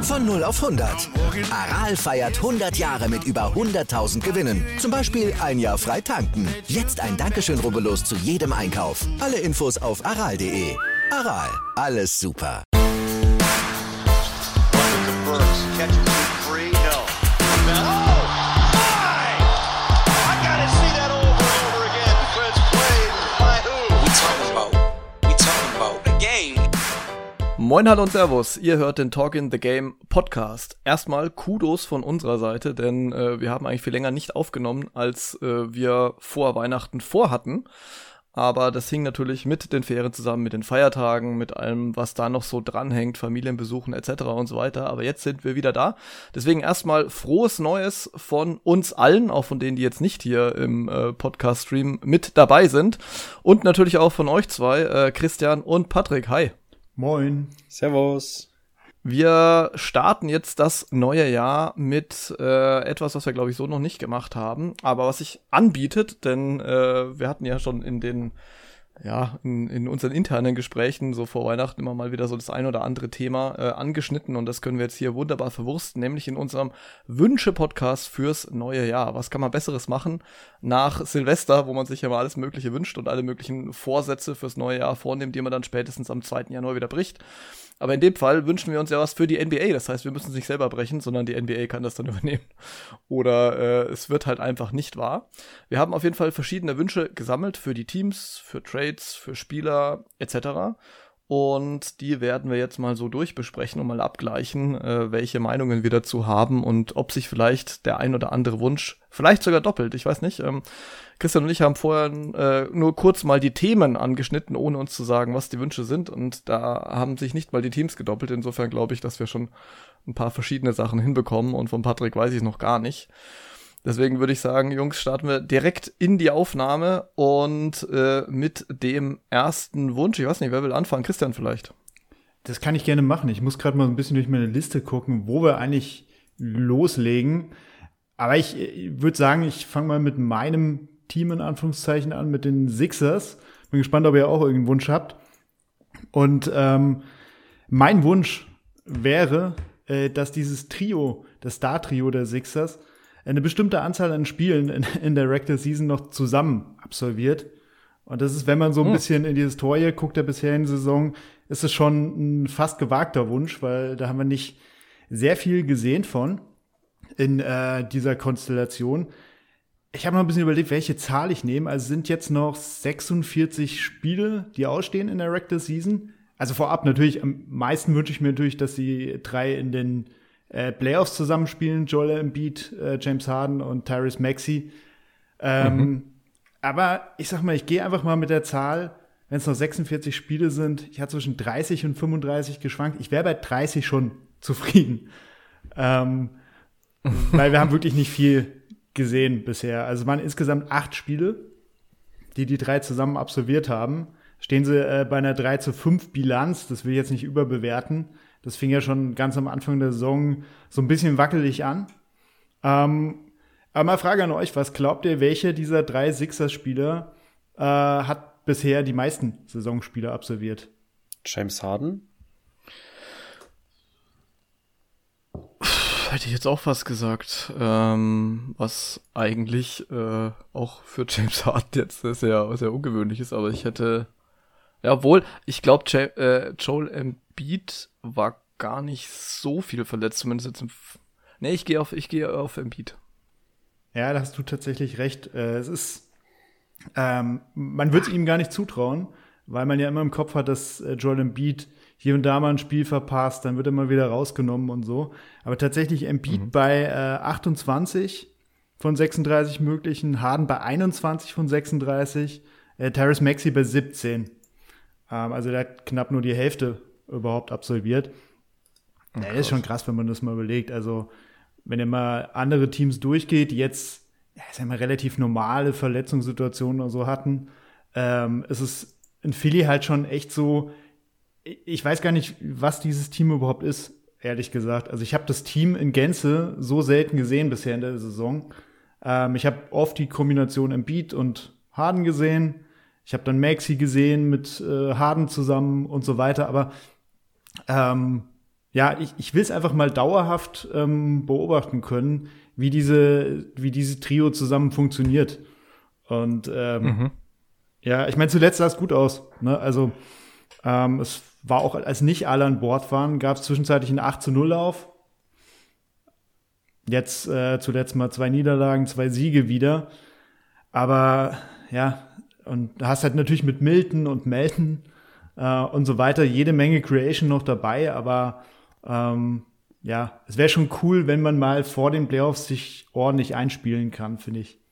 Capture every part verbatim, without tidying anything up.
Von null auf hundert. Aral feiert hundert Jahre mit über hunderttausend Gewinnen. Zum Beispiel ein Jahr frei tanken. Jetzt ein Dankeschön, rubbellos zu jedem Einkauf. Alle Infos auf aral punkt de. Aral, alles super. Moin, hallo und servus, ihr hört den Talk in the Game Podcast. Erstmal Kudos von unserer Seite, denn äh, wir haben eigentlich viel länger nicht aufgenommen, als äh, wir vor Weihnachten vorhatten. Aber das hing natürlich mit den Ferien zusammen, mit den Feiertagen, mit allem, was da noch so dranhängt, Familienbesuchen et cetera und so weiter. Aber jetzt sind wir wieder da. Deswegen erstmal frohes Neues von uns allen, auch von denen, die jetzt nicht hier im äh, Podcast-Stream mit dabei sind. Und natürlich auch von euch zwei, äh, Christian und Patrick. Hi. Moin. Servus. Wir starten jetzt das neue Jahr mit äh, etwas, was wir, glaube ich, so noch nicht gemacht haben, aber was sich anbietet, denn äh, wir hatten ja schon in den, ja, in, in unseren internen Gesprächen so vor Weihnachten immer mal wieder so das ein oder andere Thema äh, angeschnitten und das können wir jetzt hier wunderbar verwursten, nämlich in unserem Wünsche-Podcast fürs neue Jahr. Was kann man Besseres machen nach Silvester, wo man sich ja mal alles Mögliche wünscht und alle möglichen Vorsätze fürs neue Jahr vornimmt, die man dann spätestens am zweiten Januar wieder bricht. Aber in dem Fall wünschen wir uns ja was für die N B A. Das heißt, wir müssen es nicht selber brechen, sondern die N B A kann das dann übernehmen. Oder äh, es wird halt einfach nicht wahr. Wir haben auf jeden Fall verschiedene Wünsche gesammelt für die Teams, für Trades, für Spieler et cetera. Und die werden wir jetzt mal so durchbesprechen und mal abgleichen, äh, welche Meinungen wir dazu haben und ob sich vielleicht der ein oder andere Wunsch vielleicht sogar doppelt. Ich weiß nicht. Ähm, Christian und ich haben vorher äh, nur kurz mal die Themen angeschnitten, ohne uns zu sagen, was die Wünsche sind. Und da haben sich nicht mal die Teams gedoppelt. Insofern glaube ich, dass wir schon ein paar verschiedene Sachen hinbekommen. Und von Patrick weiß ich noch gar nicht. Deswegen würde ich sagen, Jungs, starten wir direkt in die Aufnahme und äh, mit dem ersten Wunsch. Ich weiß nicht, wer will anfangen? Christian vielleicht. Das kann ich gerne machen. Ich muss gerade mal ein bisschen durch meine Liste gucken, wo wir eigentlich loslegen. Aber ich, ich würde sagen, ich fange mal mit meinem Team in Anführungszeichen an, mit den Sixers. Bin gespannt, ob ihr auch irgendeinen Wunsch habt. Und ähm, mein Wunsch wäre, äh, dass dieses Trio, das Star-Trio der Sixers, eine bestimmte Anzahl an Spielen in, in der Regular Season noch zusammen absolviert. Und das ist, wenn man so ein hm. bisschen in die Historie guckt der bisherigen Saison, ist es schon ein fast gewagter Wunsch, weil da haben wir nicht sehr viel gesehen von in äh, dieser Konstellation. Ich habe noch ein bisschen überlegt, welche Zahl ich nehme. Also sind jetzt noch sechsundvierzig Spiele, die ausstehen in der Regular Season. Also vorab natürlich, am meisten wünsche ich mir natürlich, dass die drei in den Äh, Playoffs zusammenspielen, Joel Embiid, äh, James Harden und Tyrese Maxey. Ähm, mhm. Aber ich sag mal, ich gehe einfach mal mit der Zahl, wenn es noch sechsundvierzig Spiele sind, ich hatte zwischen dreißig und fünfunddreißig geschwankt. Ich wäre bei dreißig schon zufrieden. Ähm, weil wir haben wirklich nicht viel gesehen bisher. Also es waren insgesamt acht Spiele, die die drei zusammen absolviert haben. Stehen sie äh, bei einer drei zu fünf Bilanz, das will ich jetzt nicht überbewerten. Das fing ja schon ganz am Anfang der Saison so ein bisschen wackelig an. Ähm, aber mal Frage an euch, was glaubt ihr, welche dieser drei Sixers-Spieler äh, hat bisher die meisten Saisonspiele absolviert? James Harden? Hätte ich jetzt auch was gesagt, ähm, was eigentlich äh, auch für James Harden jetzt sehr, sehr ungewöhnlich ist, aber ich hätte, ja, obwohl, ich glaube, ja, äh, Joel Embiid war gar nicht so viel verletzt, zumindest jetzt im, F- nee, ich gehe auf, ich gehe auf Embiid. Ja, da hast du tatsächlich recht. Äh, es ist, ähm, man wird es ihm gar nicht zutrauen, weil man ja immer im Kopf hat, dass äh, Joel Embiid hier und da mal ein Spiel verpasst, dann wird er mal wieder rausgenommen und so. Aber tatsächlich Embiid mhm. bei äh, achtundzwanzig von sechsunddreißig möglichen, Harden bei einundzwanzig von sechsunddreißig, äh, Tyrese Maxey bei siebzehn. Ähm, also der hat knapp nur die Hälfte überhaupt absolviert. Oh, ja, das ist schon krass, wenn man das mal überlegt. Also wenn ihr mal andere Teams durchgeht, die jetzt, ja, ich sag mal, relativ normale Verletzungssituationen oder so hatten, ähm, ist es in Philly halt schon echt so, ich weiß gar nicht, was dieses Team überhaupt ist, ehrlich gesagt. Also ich habe das Team in Gänze so selten gesehen bisher in der Saison. Ähm, ich habe oft die Kombination Embiid und Harden gesehen. Ich habe dann Maxey gesehen mit äh, Harden zusammen und so weiter. Aber ähm, ja, ich, ich will es einfach mal dauerhaft ähm, beobachten können, wie diese, wie dieses Trio zusammen funktioniert. Und ähm, mhm. ja, ich meine, zuletzt sah es gut aus. Ne? Also ähm, es war auch, als nicht alle an Bord waren, gab es zwischenzeitlich einen acht zu null Lauf. Jetzt äh, zuletzt mal zwei Niederlagen, zwei Siege wieder. Aber ja, und du hast halt natürlich mit Milton und Melton äh, und so weiter jede Menge Creation noch dabei. Aber ähm, ja, es wäre schon cool, wenn man mal vor den Playoffs sich ordentlich einspielen kann, finde ich.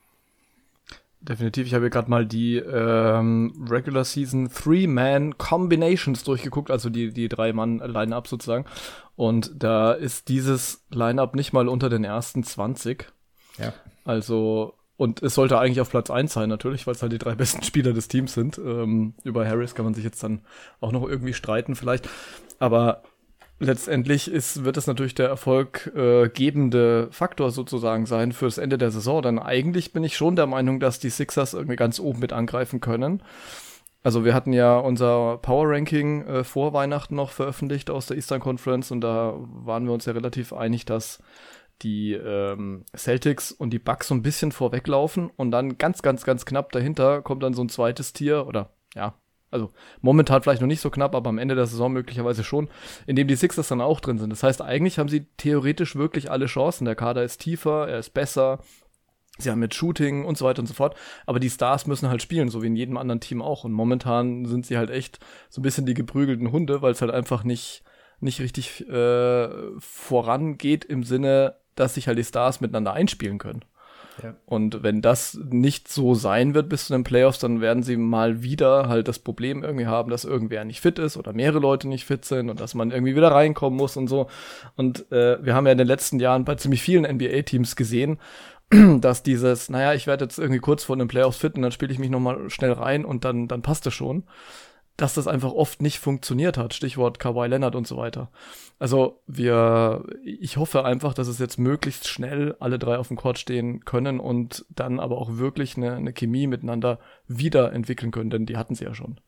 Definitiv. Ich habe hier gerade mal die ähm, Regular Season Three-Man Combinations durchgeguckt, also die die Drei-Mann-Line-Up sozusagen. Und da ist dieses Line-Up nicht mal unter den ersten zwanzig. Ja. Also, und es sollte eigentlich auf Platz eins sein natürlich, weil es halt die drei besten Spieler des Teams sind. Ähm, über Harris kann man sich jetzt dann auch noch irgendwie streiten vielleicht. Aber letztendlich ist, wird es natürlich der erfolggebende äh, Faktor sozusagen sein fürs Ende der Saison. Denn eigentlich bin ich schon der Meinung, dass die Sixers irgendwie ganz oben mit angreifen können. Also wir hatten ja unser Power Ranking äh, vor Weihnachten noch veröffentlicht aus der Eastern Conference und da waren wir uns ja relativ einig, dass die ähm, Celtics und die Bucks so ein bisschen vorweglaufen und dann ganz, ganz, ganz knapp dahinter kommt dann so ein zweites Tier oder ja, also momentan vielleicht noch nicht so knapp, aber am Ende der Saison möglicherweise schon, in dem die Sixers dann auch drin sind. Das heißt, eigentlich haben sie theoretisch wirklich alle Chancen. Der Kader ist tiefer, er ist besser, sie haben mit Shooting und so weiter und so fort, aber die Stars müssen halt spielen, so wie in jedem anderen Team auch. Und momentan sind sie halt echt so ein bisschen die geprügelten Hunde, weil es halt einfach nicht, nicht richtig äh, vorangeht im Sinne, dass sich halt die Stars miteinander einspielen können. Ja. Und wenn das nicht so sein wird bis zu den Playoffs, dann werden sie mal wieder halt das Problem irgendwie haben, dass irgendwer nicht fit ist oder mehrere Leute nicht fit sind und dass man irgendwie wieder reinkommen muss und so. Und äh, wir haben ja in den letzten Jahren bei ziemlich vielen N B A-Teams gesehen, dass dieses, naja, ich werde jetzt irgendwie kurz vor den Playoffs fit und dann spiele ich mich nochmal schnell rein und dann, dann passt es schon, dass das einfach oft nicht funktioniert hat. Stichwort Kawhi Leonard und so weiter. Also wir, ich hoffe einfach, dass es jetzt möglichst schnell alle drei auf dem Court stehen können und dann aber auch wirklich eine, eine Chemie miteinander wiederentwickeln können, denn die hatten sie ja schon.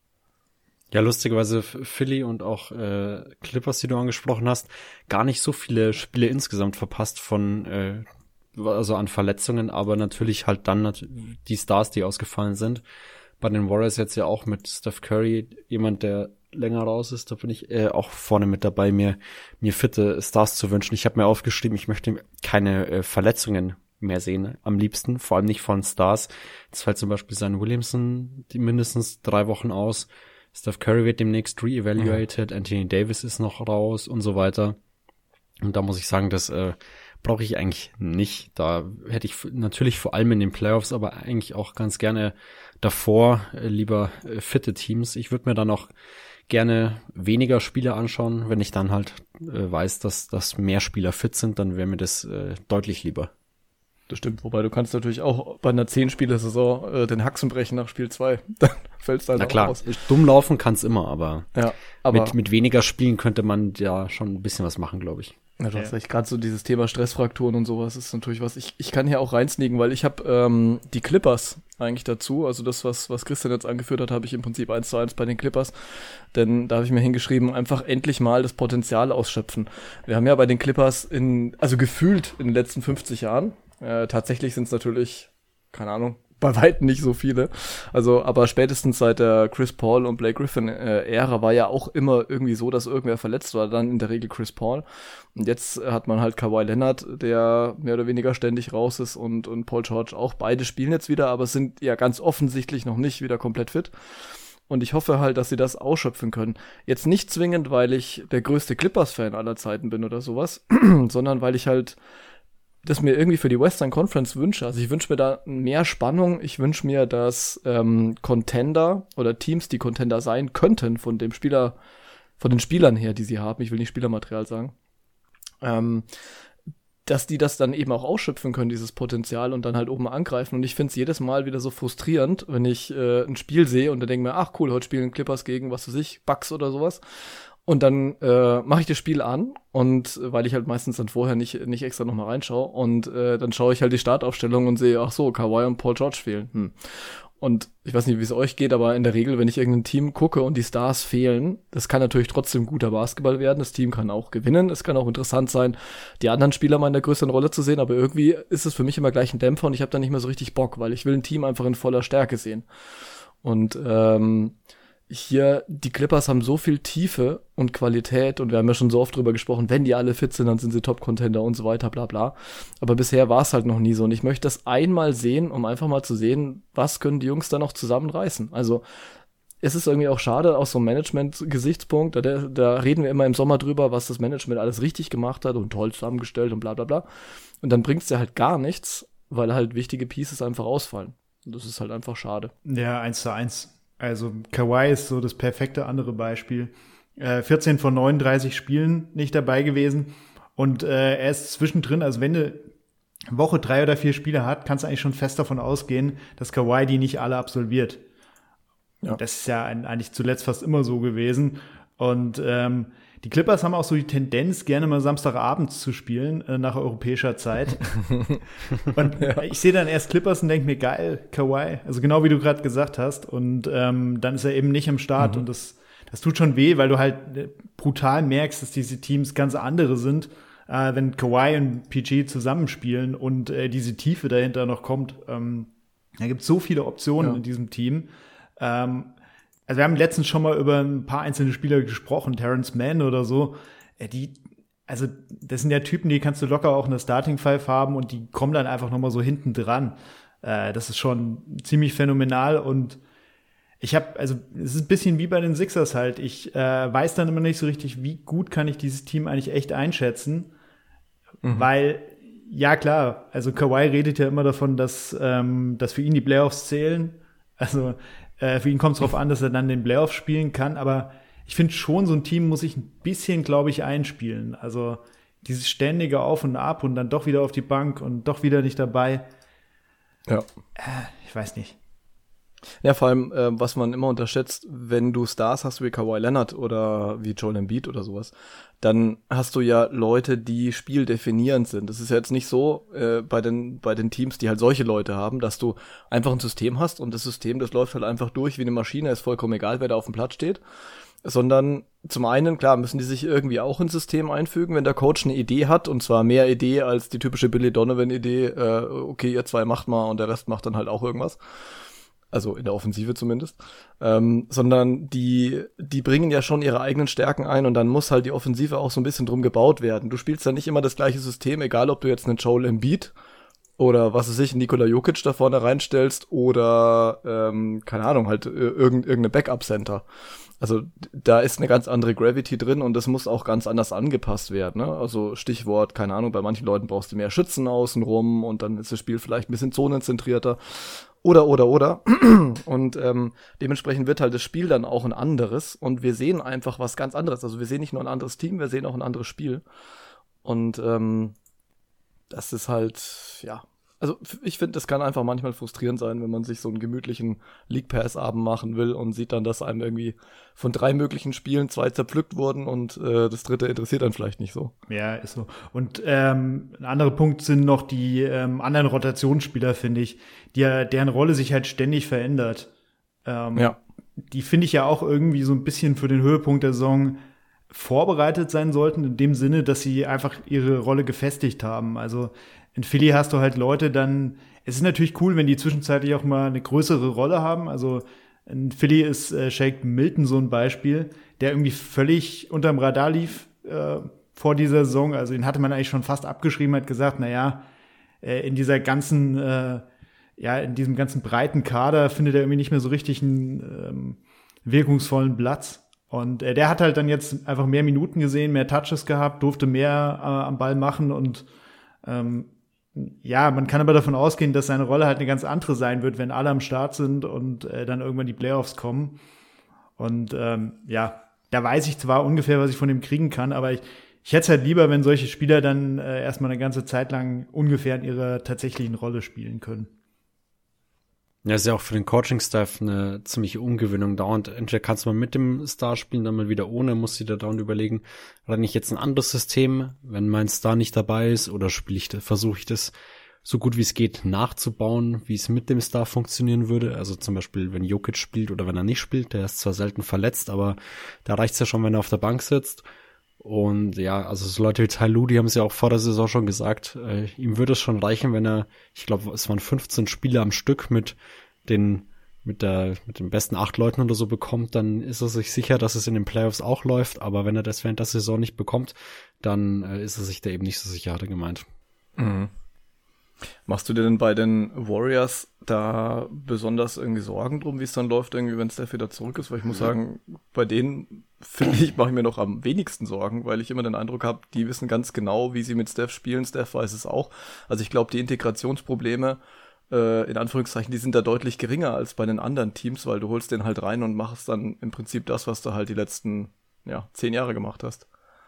Ja, lustigerweise Philly und auch äh, Clippers, die du angesprochen hast, gar nicht so viele Spiele insgesamt verpasst von äh, also an Verletzungen, aber natürlich halt dann nat- die Stars, die ausgefallen sind. Bei den Warriors jetzt ja auch mit Steph Curry, jemand, der länger raus ist, da bin ich äh, auch vorne mit dabei, mir mir fitte Stars zu wünschen. Ich habe mir aufgeschrieben, ich möchte keine äh, Verletzungen mehr sehen, am liebsten, vor allem nicht von Stars. Jetzt fällt zum Beispiel Zion Williamson die mindestens drei Wochen aus. Steph Curry wird demnächst re-evaluated, mhm. Anthony Davis ist noch raus und so weiter. Und da muss ich sagen, das äh, brauche ich eigentlich nicht. Da hätte ich natürlich vor allem in den Playoffs, aber eigentlich auch ganz gerne davor äh, lieber äh, fitte Teams. Ich würde mir dann auch gerne weniger Spieler anschauen. Wenn ich dann halt äh, weiß, dass, dass mehr Spieler fit sind, dann wäre mir das äh, deutlich lieber. Das stimmt, wobei du kannst natürlich auch bei einer zehn-Spieler-Saison äh, den Haxen brechen nach Spiel zwei. Dann fällst du halt Na auch klar, raus. Dumm laufen kann's immer, aber, ja, aber mit, mit weniger Spielen könnte man ja schon ein bisschen was machen, glaube ich. Ja, du hast recht, gerade so dieses Thema Stressfrakturen und sowas ist natürlich was, ich, ich kann hier auch reinsneaken, weil ich habe ähm, die Clippers eigentlich dazu, also das, was was Christian jetzt angeführt hat, habe ich im Prinzip eins zu eins bei den Clippers, denn da habe ich mir hingeschrieben, einfach endlich mal das Potenzial ausschöpfen. Wir haben ja bei den Clippers in, also gefühlt in den letzten fünfzig Jahren, äh, tatsächlich sind es natürlich, keine Ahnung, bei weitem nicht so viele. Also, aber spätestens seit der Chris Paul und Blake Griffin äh, Ära war ja auch immer irgendwie so, dass irgendwer verletzt war, dann in der Regel Chris Paul. Und jetzt hat man halt Kawhi Leonard, der mehr oder weniger ständig raus ist und und Paul George auch. Beide spielen jetzt wieder, aber sind ja ganz offensichtlich noch nicht wieder komplett fit. Und ich hoffe halt, dass sie das ausschöpfen können. Jetzt nicht zwingend, weil ich der größte Clippers-Fan aller Zeiten bin oder sowas, sondern weil ich halt das mir irgendwie für die Western Conference wünsche. Also ich wünsche mir da mehr Spannung. Ich wünsche mir, dass ähm, Contender oder Teams, die Contender sein könnten, von dem Spieler, von den Spielern her, die sie haben, ich will nicht Spielermaterial sagen, ähm, dass die das dann eben auch ausschöpfen können, dieses Potenzial, und dann halt oben angreifen. Und ich finde es jedes Mal wieder so frustrierend, wenn ich äh, ein Spiel sehe und dann denke mir, ach cool, heute spielen Clippers gegen, was weiß ich, Bucks oder sowas. Und dann äh, mache ich das Spiel an, und äh, weil ich halt meistens dann vorher nicht nicht extra nochmal reinschaue, und äh, dann schaue ich halt die Startaufstellung und sehe, ach so, Kawhi und Paul George fehlen. Hm. Und ich weiß nicht, wie es euch geht, aber in der Regel, wenn ich irgendein Team gucke und die Stars fehlen, das kann natürlich trotzdem guter Basketball werden. Das Team kann auch gewinnen. Es kann auch interessant sein, die anderen Spieler mal in der größeren Rolle zu sehen. Aber irgendwie ist es für mich immer gleich ein Dämpfer und ich habe da nicht mehr so richtig Bock, weil ich will ein Team einfach in voller Stärke sehen. Und ähm, hier, die Clippers haben so viel Tiefe und Qualität und wir haben ja schon so oft drüber gesprochen, wenn die alle fit sind, dann sind sie Top-Contender und so weiter, bla bla. Aber bisher war es halt noch nie so und ich möchte das einmal sehen, um einfach mal zu sehen, was können die Jungs da noch zusammenreißen. Also es ist irgendwie auch schade, aus so einem Management-Gesichtspunkt, da, da reden wir immer im Sommer drüber, was das Management alles richtig gemacht hat und toll zusammengestellt und bla bla bla. Und dann bringt es ja halt gar nichts, weil halt wichtige Pieces einfach ausfallen. Und das ist halt einfach schade. Ja, eins zu eins. Also Kawhi ist so das perfekte andere Beispiel. Äh, vierzehn von neununddreißig Spielen nicht dabei gewesen. Und äh, er ist zwischendrin, also wenn eine Woche drei oder vier Spiele hat, kannst du eigentlich schon fest davon ausgehen, dass Kawhi die nicht alle absolviert. Ja. Das ist ja ein, eigentlich zuletzt fast immer so gewesen. Und ähm, die Clippers haben auch so die Tendenz, gerne mal Samstagabends zu spielen, äh, nach europäischer Zeit. Und ja. ich sehe dann erst Clippers und denke mir, geil, Kawhi. Also genau wie du gerade gesagt hast. Und ähm, dann ist er eben nicht am Start. Mhm. Und das, das tut schon weh, weil du halt brutal merkst, dass diese Teams ganz andere sind, äh, wenn Kawhi und P G zusammenspielen und äh, diese Tiefe dahinter noch kommt. Ähm, da gibt es so viele Optionen ja. in diesem Team. Ähm, Also wir haben letztens schon mal über ein paar einzelne Spieler gesprochen, Terrence Mann oder so. Die, also das sind ja Typen, die kannst du locker auch in der Starting Five haben und die kommen dann einfach noch mal so hinten dran. Äh, das ist schon ziemlich phänomenal und ich habe, also es ist ein bisschen wie bei den Sixers halt. Ich äh, weiß dann immer nicht so richtig, wie gut kann ich dieses Team eigentlich echt einschätzen, mhm. weil ja klar, also Kawhi redet ja immer davon, dass ähm, dass für ihn die Playoffs zählen. Also Für ihn kommt es darauf an, dass er dann den Playoffs spielen kann. Aber ich finde schon, so ein Team muss sich ein bisschen, glaube ich, einspielen. Also dieses ständige Auf und Ab und dann doch wieder auf die Bank und doch wieder nicht dabei. Ja. Äh, ich weiß nicht. Ja, vor allem, äh, was man immer unterschätzt, wenn du Stars hast wie Kawhi Leonard oder wie Joel Embiid oder sowas, dann hast du ja Leute, die spieldefinierend sind. Das ist ja jetzt nicht so äh, bei den bei den Teams, die halt solche Leute haben, dass du einfach ein System hast und das System, das läuft halt einfach durch wie eine Maschine, ist vollkommen egal, wer da auf dem Platz steht. Sondern zum einen, klar, müssen die sich irgendwie auch ins System einfügen, wenn der Coach eine Idee hat, und zwar mehr Idee als die typische Billy Donovan-Idee, äh, okay, ihr zwei macht mal und der Rest macht dann halt auch irgendwas. Also in der Offensive zumindest, ähm, sondern die die bringen ja schon ihre eigenen Stärken ein und dann muss halt die Offensive auch so ein bisschen drum gebaut werden. Du spielst ja nicht immer das gleiche System, egal ob du jetzt einen Joel Embiid oder was weiß ich, Nikola Jokic da vorne reinstellst oder, ähm, keine Ahnung, halt irgend, irgendeine Backup-Center. Also da ist eine ganz andere Gravity drin und das muss auch ganz anders angepasst werden. Ne? Also Stichwort, keine Ahnung, bei manchen Leuten brauchst du mehr Schützen außenrum und dann ist das Spiel vielleicht ein bisschen zonenzentrierter. Oder, oder, oder. Und ähm, dementsprechend wird halt das Spiel dann auch ein anderes. Und wir sehen einfach was ganz anderes. Also wir sehen nicht nur ein anderes Team, wir sehen auch ein anderes Spiel. Und ähm, das ist halt, ja. Also ich finde, das kann einfach manchmal frustrierend sein, wenn man sich so einen gemütlichen League Pass-Abend machen will und sieht dann, dass einem irgendwie von drei möglichen Spielen zwei zerpflückt wurden und äh, das dritte interessiert dann vielleicht nicht so. Ja, ist so. Und ähm, ein anderer Punkt sind noch die ähm, anderen Rotationsspieler, finde ich, die, deren Rolle sich halt ständig verändert. Ähm, ja. Die finde ich ja auch irgendwie so ein bisschen für den Höhepunkt der Saison vorbereitet sein sollten, in dem Sinne, dass sie einfach ihre Rolle gefestigt haben. Also in Philly hast du halt Leute dann, es ist natürlich cool, wenn die zwischenzeitlich auch mal eine größere Rolle haben. Also in Philly ist äh, Shake Milton so ein Beispiel, der irgendwie völlig unterm Radar lief äh, vor dieser Saison. Also ihn hatte man eigentlich schon fast abgeschrieben, hat gesagt, na ja, äh, in dieser ganzen, äh, ja, in diesem ganzen breiten Kader findet er irgendwie nicht mehr so richtig einen ähm, wirkungsvollen Platz. Und äh, der hat halt dann jetzt einfach mehr Minuten gesehen, mehr Touches gehabt, durfte mehr äh, am Ball machen und ähm, ja, man kann aber davon ausgehen, dass seine Rolle halt eine ganz andere sein wird, wenn alle am Start sind und äh, dann irgendwann die Playoffs kommen. Und ähm, ja, da weiß ich zwar ungefähr, was ich von ihm kriegen kann, aber ich, ich hätte es halt lieber, wenn solche Spieler dann äh, erstmal eine ganze Zeit lang ungefähr in ihrer tatsächlichen Rolle spielen können. Ja, ist ja auch für den Coaching-Staff eine ziemliche Umgewöhnung dauernd. Entweder kannst du mal mit dem Star spielen, dann mal wieder ohne, musst du dir dauernd überlegen, oder nicht jetzt ein anderes System, wenn mein Star nicht dabei ist, oder spiele ich das, versuche ich das so gut wie es geht nachzubauen, wie es mit dem Star funktionieren würde. Also zum Beispiel, wenn Jokic spielt oder wenn er nicht spielt, der ist zwar selten verletzt, aber da reicht's ja schon, wenn er auf der Bank sitzt. Und ja, also so Leute wie Ty Lue, die haben es ja auch vor der Saison schon gesagt, äh, ihm würde es schon reichen, wenn er, ich glaube, es waren fünfzehn Spiele am Stück mit den mit der mit den besten acht Leuten oder so bekommt, dann ist er sich sicher, dass es in den Playoffs auch läuft. Aber wenn er das während der Saison nicht bekommt, dann äh, ist er sich da eben nicht so sicher, hat er gemeint. Mhm. Machst du dir denn bei den Warriors da besonders irgendwie Sorgen drum, wie es dann läuft, irgendwie, wenn Steph wieder zurück ist? Weil ich muss sagen, bei denen, finde ich, mache ich mir noch am wenigsten Sorgen, weil ich immer den Eindruck habe, die wissen ganz genau, wie sie mit Steph spielen. Steph weiß es auch. Also ich glaube, die Integrationsprobleme, äh, in Anführungszeichen, die sind da deutlich geringer als bei den anderen Teams, weil du holst den halt rein und machst dann im Prinzip das, was du halt die letzten, ja, zehn Jahre gemacht hast.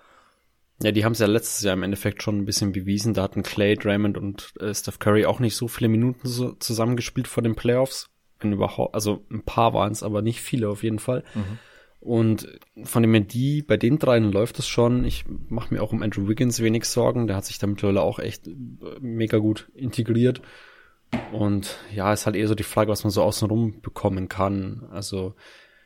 Ja, die haben es ja letztes Jahr im Endeffekt schon ein bisschen bewiesen. Da hatten Clay, Draymond und äh, Steph Curry auch nicht so viele Minuten so zusammengespielt vor den Playoffs. Wenn überhaupt, also ein paar waren es, aber nicht viele auf jeden Fall. Mhm. Und von dem die, bei den dreien läuft es schon. Ich mache mir auch um Andrew Wiggins wenig Sorgen. Der hat sich da mittlerweile auch echt mega gut integriert. Und ja, ist halt eher so die Frage, was man so außenrum bekommen kann. Also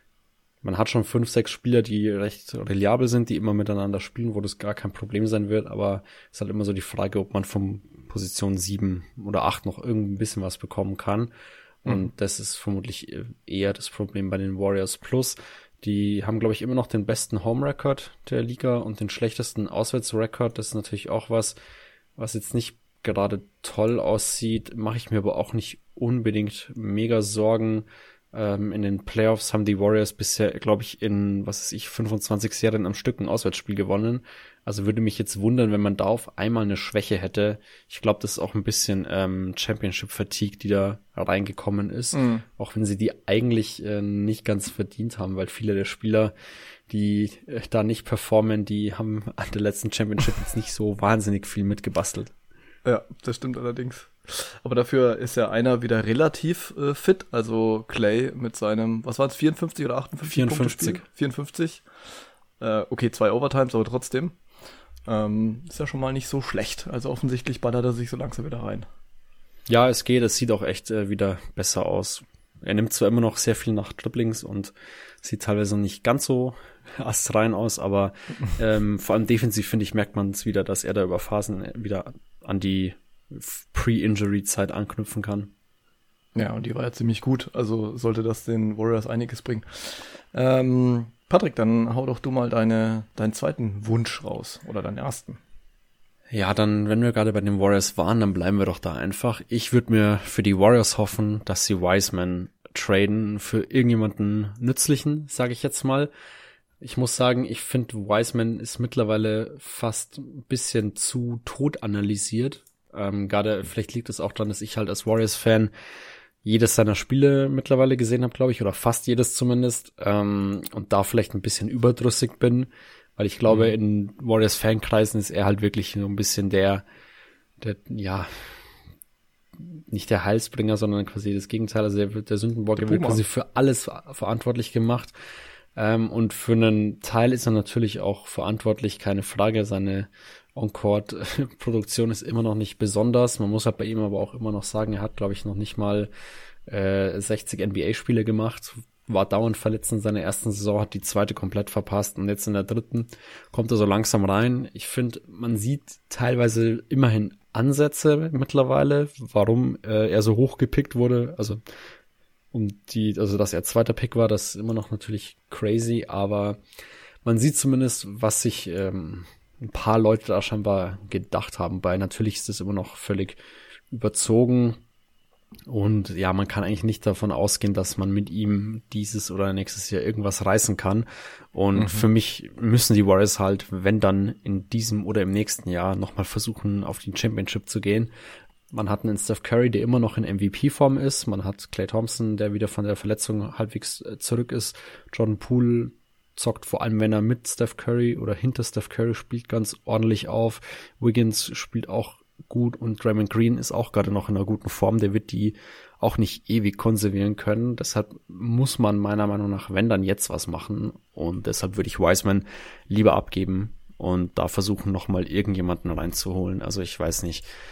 man hat schon fünf, sechs Spieler, die recht reliabel sind, die immer miteinander spielen, wo das gar kein Problem sein wird, aber es ist halt immer so die Frage, ob man von Position sieben oder acht noch irgend ein bisschen was bekommen kann. Und mhm. das ist vermutlich eher das Problem bei den Warriors. Plus, die haben, glaube ich, immer noch den besten Home-Record der Liga und den schlechtesten Auswärts-Record. Das ist natürlich auch was, was jetzt nicht gerade toll aussieht, mache ich mir aber auch nicht unbedingt mega Sorgen. Ähm, in den Playoffs haben die Warriors bisher, glaube ich, in, was weiß ich, fünfundzwanzig Serien am Stück ein Auswärtsspiel gewonnen. Also würde mich jetzt wundern, wenn man da auf einmal eine Schwäche hätte. Ich glaube, das ist auch ein bisschen ähm, Championship-Fatigue, die da reingekommen ist. Mhm. Auch wenn sie die eigentlich äh, nicht ganz verdient haben, weil viele der Spieler, die äh, da nicht performen, die haben an der letzten Championship jetzt nicht so wahnsinnig viel mitgebastelt. Ja, das stimmt allerdings. Aber dafür ist ja einer wieder relativ äh, fit, also Clay mit seinem, was waren es, vierundfünfzig oder achtundfünfzig vierundfünfzig. Punkte Spiel? vierundfünfzig. Äh, okay, zwei Overtimes, aber trotzdem. Ähm, ist ja schon mal nicht so schlecht. Also offensichtlich ballert er sich so langsam wieder rein. Ja, es geht, es sieht auch echt äh, wieder besser aus. Er nimmt zwar immer noch sehr viel nach Dribblings und sieht teilweise nicht ganz so astrein aus, aber ähm, vor allem defensiv, finde ich, merkt man es wieder, dass er da über Phasen wieder an die Pre-Injury-Zeit anknüpfen kann. Ja, und die war ja ziemlich gut, also sollte das den Warriors einiges bringen. Ähm, Patrick, dann hau doch du mal deine, deinen zweiten Wunsch raus, oder deinen ersten. Ja, dann, wenn wir gerade bei den Warriors waren, dann bleiben wir doch da einfach. Ich würde mir für die Warriors hoffen, dass sie Wiseman traden für irgendjemanden Nützlichen, sage ich jetzt mal. Ich muss sagen, ich finde, Wiseman ist mittlerweile fast ein bisschen zu tot analysiert. Ähm, gerade, vielleicht liegt es auch daran, dass ich halt als Warriors-Fan jedes seiner Spiele mittlerweile gesehen habe, glaube ich, oder fast jedes zumindest, ähm, und da vielleicht ein bisschen überdrüssig bin, weil ich glaube, mhm. in Warriors-Fankreisen ist er halt wirklich nur ein bisschen der, der, ja, nicht der Heilsbringer, sondern quasi das Gegenteil, also der, der Sündenbock, der wird quasi für alles ver- verantwortlich gemacht. Ähm, und für einen Teil ist er natürlich auch verantwortlich, keine Frage. Seine On-Court-Produktion ist immer noch nicht besonders. Man muss halt bei ihm aber auch immer noch sagen, er hat, glaube ich, noch nicht mal äh, sechzig N B A-Spiele gemacht, war dauernd verletzt in seiner ersten Saison, hat die zweite komplett verpasst und jetzt in der dritten kommt er so langsam rein. Ich finde, man sieht teilweise immerhin Ansätze mittlerweile, warum äh, er so hoch gepickt wurde, also um die, also dass er zweiter Pick war, das ist immer noch natürlich crazy, aber man sieht zumindest, was sich ähm, ein paar Leute da scheinbar gedacht haben. Bei natürlich ist es immer noch völlig überzogen und ja, man kann eigentlich nicht davon ausgehen, dass man mit ihm dieses oder nächstes Jahr irgendwas reißen kann. Und mhm. für mich müssen die Warriors halt, wenn dann in diesem oder im nächsten Jahr nochmal versuchen, auf die Championship zu gehen. Man hat einen Steph Curry, der immer noch in M V P-Form ist. Man hat Klay Thompson, der wieder von der Verletzung halbwegs zurück ist. Jordan Poole zockt vor allem, wenn er mit Steph Curry oder hinter Steph Curry spielt, ganz ordentlich auf. Wiggins spielt auch gut und Draymond Green ist auch gerade noch in einer guten Form. Der wird die auch nicht ewig konservieren können. Deshalb muss man meiner Meinung nach, wenn dann jetzt was machen. Und deshalb würde ich Wiseman lieber abgeben und da versuchen, nochmal irgendjemanden reinzuholen. Also ich weiß nicht.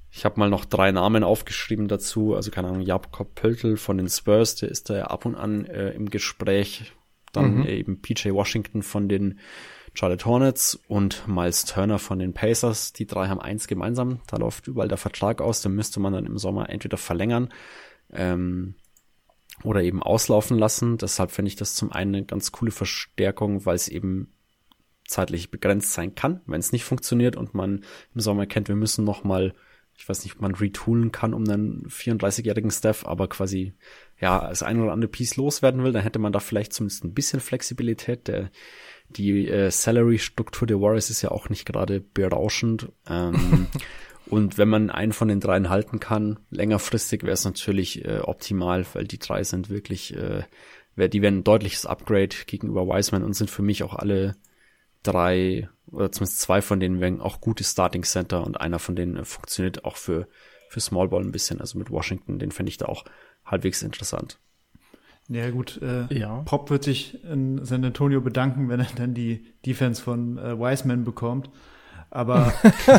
Ich habe mal noch drei Namen aufgeschrieben dazu. Also keine Ahnung, Jakob Pöltl von den Spurs, der ist da ja ab und an äh, im Gespräch. Dann mhm. eben P J Washington von den Charlotte Hornets und Miles Turner von den Pacers. Die drei haben eins gemeinsam. Da läuft überall der Vertrag aus. Den müsste man dann im Sommer entweder verlängern ähm, oder eben auslaufen lassen. Deshalb finde ich das zum einen eine ganz coole Verstärkung, weil es eben zeitlich begrenzt sein kann, wenn es nicht funktioniert und man im Sommer erkennt, wir müssen noch mal, ich weiß nicht, ob man retoolen kann um einen vierunddreißigjährigen Steph, aber quasi ja als ein oder andere Piece loswerden will, dann hätte man da vielleicht zumindest ein bisschen Flexibilität. Der, die äh, Salary-Struktur der Warriors ist ja auch nicht gerade berauschend. Ähm, und wenn man einen von den dreien halten kann, längerfristig wäre es natürlich äh, optimal, weil die drei sind wirklich, äh, die wären ein deutliches Upgrade gegenüber Wiseman und sind für mich auch alle drei oder zumindest zwei von denen wären auch gute Starting Center und einer von denen funktioniert auch für für Smallball ein bisschen, also mit Washington, den finde ich da auch halbwegs interessant. Ja gut, äh, ja. Pop wird sich in San Antonio bedanken, wenn er dann die Defense von äh, Wiseman bekommt, aber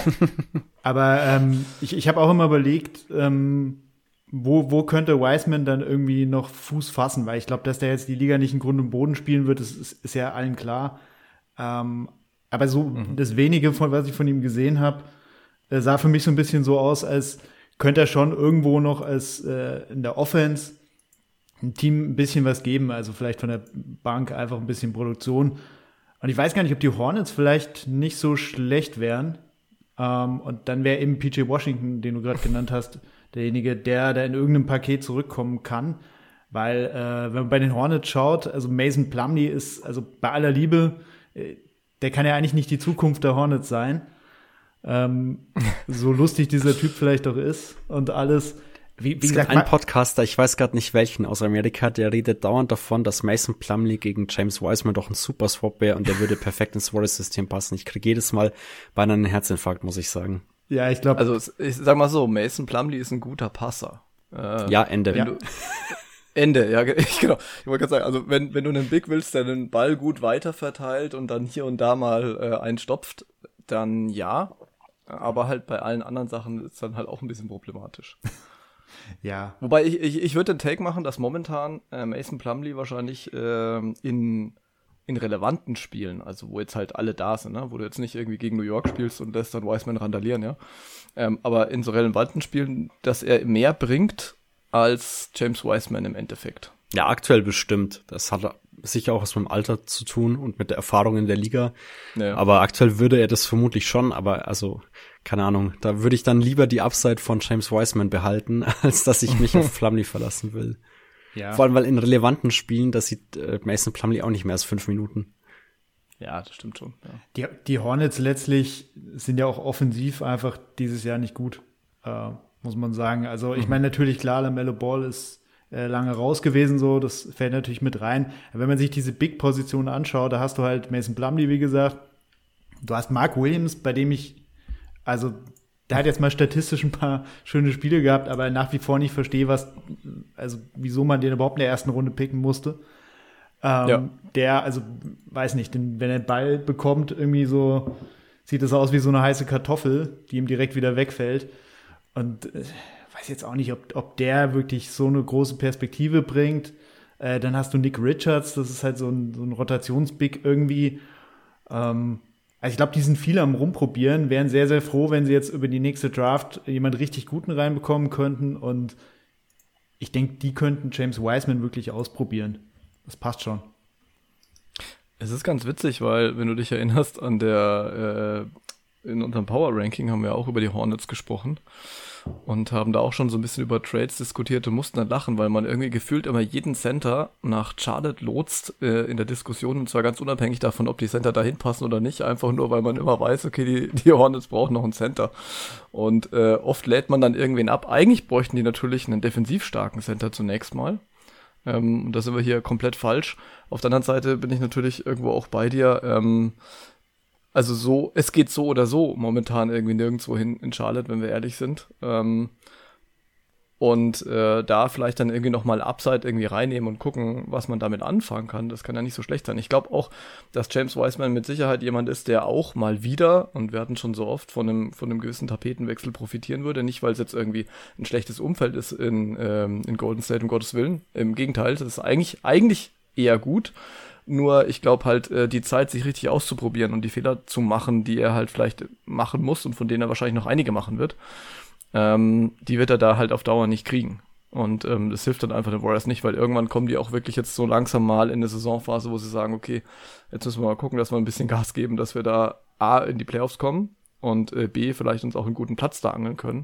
aber ähm, ich, ich habe auch immer überlegt, ähm, wo wo könnte Wiseman dann irgendwie noch Fuß fassen, weil ich glaube, dass der jetzt die Liga nicht in Grund und Boden spielen wird, das ist, ist ja allen klar. Ähm, aber so mhm. das Wenige, von was ich von ihm gesehen habe, äh, sah für mich so ein bisschen so aus, als könnte er schon irgendwo noch als äh, in der Offense ein Team ein bisschen was geben, also vielleicht von der Bank einfach ein bisschen Produktion. Und ich weiß gar nicht, ob die Hornets vielleicht nicht so schlecht wären. Ähm, und dann wäre eben P J Washington, den du gerade genannt hast, derjenige, der da in irgendeinem Paket zurückkommen kann. Weil, äh, wenn man bei den Hornets schaut, also Mason Plumlee ist, also bei aller Liebe, der kann ja eigentlich nicht die Zukunft der Hornets sein. Ähm, so lustig dieser Typ vielleicht auch ist und alles. Wie, wie es gesagt, gibt einen Podcaster, ich weiß gerade nicht welchen, aus Amerika, der redet dauernd davon, dass Mason Plumlee gegen James Wiseman doch ein super Swap wäre und der würde perfekt ins Warriors-System passen. Ich kriege jedes Mal beinahe einen Herzinfarkt, muss ich sagen. Ja, ich glaube. Also ich sag mal so, Mason Plumlee ist ein guter Passer. Äh, ja, Ende. Ja. Ende, ja, ich, genau. Ich wollte gerade sagen, also wenn wenn du einen Big willst, der den Ball gut weiterverteilt und dann hier und da mal äh, einstopft, dann ja. Aber halt bei allen anderen Sachen ist dann halt auch ein bisschen problematisch. Ja. Wobei ich ich, ich würde den Take machen, dass momentan äh, Mason Plumlee wahrscheinlich äh, in in relevanten Spielen, also wo jetzt halt alle da sind, ne? Wo du jetzt nicht irgendwie gegen New York spielst und lässt dann Wiseman randalieren, ja. Ähm, aber in so relevanten Spielen, dass er mehr bringt als James Wiseman im Endeffekt. Ja, aktuell bestimmt. Das hat sicher auch was mit dem Alter zu tun und mit der Erfahrung in der Liga. Ja. Aber aktuell würde er das vermutlich schon, aber also, keine Ahnung, da würde ich dann lieber die Upside von James Wiseman behalten, als dass ich mich auf Plumlee verlassen will. Ja. Vor allem, weil in relevanten Spielen, das sieht äh, Mason Plumlee auch nicht mehr als fünf Minuten. Ja, das stimmt schon. Ja. Die, die Hornets letztlich sind ja auch offensiv einfach dieses Jahr nicht gut. Äh, muss man sagen. Also ich meine natürlich, klar, LaMelo Ball ist äh, lange raus gewesen, so, das fällt natürlich mit rein. Aber wenn man sich diese Big-Positionen anschaut, da hast du halt Mason Plumlee, wie gesagt. Du hast Mark Williams, bei dem ich, also der hat jetzt mal statistisch ein paar schöne Spiele gehabt, aber nach wie vor nicht verstehe, was, also wieso man den überhaupt in der ersten Runde picken musste. Ähm, ja. Der, also weiß nicht, den, wenn er den Ball bekommt, irgendwie so, sieht das aus wie so eine heiße Kartoffel, die ihm direkt wieder wegfällt. Und äh, weiß jetzt auch nicht, ob, ob der wirklich so eine große Perspektive bringt. Äh, dann hast du Nick Richards, das ist halt so ein, so ein Rotationsbig irgendwie. Ähm, also ich glaube, die sind viel am Rumprobieren, wären sehr, sehr froh, wenn sie jetzt über die nächste Draft jemand richtig Guten reinbekommen könnten. Und ich denke, die könnten James Wiseman wirklich ausprobieren. Das passt schon. Es ist ganz witzig, weil, wenn du dich erinnerst, an der äh, in unserem Power-Ranking haben wir auch über die Hornets gesprochen und haben da auch schon so ein bisschen über Trades diskutiert und mussten dann lachen, weil man irgendwie gefühlt immer jeden Center nach Charlotte lotst äh, in der Diskussion, und zwar ganz unabhängig davon, ob die Center dahin passen oder nicht, einfach nur, weil man immer weiß, okay, die, die Hornets brauchen noch einen Center. Und äh, oft lädt man dann irgendwen ab. Eigentlich bräuchten die natürlich einen defensiv starken Center zunächst mal. Ähm, und da sind wir hier komplett falsch. Auf der anderen Seite bin ich natürlich irgendwo auch bei dir. Ähm, also so, es geht so oder so momentan irgendwie nirgendwo hin in Charlotte, wenn wir ehrlich sind. Ähm, Und äh, da vielleicht dann irgendwie nochmal Upside irgendwie reinnehmen und gucken, was man damit anfangen kann. Das kann ja nicht so schlecht sein. Ich glaube auch, dass James Wiseman mit Sicherheit jemand ist, der auch mal wieder, und wir hatten schon so oft, von einem, von einem gewissen Tapetenwechsel profitieren würde. Nicht, weil es jetzt irgendwie ein schlechtes Umfeld ist in, ähm, in Golden State, um Gottes Willen. Im Gegenteil, das ist eigentlich, eigentlich eher gut. Nur ich glaube halt, äh, die Zeit, sich richtig auszuprobieren und die Fehler zu machen, die er halt vielleicht machen muss und von denen er wahrscheinlich noch einige machen wird, Ähm, die wird er da halt auf Dauer nicht kriegen. Und ähm, das hilft dann einfach den Warriors nicht, weil irgendwann kommen die auch wirklich jetzt so langsam mal in eine Saisonphase, wo sie sagen, okay, jetzt müssen wir mal gucken, dass wir ein bisschen Gas geben, dass wir da A, in die Playoffs kommen und äh, B, vielleicht uns auch einen guten Platz da angeln können.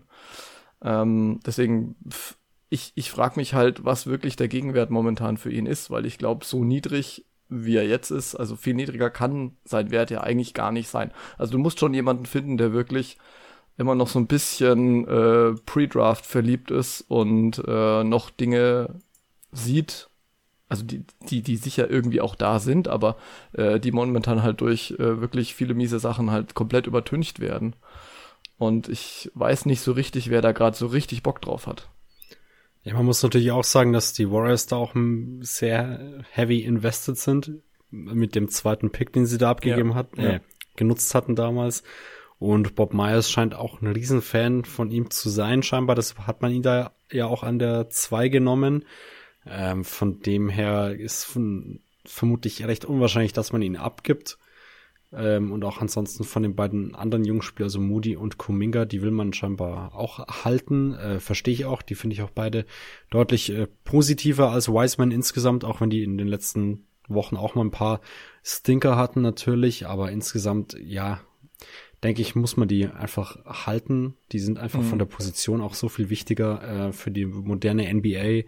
Ähm, deswegen, pff, ich, ich frage mich halt, was wirklich der Gegenwert momentan für ihn ist, weil ich glaube, so niedrig wie er jetzt ist, also viel niedriger kann sein Wert ja eigentlich gar nicht sein. Also du musst schon jemanden finden, der wirklich immer noch so ein bisschen äh, Pre-Draft verliebt ist und äh, noch Dinge sieht, also die, die, die sicher irgendwie auch da sind, aber äh, die momentan halt durch äh, wirklich viele miese Sachen halt komplett übertüncht werden. Und ich weiß nicht so richtig, wer da gerade so richtig Bock drauf hat. Ja, man muss natürlich auch sagen, dass die Warriors da auch sehr heavy invested sind mit dem zweiten Pick, den sie da abgegeben ja, hatten, ja. äh, genutzt hatten damals. Und Bob Myers scheint auch ein Riesenfan von ihm zu sein, scheinbar. Das hat man ihn da ja auch an der zwei genommen. Ähm, von dem her ist von, vermutlich recht unwahrscheinlich, dass man ihn abgibt. Ähm, und auch ansonsten von den beiden anderen Jungspielern, also Moody und Kuminga, die will man scheinbar auch halten. Äh, verstehe ich auch. Die finde ich auch beide deutlich äh, positiver als Wiseman insgesamt, auch wenn die in den letzten Wochen auch mal ein paar Stinker hatten natürlich. Aber insgesamt, ja, denke ich, muss man die einfach halten. Die sind einfach mhm. von der Position auch so viel wichtiger äh, für die moderne N B A.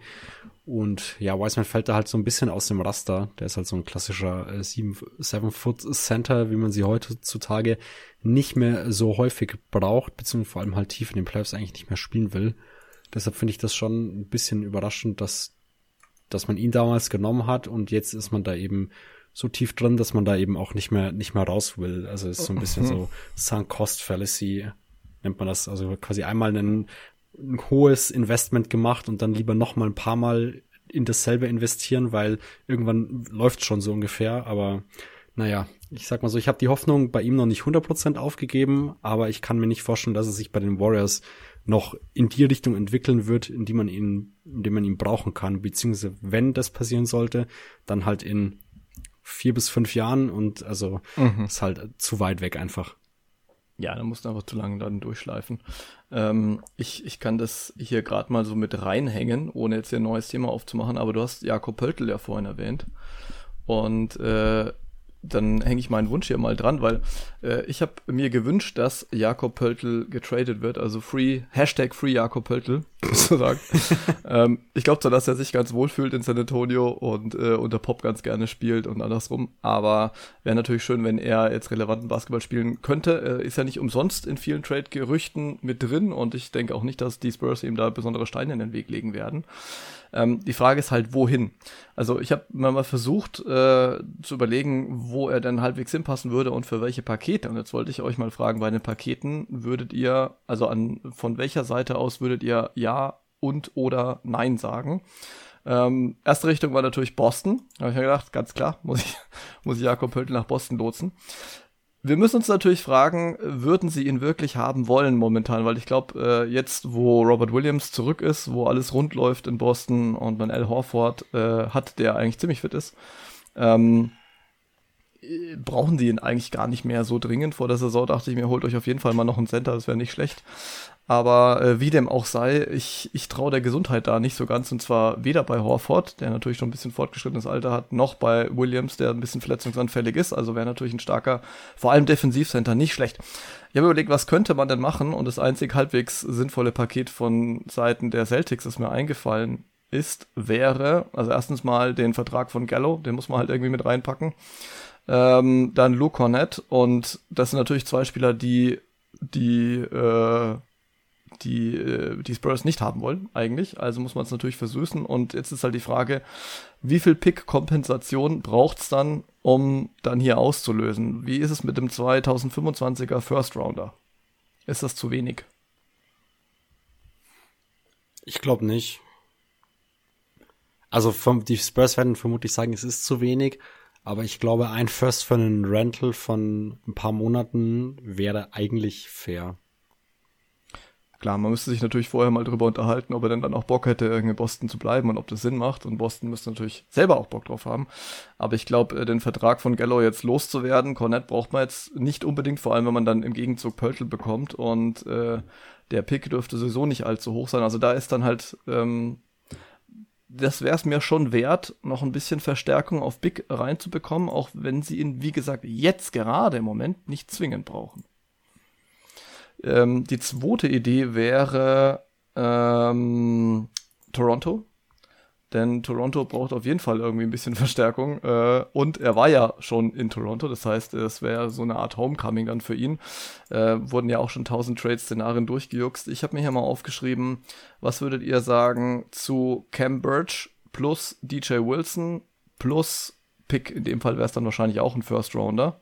Und ja, Wiseman fällt da halt so ein bisschen aus dem Raster. Der ist halt so ein klassischer äh, Seven-Foot-Center, wie man sie heutzutage nicht mehr so häufig braucht, beziehungsweise vor allem halt tief in den Playoffs eigentlich nicht mehr spielen will. Deshalb finde ich das schon ein bisschen überraschend, dass, dass man ihn damals genommen hat und jetzt ist man da eben so tief drin, dass man da eben auch nicht mehr nicht mehr raus will. Also es ist so ein bisschen so Sunk Cost Fallacy, nennt man das. Also quasi einmal ein, ein hohes Investment gemacht und dann lieber noch mal ein paar Mal in dasselbe investieren, weil irgendwann läuft schon so ungefähr. Aber naja, ich sag mal so, ich habe die Hoffnung bei ihm noch nicht hundert Prozent aufgegeben, aber ich kann mir nicht vorstellen, dass es sich bei den Warriors noch in die Richtung entwickeln wird, in die man ihn, in die man ihn brauchen kann. Beziehungsweise wenn das passieren sollte, dann halt in vier bis fünf Jahren und also mhm. ist halt zu weit weg einfach. Ja, da musst du einfach zu lange dann durchschleifen. Ähm, ich, ich kann das hier gerade mal so mit reinhängen, ohne jetzt hier ein neues Thema aufzumachen, aber du hast Jakob Poeltl ja vorhin erwähnt und äh, dann hänge ich meinen Wunsch hier mal dran, weil äh, ich habe mir gewünscht, dass Jakob Poeltl getradet wird, also free, Hashtag free Jakob Poeltl, sozusagen. ähm, ich glaube zwar, dass er sich ganz wohl fühlt in San Antonio und äh, unter Pop ganz gerne spielt und andersrum, aber wäre natürlich schön, wenn er jetzt relevanten Basketball spielen könnte. Er ist ja nicht umsonst in vielen Trade-Gerüchten mit drin und ich denke auch nicht, dass die Spurs ihm da besondere Steine in den Weg legen werden. Ähm, die Frage ist halt, wohin? Also ich habe mal versucht äh, zu überlegen, wo er denn halbwegs hinpassen würde und für welche Pakete. Und jetzt wollte ich euch mal fragen, bei den Paketen würdet ihr, also an von welcher Seite aus würdet ihr Ja und oder Nein sagen? Ähm, erste Richtung war natürlich Boston. Da habe ich mir gedacht, ganz klar, muss ich, muss ich Jakob Poeltl nach Boston lotsen. Wir müssen uns natürlich fragen, würden sie ihn wirklich haben wollen momentan? Weil ich glaube, äh, jetzt, wo Robert Williams zurück ist, wo alles rund läuft in Boston und man Al Horford äh, hat, der eigentlich ziemlich fit ist, ähm, brauchen sie ihn eigentlich gar nicht mehr so dringend. Vor der Saison dachte ich mir, holt euch auf jeden Fall mal noch einen Center, das wäre nicht schlecht. Aber äh, wie dem auch sei, ich, ich traue der Gesundheit da nicht so ganz. Und zwar weder bei Horford, der natürlich schon ein bisschen fortgeschrittenes Alter hat, noch bei Williams, der ein bisschen verletzungsanfällig ist. Also wäre natürlich ein starker, vor allem Defensivcenter, nicht schlecht. Ich habe überlegt, was könnte man denn machen? Und das einzig halbwegs sinnvolle Paket von Seiten der Celtics, das mir eingefallen ist, wäre, also erstens mal den Vertrag von Gallo, den muss man halt irgendwie mit reinpacken. Ähm, dann Luke Cornett. Und das sind natürlich zwei Spieler, die die äh, die äh, die Spurs nicht haben wollen eigentlich, also muss man es natürlich versüßen und jetzt ist halt die Frage, wie viel Pick-Kompensation braucht's dann, um dann hier auszulösen? Wie ist es mit dem zwanzig fünfundzwanziger First Rounder? Ist das zu wenig? Ich glaube nicht. Also vom, die Spurs werden vermutlich sagen, es ist zu wenig, aber ich glaube, ein First für einen Rental von ein paar Monaten wäre eigentlich fair. Klar, man müsste sich natürlich vorher mal drüber unterhalten, ob er denn dann auch Bock hätte, irgendwie in Boston zu bleiben und ob das Sinn macht. Und Boston müsste natürlich selber auch Bock drauf haben. Aber ich glaube, den Vertrag von Gallo jetzt loszuwerden, Kornet braucht man jetzt nicht unbedingt, vor allem wenn man dann im Gegenzug Pöltl bekommt. Und äh, der Pick dürfte sowieso nicht allzu hoch sein. Also da ist dann halt, ähm, das wäre es mir schon wert, noch ein bisschen Verstärkung auf Big reinzubekommen, auch wenn sie ihn, wie gesagt, jetzt gerade im Moment nicht zwingend brauchen. Ähm, die zweite Idee wäre ähm, Toronto, denn Toronto braucht auf jeden Fall irgendwie ein bisschen Verstärkung äh, und er war ja schon in Toronto, das heißt, es wäre so eine Art Homecoming dann für ihn. Äh, wurden ja auch schon tausend Trade-Szenarien durchgejuckst. Ich habe mir hier mal aufgeschrieben, was würdet ihr sagen zu Cam Birch plus D J Wilson plus Pick, in dem Fall wäre es dann wahrscheinlich auch ein First-Rounder.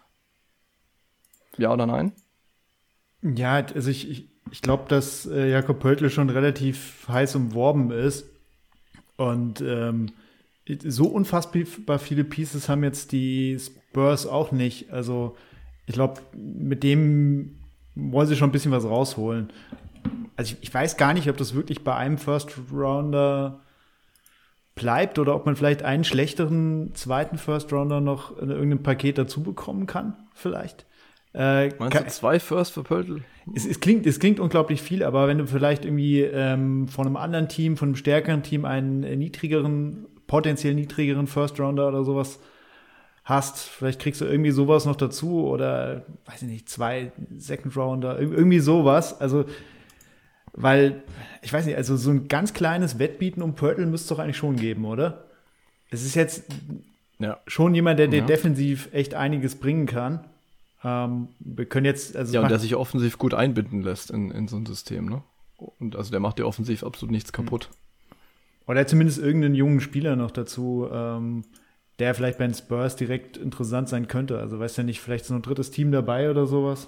Ja oder nein? Ja, also ich, ich, ich glaube, dass äh, Jakob Pöltl schon relativ heiß umworben ist. Und ähm, so unfassbar viele Pieces haben jetzt die Spurs auch nicht. Also ich glaube, mit dem wollen sie schon ein bisschen was rausholen. Also ich, ich weiß gar nicht, ob das wirklich bei einem First Rounder bleibt oder ob man vielleicht einen schlechteren zweiten First Rounder noch in irgendeinem Paket dazu bekommen kann, vielleicht. Äh, Meinst kann, du zwei First für Pöltl? Es, es, klingt, es klingt unglaublich viel, aber wenn du vielleicht irgendwie ähm, von einem anderen Team, von einem stärkeren Team einen niedrigeren, potenziell niedrigeren First Rounder oder sowas hast, vielleicht kriegst du irgendwie sowas noch dazu oder, weiß ich nicht, zwei Second Rounder, irgendwie sowas. Also, weil, ich weiß nicht, also so ein ganz kleines Wettbieten um Pöltl müsste es doch eigentlich schon geben, oder? Es ist jetzt ja. schon jemand, der dir ja. defensiv echt einiges bringen kann. Ähm, wir können jetzt, also ja, und der sich offensiv gut einbinden lässt in, in so ein System, ne? Und also der macht ja offensiv absolut nichts kaputt. Oder zumindest irgendeinen jungen Spieler noch dazu, ähm, der vielleicht bei den Spurs direkt interessant sein könnte. Also weißt du ja nicht, vielleicht so ein drittes Team dabei oder sowas?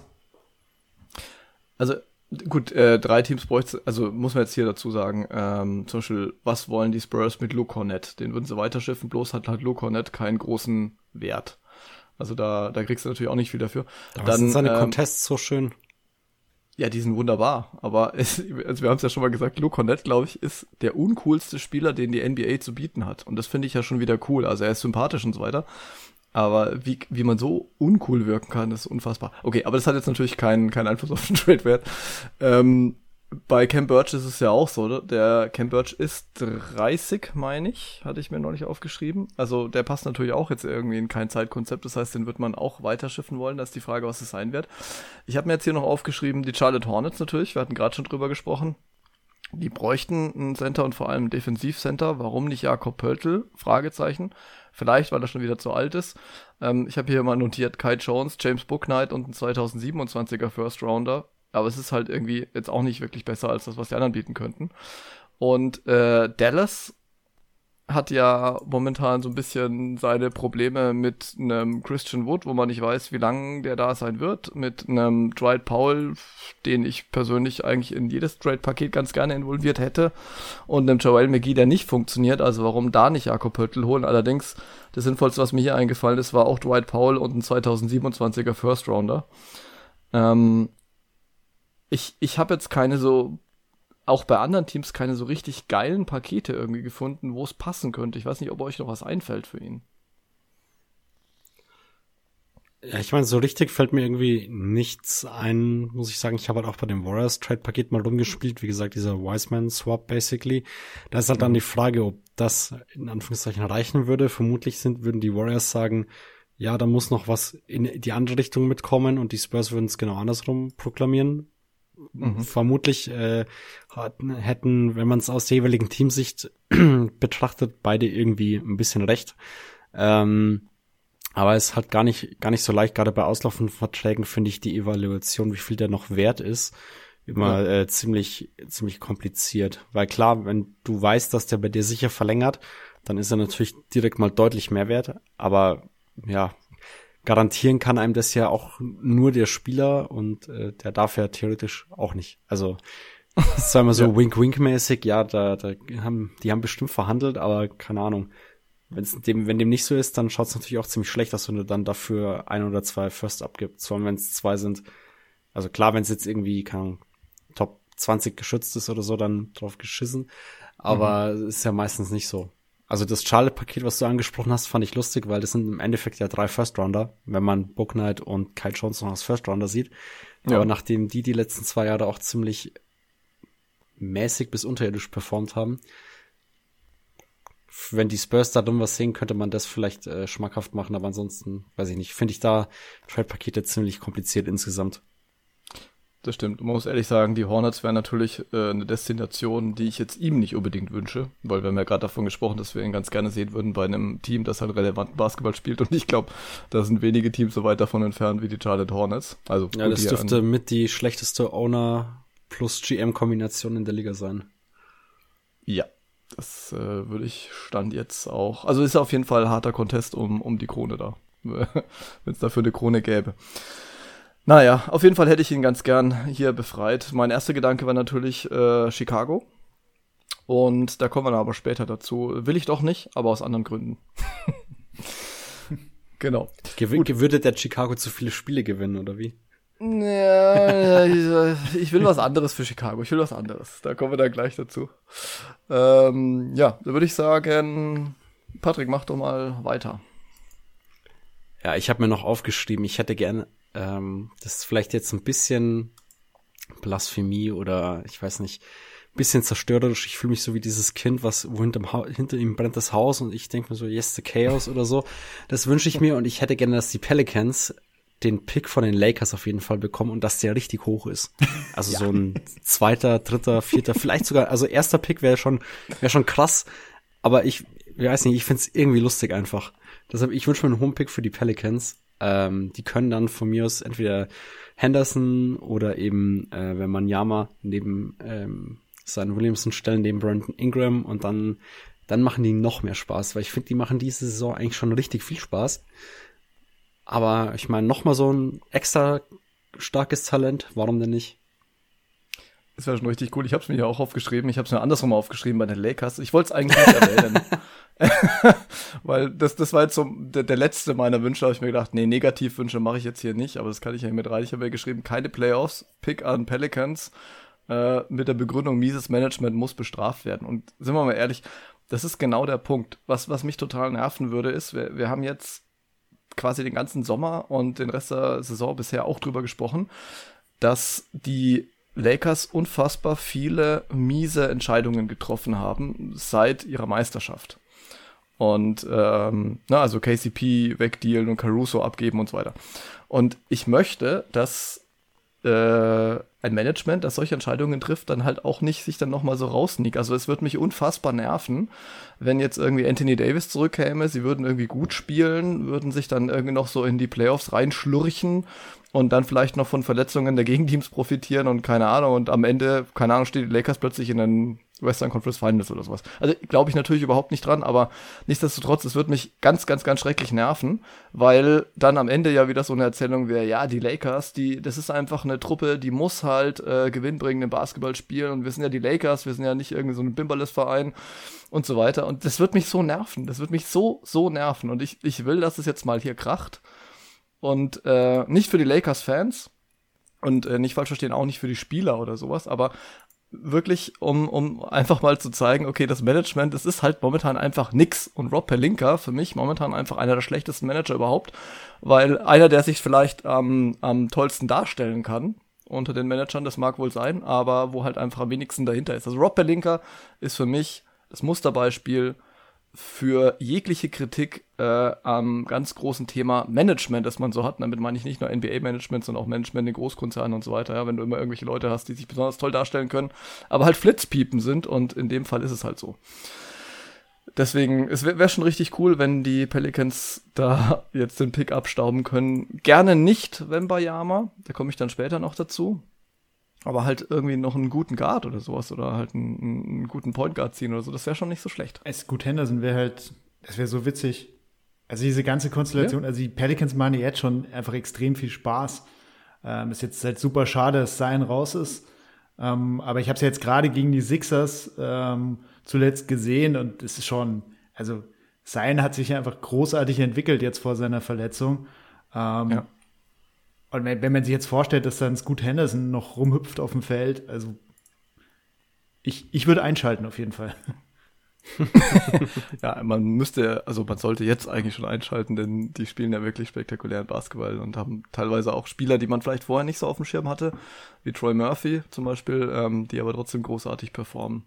Also gut, äh, drei Teams bräuchte, also muss man jetzt hier dazu sagen, ähm, zum Beispiel, was wollen die Spurs mit Luke Kornet? Den würden sie weiterschiffen, bloß hat halt Luke Kornet keinen großen Wert. Also da, da kriegst du natürlich auch nicht viel dafür. Aber dann sind seine ähm, Contests so schön. Ja, die sind wunderbar. Aber es, also wir haben es ja schon mal gesagt, Luke Kornet, glaube ich, ist der uncoolste Spieler, den die N B A zu bieten hat. Und das finde ich ja schon wieder cool. Also er ist sympathisch und so weiter. Aber wie, wie man so uncool wirken kann, ist unfassbar. Okay, aber das hat jetzt natürlich keinen keinen Einfluss auf den Trade-Wert. Ähm, bei Cam Birch ist es ja auch so, ne? Der Cam Birch ist dreißig, meine ich, hatte ich mir noch nicht aufgeschrieben. Also der passt natürlich auch jetzt irgendwie in kein Zeitkonzept. Das heißt, den wird man auch weiterschiffen wollen. Das ist die Frage, was es sein wird. Ich habe mir jetzt hier noch aufgeschrieben, die Charlotte Hornets natürlich. Wir hatten gerade schon drüber gesprochen. Die bräuchten einen Center und vor allem einen Defensivcenter. Warum nicht Jakob Pöltl? Fragezeichen. Vielleicht, weil er schon wieder zu alt ist. Ähm, ich habe hier mal notiert, Kai Jones, James Bouknight und ein zweitausendsiebenundzwanziger First Rounder. Aber es ist halt irgendwie jetzt auch nicht wirklich besser als das, was die anderen bieten könnten. Und äh, Dallas hat ja momentan so ein bisschen seine Probleme mit einem Christian Wood, wo man nicht weiß, wie lange der da sein wird, mit einem Dwight Powell, den ich persönlich eigentlich in jedes Trade-Paket ganz gerne involviert hätte, und einem Joel McGee, der nicht funktioniert. Also warum da nicht Jakob Pöltl holen? Allerdings, das Sinnvollste, was mir hier eingefallen ist, war auch Dwight Powell und ein zweitausendsiebenundzwanziger First Rounder. Ähm, Ich, ich habe jetzt keine so, auch bei anderen Teams, keine so richtig geilen Pakete irgendwie gefunden, wo es passen könnte. Ich weiß nicht, ob euch noch was einfällt für ihn. Ja, ich meine, so richtig fällt mir irgendwie nichts ein, muss ich sagen. Ich habe halt auch bei dem Warriors-Trade-Paket mal rumgespielt. Wie gesagt, dieser Wiseman-Swap basically. Da ist halt dann die Frage, ob das in Anführungszeichen reichen würde. Vermutlich sind, würden die Warriors sagen, ja, da muss noch was in die andere Richtung mitkommen, und die Spurs würden es genau andersrum proklamieren. Mhm. Vermutlich äh, hatten, hätten, wenn man es aus der jeweiligen Teamsicht betrachtet, beide irgendwie ein bisschen recht. Ähm, aber es hat gar nicht gar nicht so leicht, gerade bei auslaufenden Verträgen finde ich die Evaluation, wie viel der noch wert ist, immer ja. äh, ziemlich ziemlich kompliziert. Weil klar, wenn du weißt, dass der bei dir sicher verlängert, dann ist er natürlich direkt mal deutlich mehr wert. Aber ja, garantieren kann einem das ja auch nur der Spieler, und äh, der darf ja theoretisch auch nicht. Also Das ist zwar immer so Ja. Wink-Wink-mäßig, ja, da, da haben, die haben bestimmt verhandelt, aber keine Ahnung. Wenn's dem, wenn dem nicht so ist, dann schaut es natürlich auch ziemlich schlecht aus, wenn du dann dafür ein oder zwei First abgibst, vor allem wenn es zwei sind. Also klar, wenn es jetzt irgendwie, keine Ahnung, Top zwanzig geschützt ist oder so, dann drauf geschissen. Aber mhm. ist ja meistens nicht so. Also das Charlotte-Paket, was du angesprochen hast, fand ich lustig, weil das sind im Endeffekt ja drei First-Rounder, wenn man Book Knight und Kyle Jones noch als First-Rounder sieht. Ja. Aber nachdem die die letzten zwei Jahre auch ziemlich mäßig bis unterirdisch performt haben, wenn die Spurs da dumm was sehen, könnte man das vielleicht äh, schmackhaft machen, aber ansonsten, weiß ich nicht, finde ich da Trade-Pakete ziemlich kompliziert insgesamt. Das stimmt. Man muss ehrlich sagen, die Hornets wären natürlich äh, eine Destination, die ich jetzt ihm nicht unbedingt wünsche, weil wir haben ja gerade davon gesprochen, dass wir ihn ganz gerne sehen würden bei einem Team, das halt relevanten Basketball spielt, und ich glaube, da sind wenige Teams so weit davon entfernt wie die Charlotte Hornets. Also ja, das dürfte an- mit die schlechteste Owner plus G M-Kombination in der Liga sein. Ja, das äh, würde ich Stand jetzt auch, also ist auf jeden Fall ein harter Contest um, um die Krone da, wenn es dafür eine Krone gäbe. Naja, auf jeden Fall hätte ich ihn ganz gern hier befreit. Mein erster Gedanke war natürlich äh, Chicago. Und da kommen wir dann aber später dazu. Will ich doch nicht, aber aus anderen Gründen. Genau. Gewin- würde der Chicago zu viele Spiele gewinnen, oder wie? Ja, ich, ich will was anderes für Chicago. Ich will was anderes. Da kommen wir dann gleich dazu. Ähm, ja, da würde ich sagen, Patrick, mach doch mal weiter. Ja, ich habe mir noch aufgeschrieben, ich hätte gerne Ähm, das ist vielleicht jetzt ein bisschen Blasphemie oder ich weiß nicht, ein bisschen zerstörerisch. Ich fühle mich so wie dieses Kind, was wo hinterm ha- hinter ihm brennt das Haus und ich denke mir so, yes, the chaos oder so. Das wünsche ich mir und ich hätte gerne, dass die Pelicans den Pick von den Lakers auf jeden Fall bekommen und dass der richtig hoch ist. Also ja. So ein zweiter, dritter, vierter, vielleicht sogar, also erster Pick wäre schon wäre schon krass, aber ich, ich weiß nicht, ich finde es irgendwie lustig einfach. Deshalb, ich wünsche mir einen hohen Pick für die Pelicans. Ähm, die können dann von mir aus entweder Henderson oder eben, äh, wenn man Yama neben ähm, Zion Williamson stellen, neben Brandon Ingram und dann dann machen die noch mehr Spaß, weil ich finde, die machen diese Saison eigentlich schon richtig viel Spaß. Aber ich meine, noch mal so ein extra starkes Talent, warum denn nicht? Das wäre schon richtig cool. Ich habe es mir ja auch aufgeschrieben. Ich habe es mir andersrum aufgeschrieben bei den Lakers. Ich wollte es eigentlich nicht erwähnen. Weil das das war jetzt so der, der letzte meiner Wünsche. Da habe ich mir gedacht, nee, Negativwünsche mache ich jetzt hier nicht. Aber das kann ich ja mit rein. Ich habe ja geschrieben, keine Playoffs, Pick an Pelicans. Äh, mit der Begründung, mieses Management muss bestraft werden. Und sind wir mal ehrlich, das ist genau der Punkt. Was, was mich total nerven würde, ist, wir, wir haben jetzt quasi den ganzen Sommer und den Rest der Saison bisher auch drüber gesprochen, dass die Lakers unfassbar viele miese Entscheidungen getroffen haben seit ihrer Meisterschaft. Und ähm, na, also K C P wegdealen und Caruso abgeben und so weiter. Und ich möchte, dass äh, ein Management, das solche Entscheidungen trifft, dann halt auch nicht sich dann nochmal so rausniegt. Also es würde mich unfassbar nerven, wenn jetzt irgendwie Anthony Davis zurückkäme, sie würden irgendwie gut spielen, würden sich dann irgendwie noch so in die Playoffs reinschlurchen und dann vielleicht noch von Verletzungen der Gegenteams profitieren und keine Ahnung, und am Ende, keine Ahnung, steht die Lakers plötzlich in den Western Conference Finals oder sowas. Also glaube ich natürlich überhaupt nicht dran, aber nichtsdestotrotz, es wird mich ganz, ganz, ganz schrecklich nerven, weil dann am Ende ja wieder so eine Erzählung wäre, ja, die Lakers, die, das ist einfach eine Truppe, die muss halt äh, gewinnbringenden Basketball spielen und wir sind ja die Lakers, wir sind ja nicht irgendwie so ein Bimberless-Verein und so weiter, und das wird mich so nerven, das wird mich so, so nerven, und ich, ich will, dass es jetzt mal hier kracht. Und äh, nicht für die Lakers-Fans und äh, nicht falsch verstehen, auch nicht für die Spieler oder sowas, aber wirklich, um um einfach mal zu zeigen, okay, das Management, das ist halt momentan einfach nix. Und Rob Pelinka, für mich momentan einfach einer der schlechtesten Manager überhaupt, weil einer, der sich vielleicht am am tollsten darstellen kann unter den Managern, das mag wohl sein, aber wo halt einfach am wenigsten dahinter ist. Also Rob Pelinka ist für mich das Musterbeispiel für jegliche Kritik äh, am ganz großen Thema Management, das man so hat. Damit meine ich nicht nur N B A-Management, sondern auch Management in Großkonzernen und so weiter. Ja, wenn du immer irgendwelche Leute hast, die sich besonders toll darstellen können, aber halt Flitzpiepen sind, und in dem Fall ist es halt so. Deswegen, es wäre wär schon richtig cool, wenn die Pelicans da jetzt den Pick abstauben können. Gerne nicht Wembanyama, da komme ich dann später noch dazu. Aber halt irgendwie noch einen guten Guard oder sowas oder halt einen, einen guten Point Guard ziehen oder so, das wäre schon nicht so schlecht. Es gut Henderson wäre halt, das wäre so witzig. Also diese ganze Konstellation, ja. Also die Pelicans machen jetzt schon einfach extrem viel Spaß. Ähm, ist jetzt halt super schade, dass Zion raus ist. Ähm, aber ich habe es jetzt gerade gegen die Sixers ähm, zuletzt gesehen und es ist schon, also Zion hat sich einfach großartig entwickelt jetzt vor seiner Verletzung. Ähm, Ja. Und wenn, wenn man sich jetzt vorstellt, dass dann Scoot Henderson noch rumhüpft auf dem Feld, also ich, ich würde einschalten auf jeden Fall. Ja, man müsste, also man sollte jetzt eigentlich schon einschalten, denn die spielen ja wirklich spektakulären Basketball und haben teilweise auch Spieler, die man vielleicht vorher nicht so auf dem Schirm hatte, wie Troy Murphy zum Beispiel, ähm, die aber trotzdem großartig performen.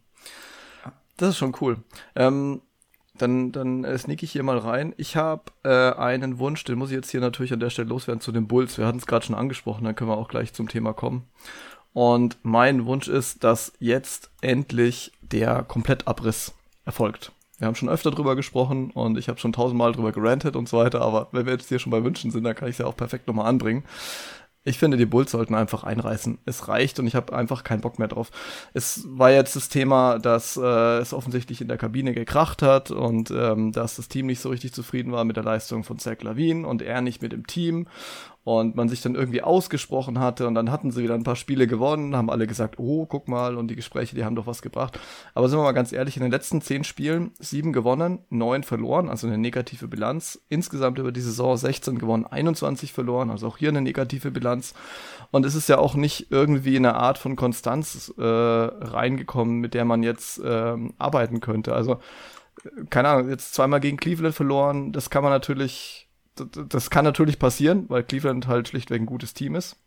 Das ist schon cool. Ähm, dann dann äh, sneak ich hier mal rein. Ich habe äh, einen Wunsch, den muss ich jetzt hier natürlich an der Stelle loswerden zu den Bulls. Wir hatten es gerade schon angesprochen, dann können wir auch gleich zum Thema kommen. Und mein Wunsch ist, dass jetzt endlich der Komplettabriss erfolgt. Wir haben schon öfter drüber gesprochen und ich habe schon tausendmal drüber gerantet und so weiter, aber wenn wir jetzt hier schon bei Wünschen sind, dann kann ich es ja auch perfekt nochmal anbringen. Ich finde, die Bulls sollten einfach einreißen. Es reicht und ich habe einfach keinen Bock mehr drauf. Es war jetzt das Thema, dass äh, es offensichtlich in der Kabine gekracht hat und ähm, dass das Team nicht so richtig zufrieden war mit der Leistung von Zach LaVine und er nicht mit dem Team. Und man sich dann irgendwie ausgesprochen hatte und dann hatten sie wieder ein paar Spiele gewonnen, haben alle gesagt, oh, guck mal, und die Gespräche, die haben doch was gebracht. Aber sind wir mal ganz ehrlich, in den letzten zehn Spielen sieben gewonnen, neun verloren, also eine negative Bilanz. Insgesamt über die Saison sechzehn gewonnen, einundzwanzig verloren, also auch hier eine negative Bilanz. Und es ist ja auch nicht irgendwie eine Art von Konstanz äh, reingekommen, mit der man jetzt äh, arbeiten könnte. Also, keine Ahnung, jetzt zweimal gegen Cleveland verloren, das kann man natürlich... Das kann natürlich passieren, weil Cleveland halt schlichtweg ein gutes Team ist.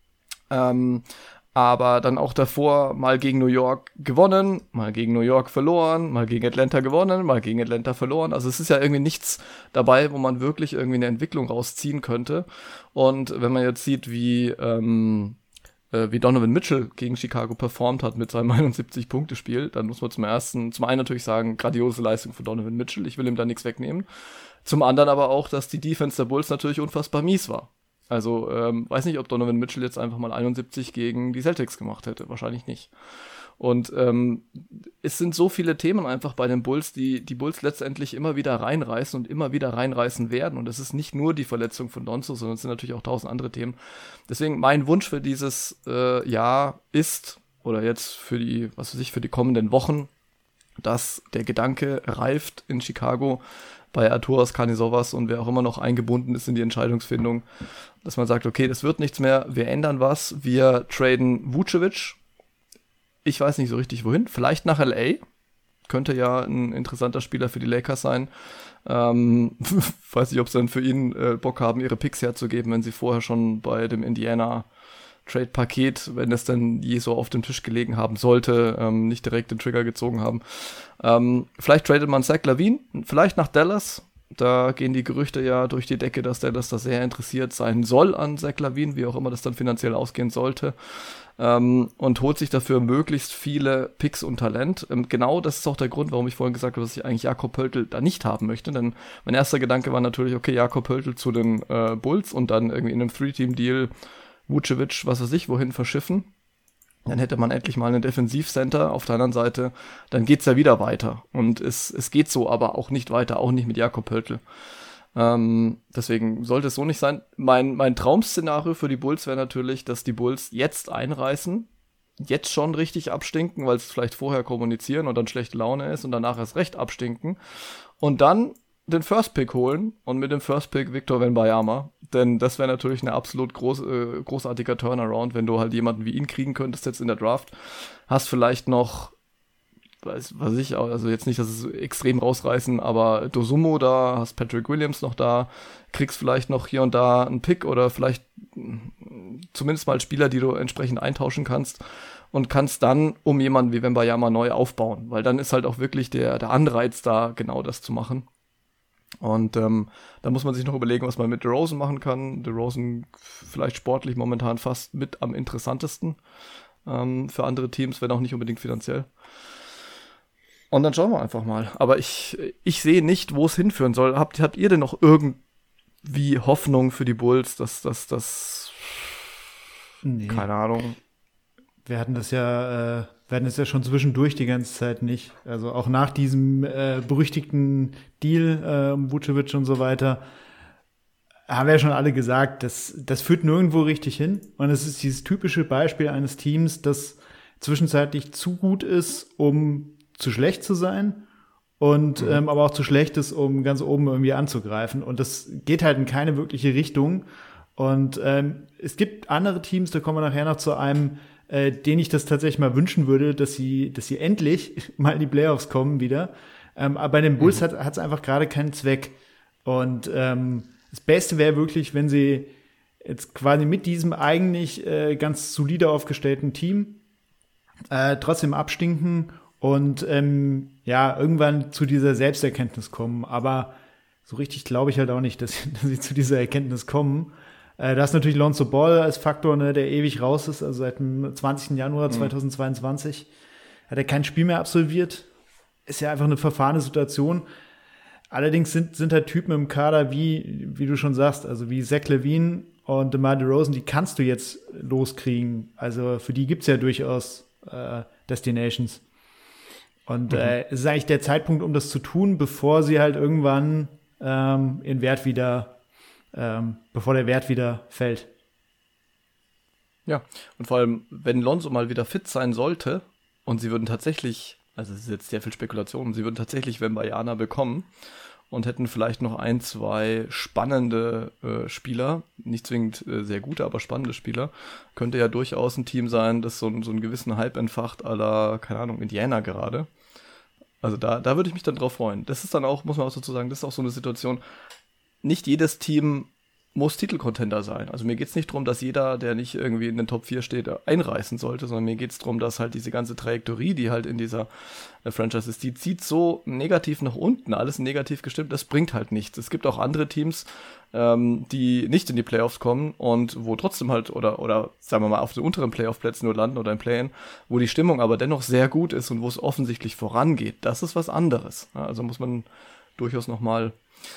Ähm, aber dann auch davor mal gegen New York gewonnen, mal gegen New York verloren, mal gegen Atlanta gewonnen, mal gegen Atlanta verloren. Also es ist ja irgendwie nichts dabei, wo man wirklich irgendwie eine Entwicklung rausziehen könnte. Und wenn man jetzt sieht, wie ähm, äh, wie Donovan Mitchell gegen Chicago performt hat mit seinem einundsiebzig-Punkte-Spiel, dann muss man zum ersten, zum einen natürlich sagen, grandiose Leistung von Donovan Mitchell. Ich will ihm da nichts wegnehmen. Zum anderen aber auch, dass die Defense der Bulls natürlich unfassbar mies war. Also, ähm, weiß nicht, ob Donovan Mitchell jetzt einfach mal einundsiebzig gegen die Celtics gemacht hätte. Wahrscheinlich nicht. Und ähm, es sind so viele Themen einfach bei den Bulls, die die Bulls letztendlich immer wieder reinreißen und immer wieder reinreißen werden. Und es ist nicht nur die Verletzung von Lonzo, sondern es sind natürlich auch tausend andere Themen. Deswegen mein Wunsch für dieses äh, Jahr ist, oder jetzt für die, was weiß ich, für die kommenden Wochen, dass der Gedanke reift in Chicago, bei Arturas Karnisovas und wer auch immer noch eingebunden ist in die Entscheidungsfindung, dass man sagt, okay, das wird nichts mehr, wir ändern was, wir traden Vucevic, ich weiß nicht so richtig wohin, vielleicht nach L A, könnte ja ein interessanter Spieler für die Lakers sein, ähm, weiß nicht, ob sie dann für ihn äh, Bock haben, ihre Picks herzugeben, wenn sie vorher schon bei dem Indiana Trade-Paket, wenn es dann je so auf dem Tisch gelegen haben sollte, ähm, nicht direkt den Trigger gezogen haben. Ähm, vielleicht tradet man Zach LaVine, vielleicht nach Dallas. Da gehen die Gerüchte ja durch die Decke, dass Dallas da sehr interessiert sein soll an Zach LaVine, wie auch immer das dann finanziell ausgehen sollte. Ähm, und holt sich dafür möglichst viele Picks und Talent. Ähm, genau das ist auch der Grund, warum ich vorhin gesagt habe, dass ich eigentlich Jakob Poeltl da nicht haben möchte. Denn mein erster Gedanke war natürlich, okay, Jakob Poeltl zu den äh, Bulls und dann irgendwie in einem Three-Team-Deal Vucevic, was weiß ich, wohin verschiffen. Dann hätte man endlich mal einen Defensivcenter. Auf der anderen Seite, dann geht's ja wieder weiter. Und es, es geht so aber auch nicht weiter, auch nicht mit Jakob Poeltl. Ähm, deswegen sollte es so nicht sein. Mein, mein Traum-Szenario für die Bulls wäre natürlich, dass die Bulls jetzt einreißen, jetzt schon richtig abstinken, weil sie es vielleicht vorher kommunizieren und dann schlechte Laune ist und danach erst recht abstinken. Und dann den First Pick holen und mit dem First Pick Victor Wembanyama, denn das wäre natürlich ein absolut groß, äh, großartiger Turnaround, wenn du halt jemanden wie ihn kriegen könntest jetzt in der Draft. Hast vielleicht noch, weiß, weiß ich, also jetzt nicht, dass es extrem rausreißen, aber Dosumo da, hast Patrick Williams noch da, kriegst vielleicht noch hier und da einen Pick oder vielleicht zumindest mal Spieler, die du entsprechend eintauschen kannst und kannst dann um jemanden wie Wembanyama neu aufbauen, weil dann ist halt auch wirklich der, der Anreiz da, genau das zu machen. Und ähm, da muss man sich noch überlegen, was man mit DeRozan machen kann. DeRozan vielleicht sportlich momentan fast mit am interessantesten ähm, für andere Teams, wenn auch nicht unbedingt finanziell. Und dann schauen wir einfach mal. Aber ich, ich sehe nicht, wo es hinführen soll. Habt, habt ihr denn noch irgendwie Hoffnung für die Bulls, dass das, das, nee. Keine Ahnung. Wir hatten das ja, äh, wir hatten das ja schon zwischendurch die ganze Zeit nicht. Also auch nach diesem äh, berüchtigten Deal, äh, Vucevic und so weiter, haben wir ja schon alle gesagt, das, das führt nirgendwo richtig hin. Und es ist dieses typische Beispiel eines Teams, das zwischenzeitlich zu gut ist, um zu schlecht zu sein und mhm. ähm, aber auch zu schlecht ist, um ganz oben irgendwie anzugreifen. Und das geht halt in keine wirkliche Richtung. Und ähm, es gibt andere Teams, da kommen wir nachher noch zu einem, äh, denen ich das tatsächlich mal wünschen würde, dass sie, dass sie endlich mal in die Playoffs kommen wieder. Ähm, aber bei den Bulls mhm. hat es einfach gerade keinen Zweck. Und ähm, das Beste wäre wirklich, wenn sie jetzt quasi mit diesem eigentlich äh, ganz solide aufgestellten Team äh, trotzdem abstinken und ähm, ja, irgendwann zu dieser Selbsterkenntnis kommen. Aber so richtig glaube ich halt auch nicht, dass, dass sie zu dieser Erkenntnis kommen. Äh, da ist natürlich Lonzo Ball als Faktor, ne, der ewig raus ist, also seit dem zwanzigsten Januar zweitausendzweiundzwanzig hat er kein Spiel mehr absolviert. Ist ja einfach eine verfahrene Situation. Allerdings sind, sind halt Typen im Kader, wie, wie du schon sagst, also wie Zach LaVine und DeMar DeRozan, die kannst du jetzt loskriegen. Also für die gibt's ja durchaus äh, Destinations. Und mhm. äh, es ist eigentlich der Zeitpunkt, um das zu tun, bevor sie halt irgendwann ähm, ihren Wert wieder Ähm, bevor der Wert wieder fällt. Ja, und vor allem, wenn Lonzo mal wieder fit sein sollte und sie würden tatsächlich, also es ist jetzt sehr viel Spekulation, sie würden tatsächlich Wembanyama bekommen und hätten vielleicht noch ein, zwei spannende äh, Spieler, nicht zwingend äh, sehr gute, aber spannende Spieler, könnte ja durchaus ein Team sein, das so, so einen gewissen Hype entfacht, à la, keine Ahnung, Indiana gerade. Also da, da würde ich mich dann drauf freuen. Das ist dann auch, muss man auch dazu sagen, das ist auch so eine Situation, nicht jedes Team muss Titelcontender sein. Also mir geht es nicht darum, dass jeder, der nicht irgendwie in den Top vier steht, einreißen sollte, sondern mir geht es darum, dass halt diese ganze Trajektorie, die halt in dieser äh, Franchise ist, die zieht so negativ nach unten, alles negativ gestimmt, das bringt halt nichts. Es gibt auch andere Teams, ähm, die nicht in die Playoffs kommen und wo trotzdem halt, oder, oder sagen wir mal, auf den unteren Playoff-Plätzen nur landen oder im Play-In, wo die Stimmung aber dennoch sehr gut ist und wo es offensichtlich vorangeht. Das ist was anderes. Ja, also muss man durchaus nochmal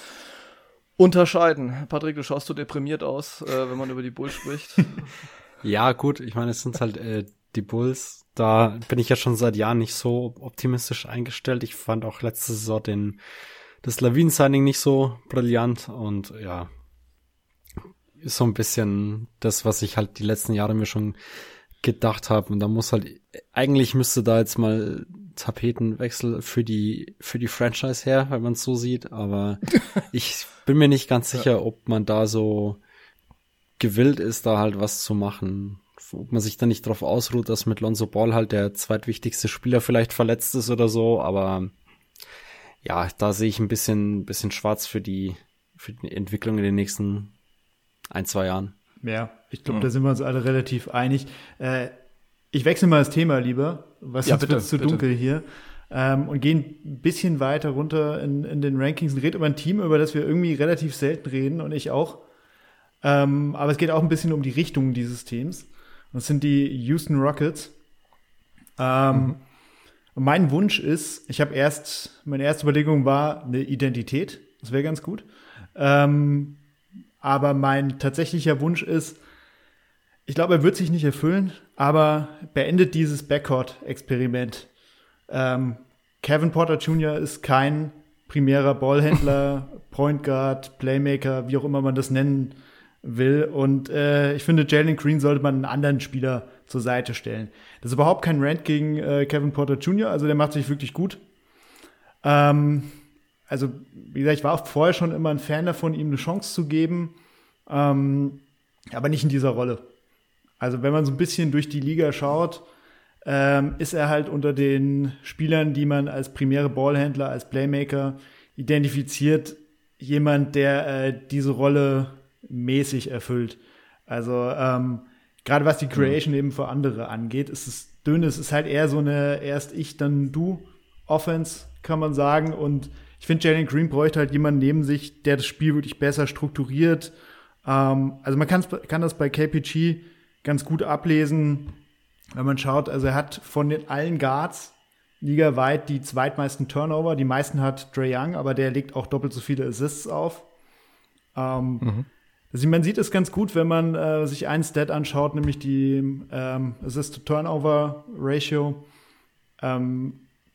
unterscheiden. Patrick, du schaust so deprimiert aus, äh, wenn man über die Bulls spricht. Ja, gut, ich meine, es sind halt äh, die Bulls. Da bin ich ja schon seit Jahren nicht so optimistisch eingestellt. Ich fand auch letzte Saison den, das LaVine-Signing nicht so brillant und ja, ist so ein bisschen das, was ich halt die letzten Jahre mir schon gedacht habe. Und da muss halt, eigentlich müsste da jetzt mal Tapetenwechsel für die für die Franchise her, wenn man es so sieht, aber ich bin mir nicht ganz sicher, ja. ob man da so gewillt ist, da halt was zu machen. Ob man sich da nicht drauf ausruht, dass mit Lonzo Ball halt der zweitwichtigste Spieler vielleicht verletzt ist oder so, aber ja, da sehe ich ein bisschen bisschen schwarz für die für die Entwicklung in den nächsten ein, zwei Jahren. Ja, ich glaube, mhm. da sind wir uns alle relativ einig. Äh, ich wechsle mal das Thema lieber, was ja, sonst wird es zu bitte. dunkel hier, ähm, und gehe ein bisschen weiter runter in, in den Rankings und rede über ein Team, über das wir irgendwie relativ selten reden und ich auch. Ähm, aber es geht auch ein bisschen um die Richtung dieses Teams. Das sind die Houston Rockets. Ähm, mhm. Und mein Wunsch ist, ich habe erst, meine erste Überlegung war eine Identität. Das wäre ganz gut. Ähm, aber mein tatsächlicher Wunsch ist, ich glaube, er wird sich nicht erfüllen, aber beendet dieses Backcourt-Experiment. Ähm, Kevin Porter Junior ist kein primärer Ballhändler, Point Guard, Playmaker, wie auch immer man das nennen will. Und äh, ich finde, Jalen Green sollte man einen anderen Spieler zur Seite stellen. Das ist überhaupt kein Rant gegen äh, Kevin Porter Junior, also der macht sich wirklich gut. Ähm, also, wie gesagt, ich war auch vorher schon immer ein Fan davon, ihm eine Chance zu geben, ähm, aber nicht in dieser Rolle. Also wenn man so ein bisschen durch die Liga schaut, ähm, ist er halt unter den Spielern, die man als primäre Ballhändler, als Playmaker identifiziert, jemand, der äh, diese Rolle mäßig erfüllt. Also ähm, gerade was die Creation mhm. eben für andere angeht, ist es dünn. Es ist halt eher so eine erst ich, dann du Offense, kann man sagen. Und ich finde, Jalen Green bräuchte halt jemanden neben sich, der das Spiel wirklich besser strukturiert. Ähm, also man kann das bei K P G ganz gut ablesen, wenn man schaut. Also er hat von den allen Guards ligaweit die zweitmeisten Turnover. Die meisten hat Trae Young, aber der legt auch doppelt so viele Assists auf. Ähm, mhm. Also man sieht es ganz gut, wenn man äh, sich einen Stat anschaut, nämlich die ähm, Assist-to-Turnover-Ratio. Ähm,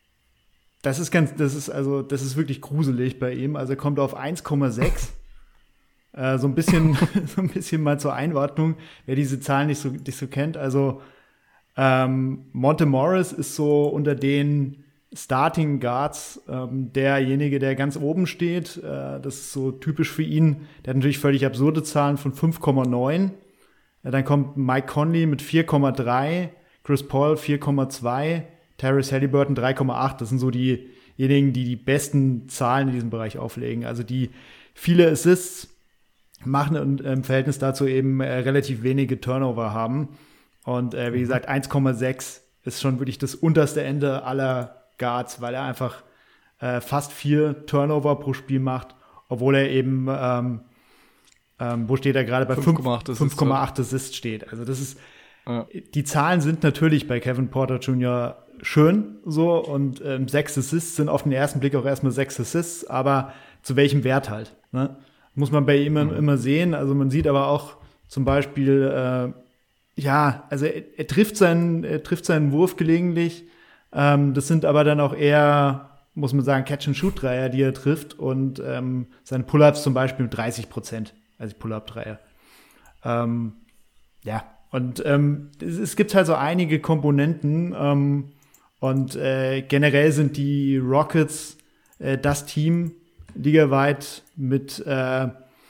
das ist ganz, das ist also, das ist wirklich gruselig bei ihm. Also er kommt auf eins Komma sechs. Äh, so ein bisschen, so ein bisschen mal zur Einordnung, wer diese Zahlen nicht so, nicht so kennt. Also Ähm, Monte Morris ist so unter den Starting Guards ähm, derjenige, der ganz oben steht. Äh, das ist so typisch für ihn. Der hat natürlich völlig absurde Zahlen von fünf Komma neun. Ja, dann kommt Mike Conley mit vier Komma drei, Chris Paul vier Komma zwei, Tyrese Haliburton drei Komma acht. Das sind so diejenigen, die die besten Zahlen in diesem Bereich auflegen. Also die viele Assists machen und im Verhältnis dazu eben äh, relativ wenige Turnover haben. Und äh, wie gesagt, eins Komma sechs ist schon wirklich das unterste Ende aller Guards, weil er einfach äh, fast vier Turnover pro Spiel macht, obwohl er eben, ähm, ähm, wo steht er gerade, bei fünf Komma acht Assists steht. Also das ist, ja. Die Zahlen sind natürlich bei Kevin Porter Junior schön so und ähm, sechs Assists sind auf den ersten Blick auch erstmal sechs Assists, aber zu welchem Wert halt, ne? Muss man bei ihm mhm. immer sehen. Also man sieht aber auch zum Beispiel, äh, ja, also er, er trifft seinen, er trifft seinen Wurf gelegentlich. Ähm, das sind aber dann auch eher, muss man sagen, Catch-and-Shoot-Dreier, die er trifft und ähm, seine Pull-Ups zum Beispiel mit dreißig Prozent, also Pull-Up-Dreier. Ähm, ja, und ähm, es, es gibt halt so einige Komponenten ähm, und äh, generell sind die Rockets äh, das Team ligaweit mit äh,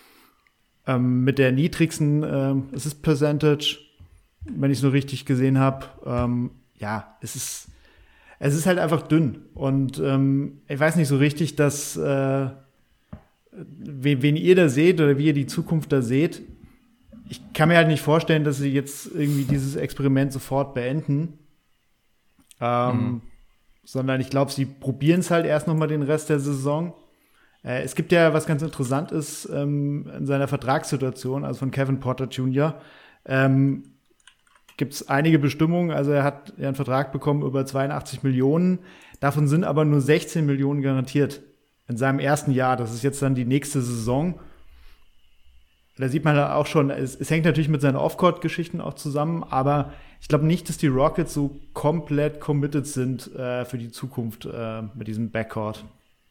ähm, mit der niedrigsten äh, Assist Percentage, wenn ich es nur richtig gesehen habe. Ähm, ja, es ist es ist halt einfach dünn und ähm, ich weiß nicht so richtig, dass äh, wen, wen ihr da seht oder wie ihr die Zukunft da seht. Ich kann mir halt nicht vorstellen, dass sie jetzt irgendwie dieses Experiment sofort beenden, ähm, mhm. sondern ich glaube, sie probieren es halt erst noch mal den Rest der Saison. Äh, es gibt ja was ganz Interessantes ähm, in seiner Vertragssituation, also von Kevin Porter Junior Ähm, gibt es einige Bestimmungen, also er hat ja einen Vertrag bekommen über zweiundachtzig Millionen, davon sind aber nur sechzehn Millionen garantiert in seinem ersten Jahr. Das ist jetzt dann die nächste Saison. Da sieht man auch schon, es, es hängt natürlich mit seinen Off-Court-Geschichten auch zusammen, aber ich glaube nicht, dass die Rockets so komplett committed sind äh, für die Zukunft äh, mit diesem Backcourt.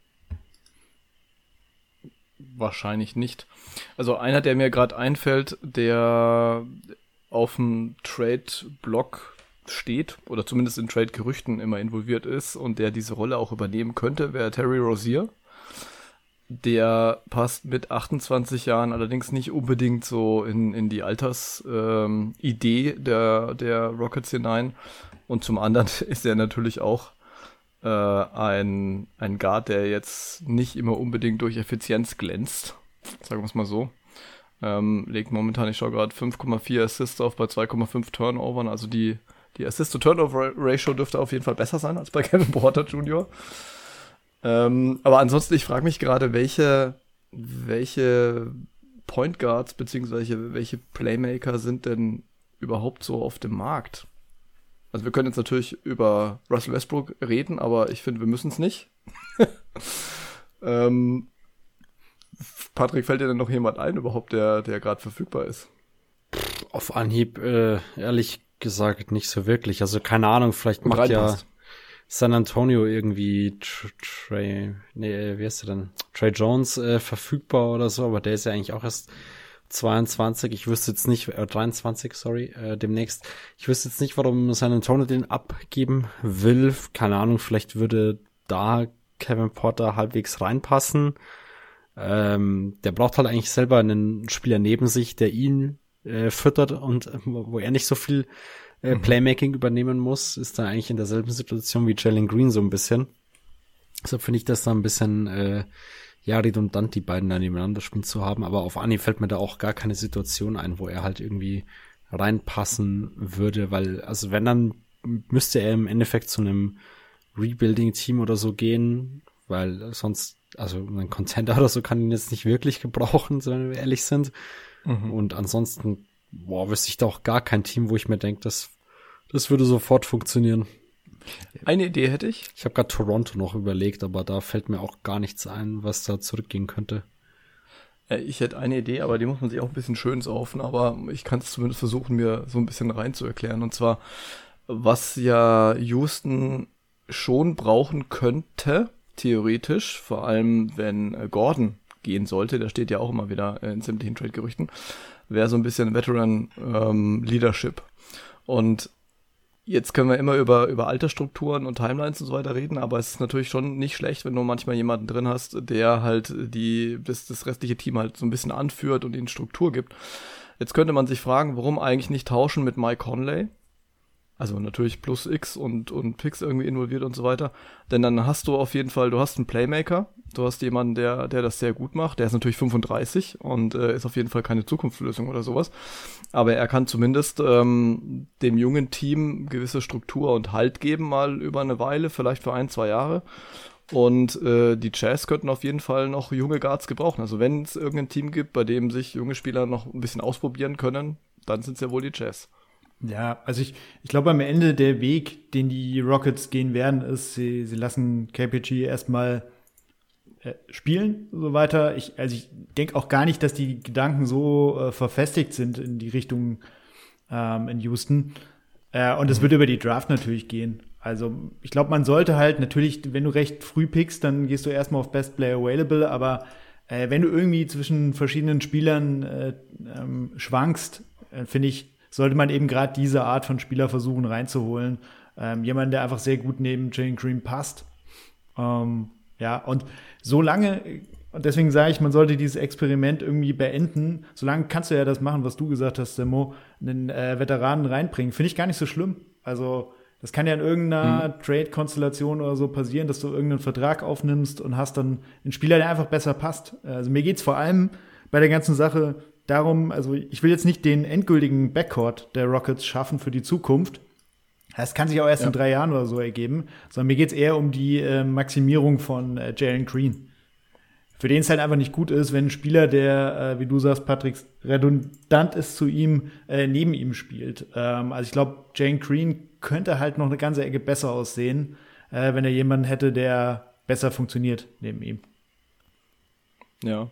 Wahrscheinlich nicht. Also einer, der mir gerade einfällt, der auf dem Trade-Block steht oder zumindest in Trade-Gerüchten immer involviert ist und der diese Rolle auch übernehmen könnte, wäre Terry Rozier. Der passt mit achtundzwanzig Jahren allerdings nicht unbedingt so in, in die Altersidee ähm, der, der Rockets hinein. Und zum anderen ist er natürlich auch äh, ein, ein Guard, der jetzt nicht immer unbedingt durch Effizienz glänzt. Sagen wir es mal so. Ähm, legt momentan, ich schaue gerade, fünf Komma vier Assists auf bei zwei Komma fünf Turnovern. Also die, die Assist-to-Turnover-Ratio dürfte auf jeden Fall besser sein als bei Kevin Porter Junior Ähm, aber ansonsten, ich frage mich gerade, welche, welche Point Guards beziehungsweise welche Playmaker sind denn überhaupt so auf dem Markt? Also wir können jetzt natürlich über Russell Westbrook reden, aber ich finde, wir müssen es nicht. ähm, Patrick, fällt dir denn noch jemand ein überhaupt, der, der gerade verfügbar ist? Auf Anhieb, äh, ehrlich gesagt, nicht so wirklich. Also keine Ahnung, vielleicht macht ja San Antonio irgendwie Trey, nee, wie heißt der denn? Trey Jones äh, verfügbar oder so, aber der ist ja eigentlich auch erst zweiundzwanzig. Ich wüsste jetzt nicht, äh, dreiundzwanzig, sorry, äh, demnächst. Ich wüsste jetzt nicht, warum San Antonio den abgeben will. Keine Ahnung, vielleicht würde da Kevin Porter halbwegs reinpassen. Ähm, der braucht halt eigentlich selber einen Spieler neben sich, der ihn äh, füttert und äh, wo er nicht so viel äh, Playmaking übernehmen muss, ist da eigentlich in derselben Situation wie Jalen Green so ein bisschen. Deshalb finde ich das da ein bisschen äh, ja redundant, die beiden da nebeneinander spielen zu haben, aber auf Anhieb fällt mir da auch gar keine Situation ein, wo er halt irgendwie reinpassen würde, weil, also wenn, dann müsste er im Endeffekt zu einem Rebuilding-Team oder so gehen, weil sonst, also ein Contender oder so kann ihn jetzt nicht wirklich gebrauchen, wenn wir ehrlich sind. Mhm. Und ansonsten, boah, wüsste ich da auch gar kein Team, wo ich mir denke, das, das würde sofort funktionieren. Eine Idee hätte ich. Ich habe gerade Toronto noch überlegt, aber da fällt mir auch gar nichts ein, was da zurückgehen könnte. Ich hätte eine Idee, aber die muss man sich auch ein bisschen schön saufen, aber ich kann es zumindest versuchen, mir so ein bisschen rein zu erklären. Und zwar, was ja Houston schon brauchen könnte, theoretisch, vor allem wenn Gordon gehen sollte, der steht ja auch immer wieder in sämtlichen Trade-Gerüchten, wäre so ein bisschen Veteran ähm, Leadership. Und Jetzt können wir immer über, über Altersstrukturen und Timelines und so weiter reden, aber es ist natürlich schon nicht schlecht, wenn du manchmal jemanden drin hast, der halt die, das, das restliche Team halt so ein bisschen anführt und ihnen Struktur gibt. Jetzt könnte man sich fragen, warum eigentlich nicht tauschen mit Mike Conley? Also natürlich plus X und, und Picks irgendwie involviert und so weiter. Denn dann hast du auf jeden Fall, du hast einen Playmaker, du hast jemanden, der, der das sehr gut macht. Der ist natürlich fünfunddreißig und äh, ist auf jeden Fall keine Zukunftslösung oder sowas. Aber er kann zumindest ähm, dem jungen Team gewisse Struktur und Halt geben, mal über eine Weile, vielleicht für ein, zwei Jahre. Und äh, die Jazz könnten auf jeden Fall noch junge Guards gebrauchen. Also wenn es irgendein Team gibt, bei dem sich junge Spieler noch ein bisschen ausprobieren können, dann sind es ja wohl die Jazz. Ja, also ich, ich glaube, am Ende der Weg, den die Rockets gehen werden, ist, sie, sie lassen K P G erstmal äh, spielen und so weiter. Ich, also ich denke auch gar nicht, dass die Gedanken so äh, verfestigt sind in die Richtung ähm, in Houston. Äh, und es mhm. wird über die Draft natürlich gehen. Also ich glaube, man sollte halt natürlich, wenn du recht früh pickst, dann gehst du erstmal auf Best Player Available, aber äh, wenn du irgendwie zwischen verschiedenen Spielern äh, ähm, schwankst, äh, finde ich, sollte man eben gerade diese Art von Spieler versuchen reinzuholen. Ähm, jemand, der einfach sehr gut neben Jalen Green passt. Ähm, ja, und solange, und deswegen sage ich, man sollte dieses Experiment irgendwie beenden, solange kannst du ja das machen, was du gesagt hast, Simo, einen äh, Veteranen reinbringen. Finde ich gar nicht so schlimm. Also das kann ja in irgendeiner mhm. Trade-Konstellation oder so passieren, dass du irgendeinen Vertrag aufnimmst und hast dann einen Spieler, der einfach besser passt. Also mir geht's vor allem bei der ganzen Sache darum, also ich will jetzt nicht den endgültigen Backcourt der Rockets schaffen für die Zukunft. Das kann sich auch erst ja. in drei Jahren oder so ergeben, sondern mir geht's eher um die äh, Maximierung von äh, Jalen Green. Für den es halt einfach nicht gut ist, wenn ein Spieler, der, äh, wie du sagst, Patrick, redundant ist zu ihm, äh, neben ihm spielt. Ähm, also ich glaube, Jalen Green könnte halt noch eine ganze Ecke besser aussehen, äh, wenn er jemanden hätte, der besser funktioniert neben ihm. Ja.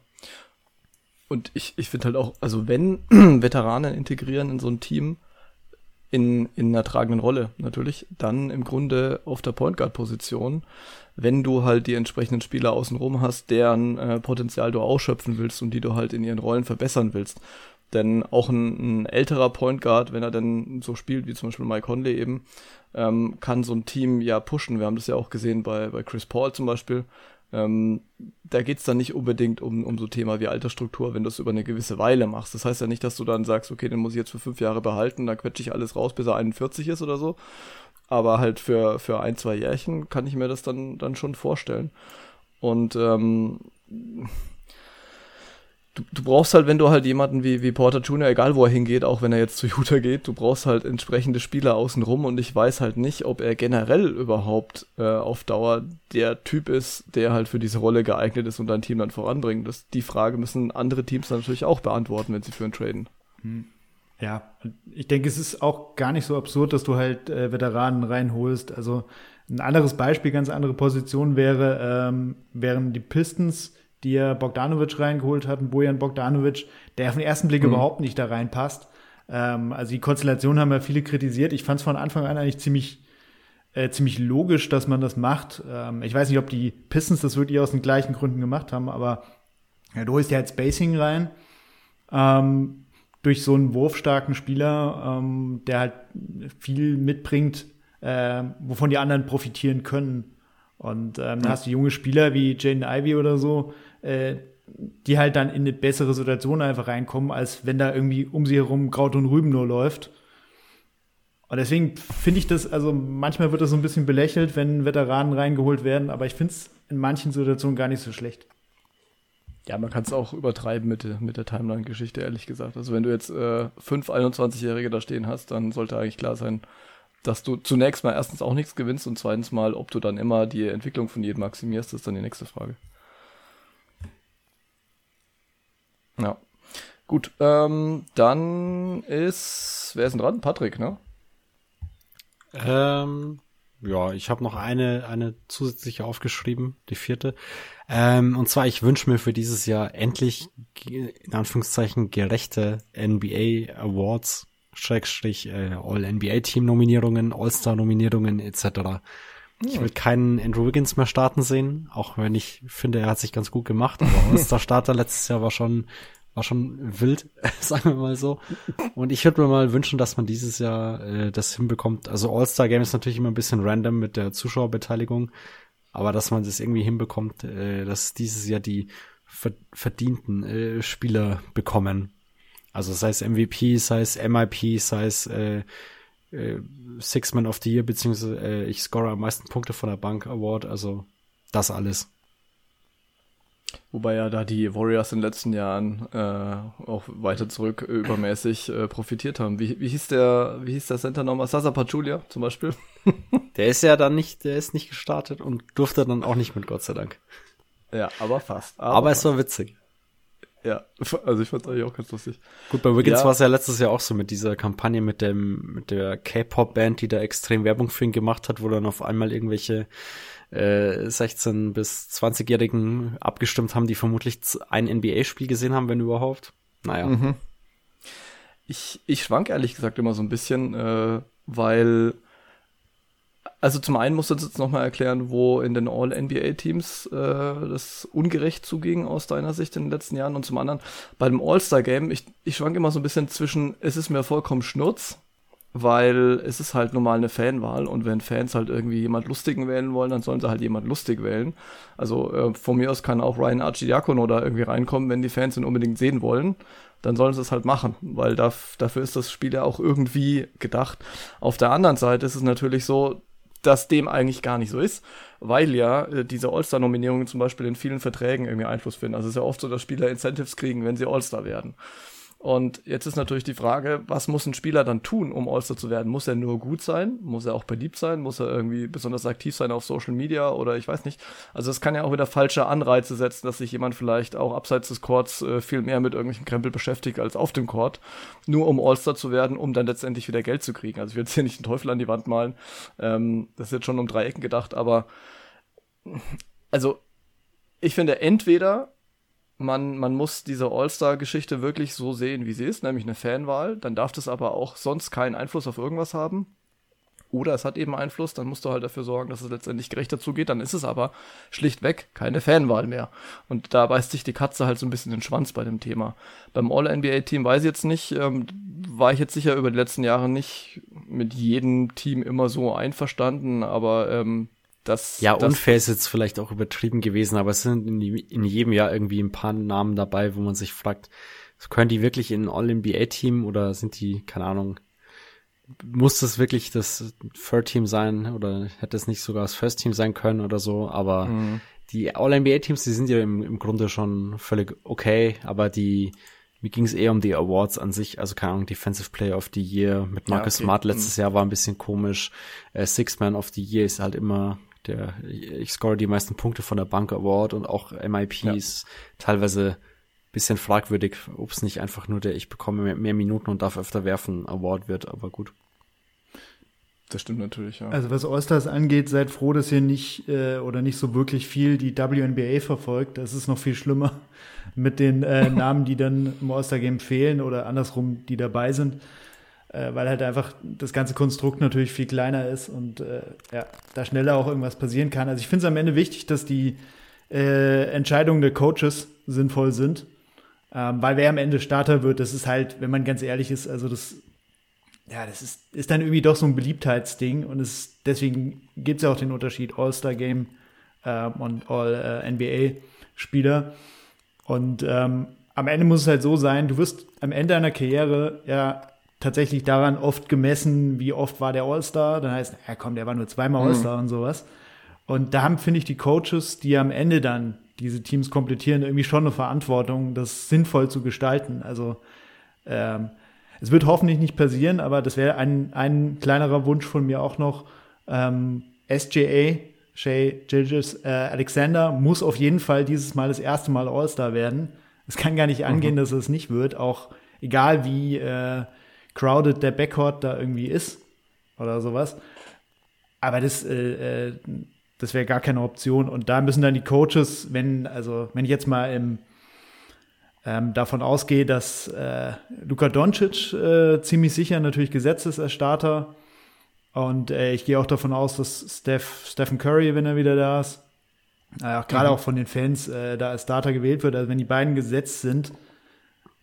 Und ich, ich finde halt auch, also wenn Veteranen integrieren in so ein Team, in, in einer tragenden Rolle natürlich, dann im Grunde auf der Point Guard Position, wenn du halt die entsprechenden Spieler außenrum hast, deren äh, Potenzial du ausschöpfen willst und die du halt in ihren Rollen verbessern willst. Denn auch ein, ein älterer Point Guard, wenn er dann so spielt, wie zum Beispiel Mike Conley eben, ähm, kann so ein Team ja pushen. Wir haben das ja auch gesehen bei, bei Chris Paul zum Beispiel. Ähm, da geht's dann nicht unbedingt um, um so Thema wie Altersstruktur, wenn du es über eine gewisse Weile machst. Das heißt ja nicht, dass du dann sagst, okay, den muss ich jetzt für fünf Jahre behalten, da quetsche ich alles raus, bis er einundvierzig ist oder so. Aber halt für, für ein, zwei Jährchen kann ich mir das dann, dann schon vorstellen. Und ähm, du, du brauchst halt, wenn du halt jemanden wie, wie Porter Junior, egal wo er hingeht, auch wenn er jetzt zu Utah geht, du brauchst halt entsprechende Spieler außenrum und ich weiß halt nicht, ob er generell überhaupt äh, auf Dauer der Typ ist, der halt für diese Rolle geeignet ist und dein Team dann voranbringt. Das, die Frage müssen andere Teams dann natürlich auch beantworten, wenn sie für ihn traden. Ja, ich denke, es ist auch gar nicht so absurd, dass du halt äh, Veteranen reinholst. Also ein anderes Beispiel, ganz andere Position wäre, ähm, wären die Pistons, die ja Bogdanovic reingeholt hatten, Bojan Bogdanovic, der auf den ersten Blick mhm. überhaupt nicht da reinpasst. Ähm, also die Konstellation haben ja viele kritisiert. Ich fand es von Anfang an eigentlich ziemlich äh, ziemlich logisch, dass man das macht. Ähm, ich weiß nicht, ob die Pistons das wirklich aus den gleichen Gründen gemacht haben, aber ja, du holst ja halt Spacing rein ähm, durch so einen wurfstarken Spieler, ähm, der halt viel mitbringt, äh, wovon die anderen profitieren können. Und ähm, dann hast du junge Spieler wie Jaden Ivey oder so, äh, die halt dann in eine bessere Situation einfach reinkommen, als wenn da irgendwie um sie herum Kraut und Rüben nur läuft. Und deswegen finde ich das, also manchmal wird das so ein bisschen belächelt, wenn Veteranen reingeholt werden, aber ich finde es in manchen Situationen gar nicht so schlecht. Ja, man kann es auch übertreiben mit, mit der Timeline-Geschichte, ehrlich gesagt. Also wenn du jetzt äh, fünf einundzwanzigjährige da stehen hast, dann sollte eigentlich klar sein, dass du zunächst mal erstens auch nichts gewinnst und zweitens mal, ob du dann immer die Entwicklung von jedem maximierst, ist dann die nächste Frage. Ja, gut. Ähm, dann ist, wer ist denn dran? Patrick, ne? Ähm, ja, ich habe noch eine eine zusätzliche aufgeschrieben, die vierte. Ähm, und zwar, ich wünsche mir für dieses Jahr endlich, in Anführungszeichen, gerechte N B A Awards, Schrägstrich, äh, All-N B A-Team-Nominierungen, All-Star-Nominierungen et cetera. Ja. Ich will keinen Andrew Wiggins mehr starten sehen, auch wenn ich finde, er hat sich ganz gut gemacht, aber All-Star-Starter letztes Jahr war schon war schon wild, sagen wir mal so. Und ich würde mir mal wünschen, dass man dieses Jahr äh, das hinbekommt. Also All-Star-Game ist natürlich immer ein bisschen random mit der Zuschauerbeteiligung, aber dass man das irgendwie hinbekommt, äh, dass dieses Jahr die ver- verdienten äh, Spieler bekommen. Also sei es M V P, sei es M I P, sei es äh, äh, Six Man of the Year, beziehungsweise äh, ich score am meisten Punkte von der Bank Award, also das alles. Wobei ja da die Warriors in den letzten Jahren äh, auch weiter zurück äh, übermäßig äh, profitiert haben. Wie, wie hieß der, wie hieß der Center nochmal? Sasa Pachulia zum Beispiel? Der ist ja dann nicht, der ist nicht gestartet und durfte dann auch nicht mit, Gott sei Dank. Ja, aber fast. Aber, aber fast. es war witzig. Ja, also ich fand's eigentlich auch ganz lustig. Gut, bei Wiggins ja. war es ja letztes Jahr auch so mit dieser Kampagne mit dem, mit der K-Pop-Band, die da extrem Werbung für ihn gemacht hat, wo dann auf einmal irgendwelche äh, sechzehn- bis zwanzigjährigen abgestimmt haben, die vermutlich ein N B A-Spiel gesehen haben, wenn überhaupt. Naja. Mhm. Ich, ich schwank ehrlich gesagt immer so ein bisschen, äh, weil also zum einen musst du jetzt nochmal erklären, wo in den All-N B A-Teams äh, das ungerecht zuging aus deiner Sicht in den letzten Jahren, und zum anderen bei dem All-Star-Game, ich, ich schwank immer so ein bisschen zwischen, es ist mir vollkommen Schnurz, weil es ist halt nun mal eine Fanwahl, und wenn Fans halt irgendwie jemand Lustigen wählen wollen, dann sollen sie halt jemand lustig wählen. Also äh, von mir aus kann auch Ryan Arcidiacono da irgendwie reinkommen, wenn die Fans ihn unbedingt sehen wollen, dann sollen sie es halt machen, weil da, dafür ist das Spiel ja auch irgendwie gedacht. Auf der anderen Seite ist es natürlich so, dass dem eigentlich gar nicht so ist, weil ja äh, diese All-Star-Nominierungen zum Beispiel in vielen Verträgen irgendwie Einfluss finden. Also es ist ja oft so, dass Spieler Incentives kriegen, wenn sie All-Star werden. Und jetzt ist natürlich die Frage, was muss ein Spieler dann tun, um All-Star zu werden? Muss er nur gut sein? Muss er auch beliebt sein? Muss er irgendwie besonders aktiv sein auf Social Media oder ich weiß nicht. Also es kann ja auch wieder falsche Anreize setzen, dass sich jemand vielleicht auch abseits des Courts äh, viel mehr mit irgendwelchen Krempel beschäftigt als auf dem Court, nur um All-Star zu werden, um dann letztendlich wieder Geld zu kriegen. Also ich will jetzt hier nicht den Teufel an die Wand malen. Ähm, das ist jetzt schon um drei Ecken gedacht, aber also ich finde entweder Man, man muss diese All-Star-Geschichte wirklich so sehen, wie sie ist, nämlich eine Fanwahl. Dann darf das aber auch sonst keinen Einfluss auf irgendwas haben. Oder es hat eben Einfluss, dann musst du halt dafür sorgen, dass es letztendlich gerechter zugeht. Dann ist es aber schlichtweg keine Fanwahl mehr. Und da beißt sich die Katze halt so ein bisschen den Schwanz bei dem Thema. Beim All-N B A-Team weiß ich jetzt nicht, ähm, war ich jetzt sicher über die letzten Jahre nicht mit jedem Team immer so einverstanden, aber ähm, Das, ja, das, unfair ist jetzt vielleicht auch übertrieben gewesen, aber es sind in, die, in jedem Jahr irgendwie ein paar Namen dabei, wo man sich fragt, können die wirklich in ein All-N B A-Team oder sind die, keine Ahnung, muss das wirklich das Third-Team sein oder hätte es nicht sogar das First-Team sein können oder so, aber mhm. die All-N B A-Teams, die sind ja im, im Grunde schon völlig okay, aber die, mir ging es eher um die Awards an sich, also keine Ahnung, Defensive Player of the Year mit Marcus ja, okay. Smart letztes mhm. Jahr war ein bisschen komisch, äh, Six Man of the Year ist halt immer der, ich score die meisten Punkte von der Bank Award und auch M I P ist ja. teilweise ein bisschen fragwürdig, ob es nicht einfach nur der ich bekomme mehr, mehr Minuten und darf öfter werfen Award wird, aber gut. Das stimmt natürlich, ja. Also was All-Stars angeht, seid froh, dass ihr nicht äh, oder nicht so wirklich viel die W N B A verfolgt. Das ist noch viel schlimmer mit den äh, Namen, die dann im All-Star-Game fehlen oder andersrum, die dabei sind. Äh, weil halt einfach das ganze Konstrukt natürlich viel kleiner ist und äh, ja, da schneller auch irgendwas passieren kann. Also ich finde es am Ende wichtig, dass die äh, Entscheidungen der Coaches sinnvoll sind, ähm, weil wer am Ende Starter wird, das ist halt, wenn man ganz ehrlich ist, also das ja, das ist, ist dann irgendwie doch so ein Beliebtheitsding und es deswegen gibt es ja auch den Unterschied All-Star-Game äh, und All-N B A-Spieler und ähm, am Ende muss es halt so sein, du wirst am Ende deiner Karriere ja tatsächlich daran oft gemessen, wie oft war der All-Star. Dann heißt, ja komm, der war nur zweimal mhm. All-Star und sowas. Und da haben, finde ich, die Coaches, die am Ende dann diese Teams komplettieren, irgendwie schon eine Verantwortung, das sinnvoll zu gestalten. Also ähm, es wird hoffentlich nicht passieren, aber das wäre ein, ein kleinerer Wunsch von mir auch noch. Ähm, S J A, Shai Gilgeous-Alexander, äh, muss auf jeden Fall dieses Mal das erste Mal All-Star werden. Es kann gar nicht angehen, mhm. dass es nicht wird, auch egal wie äh, crowded der Backcourt da irgendwie ist oder sowas. Aber das, äh, das wäre gar keine Option. Und da müssen dann die Coaches, wenn, also wenn ich jetzt mal im, ähm, davon ausgehe, dass äh, Luka Doncic äh, ziemlich sicher natürlich gesetzt ist als Starter. Und äh, ich gehe auch davon aus, dass Steph, Stephen Curry, wenn er wieder da ist, äh, auch gerade mhm. auch von den Fans, äh, da als Starter gewählt wird. Also wenn die beiden gesetzt sind,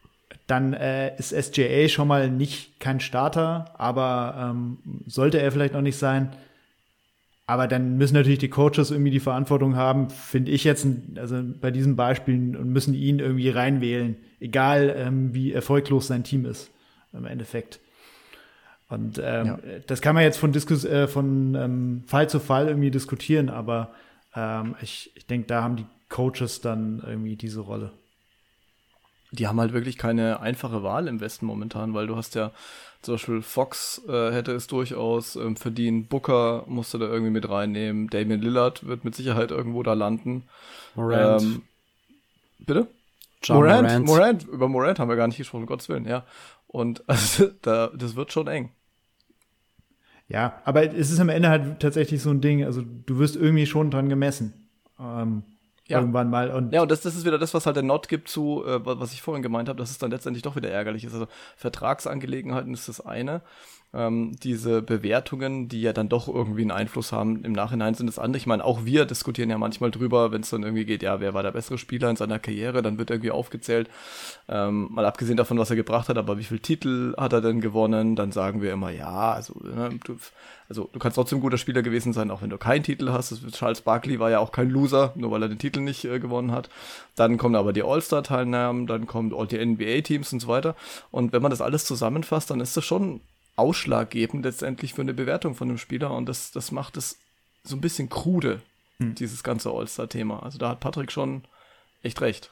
dann äh, ist S G A schon mal nicht kein Starter, aber ähm, sollte er vielleicht noch nicht sein. Aber dann müssen natürlich die Coaches irgendwie die Verantwortung haben, finde ich jetzt, also bei diesen Beispielen, und müssen ihn irgendwie reinwählen, egal ähm, wie erfolglos sein Team ist im Endeffekt. Und ähm, ja. das kann man jetzt von, Diskus- äh, von ähm, Fall zu Fall irgendwie diskutieren, aber ähm, ich, ich denke, da haben die Coaches dann irgendwie diese Rolle. Die haben halt wirklich keine einfache Wahl im Westen momentan, weil du hast ja zum Beispiel Fox äh, hätte es durchaus ähm, verdient, Booker musste da irgendwie mit reinnehmen, Damian Lillard wird mit Sicherheit irgendwo da landen. Morant. Ähm, bitte? John Morant, Morant. Morant, über Morant haben wir gar nicht gesprochen, um Gottes Willen, ja. Und also, da, das wird schon eng. Ja, aber es ist am Ende halt tatsächlich so ein Ding, also du wirst irgendwie schon dran gemessen. Ähm, Ja. Irgendwann mal. Und ja, und das, das ist wieder das, was halt der Not gibt zu, äh, was ich vorhin gemeint habe, dass es dann letztendlich doch wieder ärgerlich ist. Also Vertragsangelegenheiten ist das eine. Ähm, diese Bewertungen, die ja dann doch irgendwie einen Einfluss haben, im Nachhinein sind das andere. Ich meine, auch wir diskutieren ja manchmal drüber, wenn es dann irgendwie geht, ja, wer war der bessere Spieler in seiner Karriere, dann wird irgendwie aufgezählt. Ähm, mal abgesehen davon, was er gebracht hat, aber wie viele Titel hat er denn gewonnen? Dann sagen wir immer, ja, also, ne, du, also du kannst trotzdem ein guter Spieler gewesen sein, auch wenn du keinen Titel hast. Das, Charles Barkley war ja auch kein Loser, nur weil er den Titel nicht äh, gewonnen hat. Dann kommen aber die All-Star-Teilnahmen, dann kommen all die N B A-Teams und so weiter. Und wenn man das alles zusammenfasst, dann ist das schon ausschlaggebend letztendlich für eine Bewertung von einem Spieler. Und das, das macht es so ein bisschen krude, hm. dieses ganze All-Star-Thema. Also da hat Patrick schon echt recht.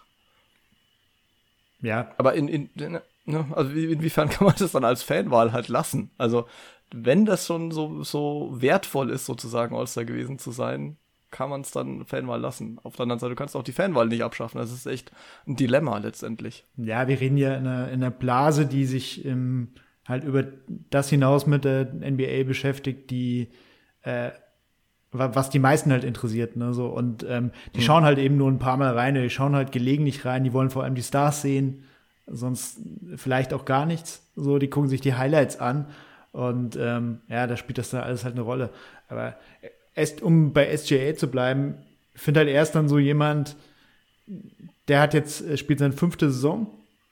Ja. Aber in, in, in ne, also inwiefern kann man das dann als Fanwahl halt lassen? Also wenn das schon so, so wertvoll ist, sozusagen All-Star gewesen zu sein, kann man es dann Fanwahl lassen. Auf der anderen Seite, du kannst auch die Fanwahl nicht abschaffen. Das ist echt ein Dilemma letztendlich. Ja, wir reden ja in einer, in einer Blase, die sich ähm, halt über das hinaus mit der N B A beschäftigt, die äh, was die meisten halt interessiert, ne, so. Und ähm, die mhm. schauen halt eben nur ein paar Mal rein, die schauen halt gelegentlich rein, die wollen vor allem die Stars sehen, sonst vielleicht auch gar nichts. So, die gucken sich die Highlights an. Und ähm, ja, da spielt das dann alles halt eine Rolle. Aber erst, um bei S G A zu bleiben, finde halt erst dann so jemand, der hat jetzt, spielt seine fünfte Saison.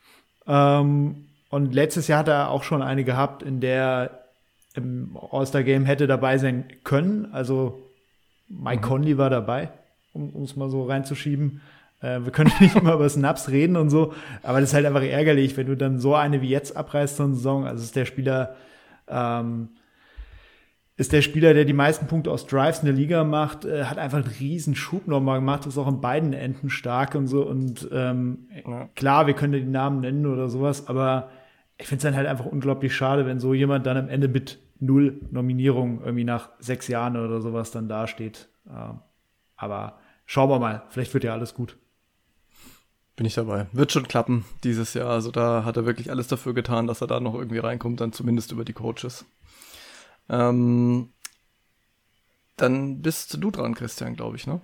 Ähm, und letztes Jahr hat er auch schon eine gehabt, in der im All-Star-Game hätte dabei sein können. Also Mike mhm. Conley war dabei, um es mal so reinzuschieben. Äh, wir können nicht immer über Snaps reden und so, aber das ist halt einfach ärgerlich, wenn du dann so eine wie jetzt abreißt so eine Saison. Also ist der Spieler ähm, ist der Spieler, der die meisten Punkte aus Drives in der Liga macht, äh, hat einfach einen riesen Schub nochmal gemacht, ist auch in beiden Enden stark und so. Und ähm, ja. klar, wir können die Namen nennen oder sowas, aber ich finde es dann halt einfach unglaublich schade, wenn so jemand dann am Ende mit null Nominierungen irgendwie nach sechs Jahren oder sowas dann dasteht. Ähm, aber schauen wir mal, vielleicht wird ja alles gut. Bin ich dabei. Wird schon klappen dieses Jahr. Also da hat er wirklich alles dafür getan, dass er da noch irgendwie reinkommt, dann zumindest über die Coaches. Ähm, dann bist du dran, Christian, glaube ich, ne?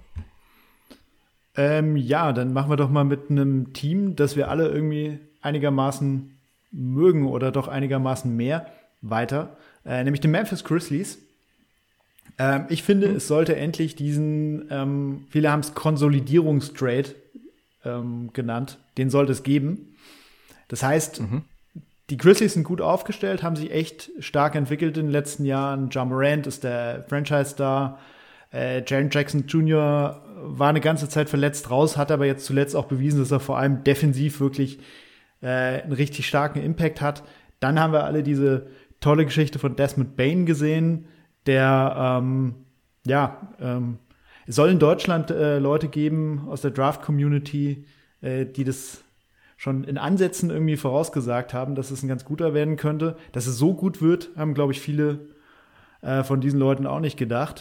Ähm, ja, dann machen wir doch mal mit einem Team, das wir alle irgendwie einigermaßen mögen oder doch einigermaßen mehr weiter, äh, nämlich den Memphis Grizzlies. Ähm, ich finde, mhm. es sollte endlich diesen, ähm, viele haben es Konsolidierungstrade ähm, genannt, den sollte es geben. Das heißt, mhm. die Grizzlies sind gut aufgestellt, haben sich echt stark entwickelt in den letzten Jahren. Ja Morant ist der Franchise-Star. Äh, Jaren Jackson Junior war eine ganze Zeit verletzt raus, hat aber jetzt zuletzt auch bewiesen, dass er vor allem defensiv wirklich äh, einen richtig starken Impact hat. Dann haben wir alle diese tolle Geschichte von Desmond Bane gesehen, der, ähm, ja, ähm, es soll in Deutschland äh, Leute geben aus der Draft-Community, äh, die das schon in Ansätzen irgendwie vorausgesagt haben, dass es ein ganz guter werden könnte. Dass es so gut wird, haben, glaube ich, viele äh, von diesen Leuten auch nicht gedacht.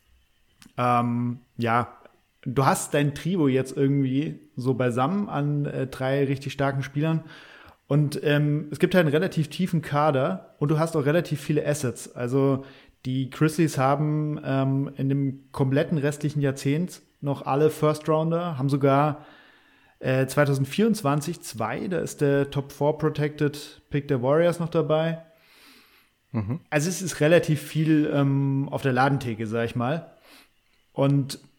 Ähm, ja, du hast dein Trio jetzt irgendwie so beisammen an äh, drei richtig starken Spielern. Und ähm, es gibt halt einen relativ tiefen Kader und du hast auch relativ viele Assets. Also die Grizzlies haben ähm, in dem kompletten restlichen Jahrzehnt noch alle First-Rounder, haben sogar äh, zwanzig vierundzwanzig zwei, da ist der Top vier Protected Pick der Warriors noch dabei. Mhm. Also es ist relativ viel ähm, auf der Ladentheke, sag ich mal. Und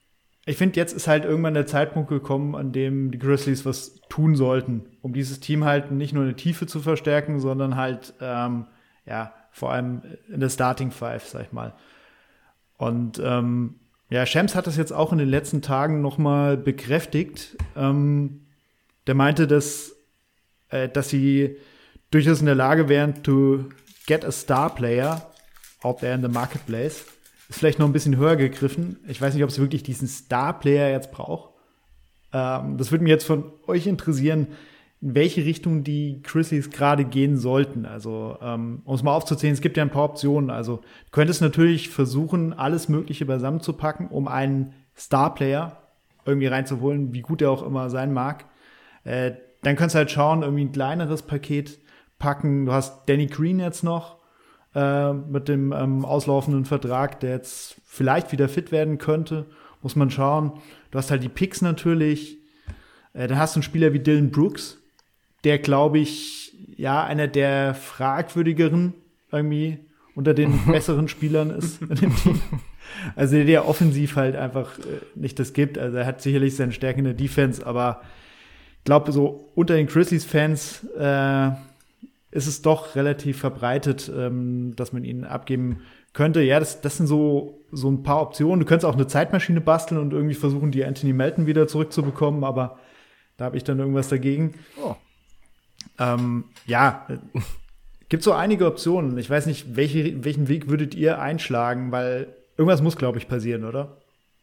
ich finde, jetzt ist halt irgendwann der Zeitpunkt gekommen, an dem die Grizzlies was tun sollten, um dieses Team halt nicht nur in der Tiefe zu verstärken, sondern halt, ähm, ja, vor allem in der Starting Five, sag ich mal. Und ähm, ja, Shams hat das jetzt auch in den letzten Tagen nochmal bekräftigt. Ähm, der meinte, dass, äh, dass sie durchaus in der Lage wären, to get a star player out there in the marketplace. Ist vielleicht noch ein bisschen höher gegriffen. Ich weiß nicht, ob es wirklich diesen Star-Player jetzt braucht. Ähm, das würde mich jetzt von euch interessieren, in welche Richtung die Grizzlies gerade gehen sollten. Also, ähm, um es mal aufzuzählen, es gibt ja ein paar Optionen. Also, du könntest natürlich versuchen, alles Mögliche beisammen zu packen, um einen Star-Player irgendwie reinzuholen, wie gut er auch immer sein mag. Äh, dann kannst du halt schauen, irgendwie ein kleineres Paket packen. Du hast Danny Green jetzt noch äh, mit dem ähm, auslaufenden Vertrag, der jetzt vielleicht wieder fit werden könnte. Muss man schauen. Du hast halt die Picks natürlich. Äh, dann hast du einen Spieler wie Dylan Brooks, der, glaube ich, ja, einer der fragwürdigeren irgendwie unter den besseren Spielern ist in dem Team. Also der, der offensiv halt einfach äh, nicht das gibt. Also er hat sicherlich seine Stärke in der Defense, aber ich glaube, so unter den Grizzlies-Fans äh, ist es doch relativ verbreitet, ähm, dass man ihn abgeben könnte. Ja, das, das sind so, so ein paar Optionen. Du könntest auch eine Zeitmaschine basteln und irgendwie versuchen, die Anthony Melton wieder zurückzubekommen, aber da habe ich dann irgendwas dagegen. Oh. Ähm, ja, gibt so einige Optionen. Ich weiß nicht, welche, welchen Weg würdet ihr einschlagen, weil irgendwas muss, glaube ich, passieren, oder?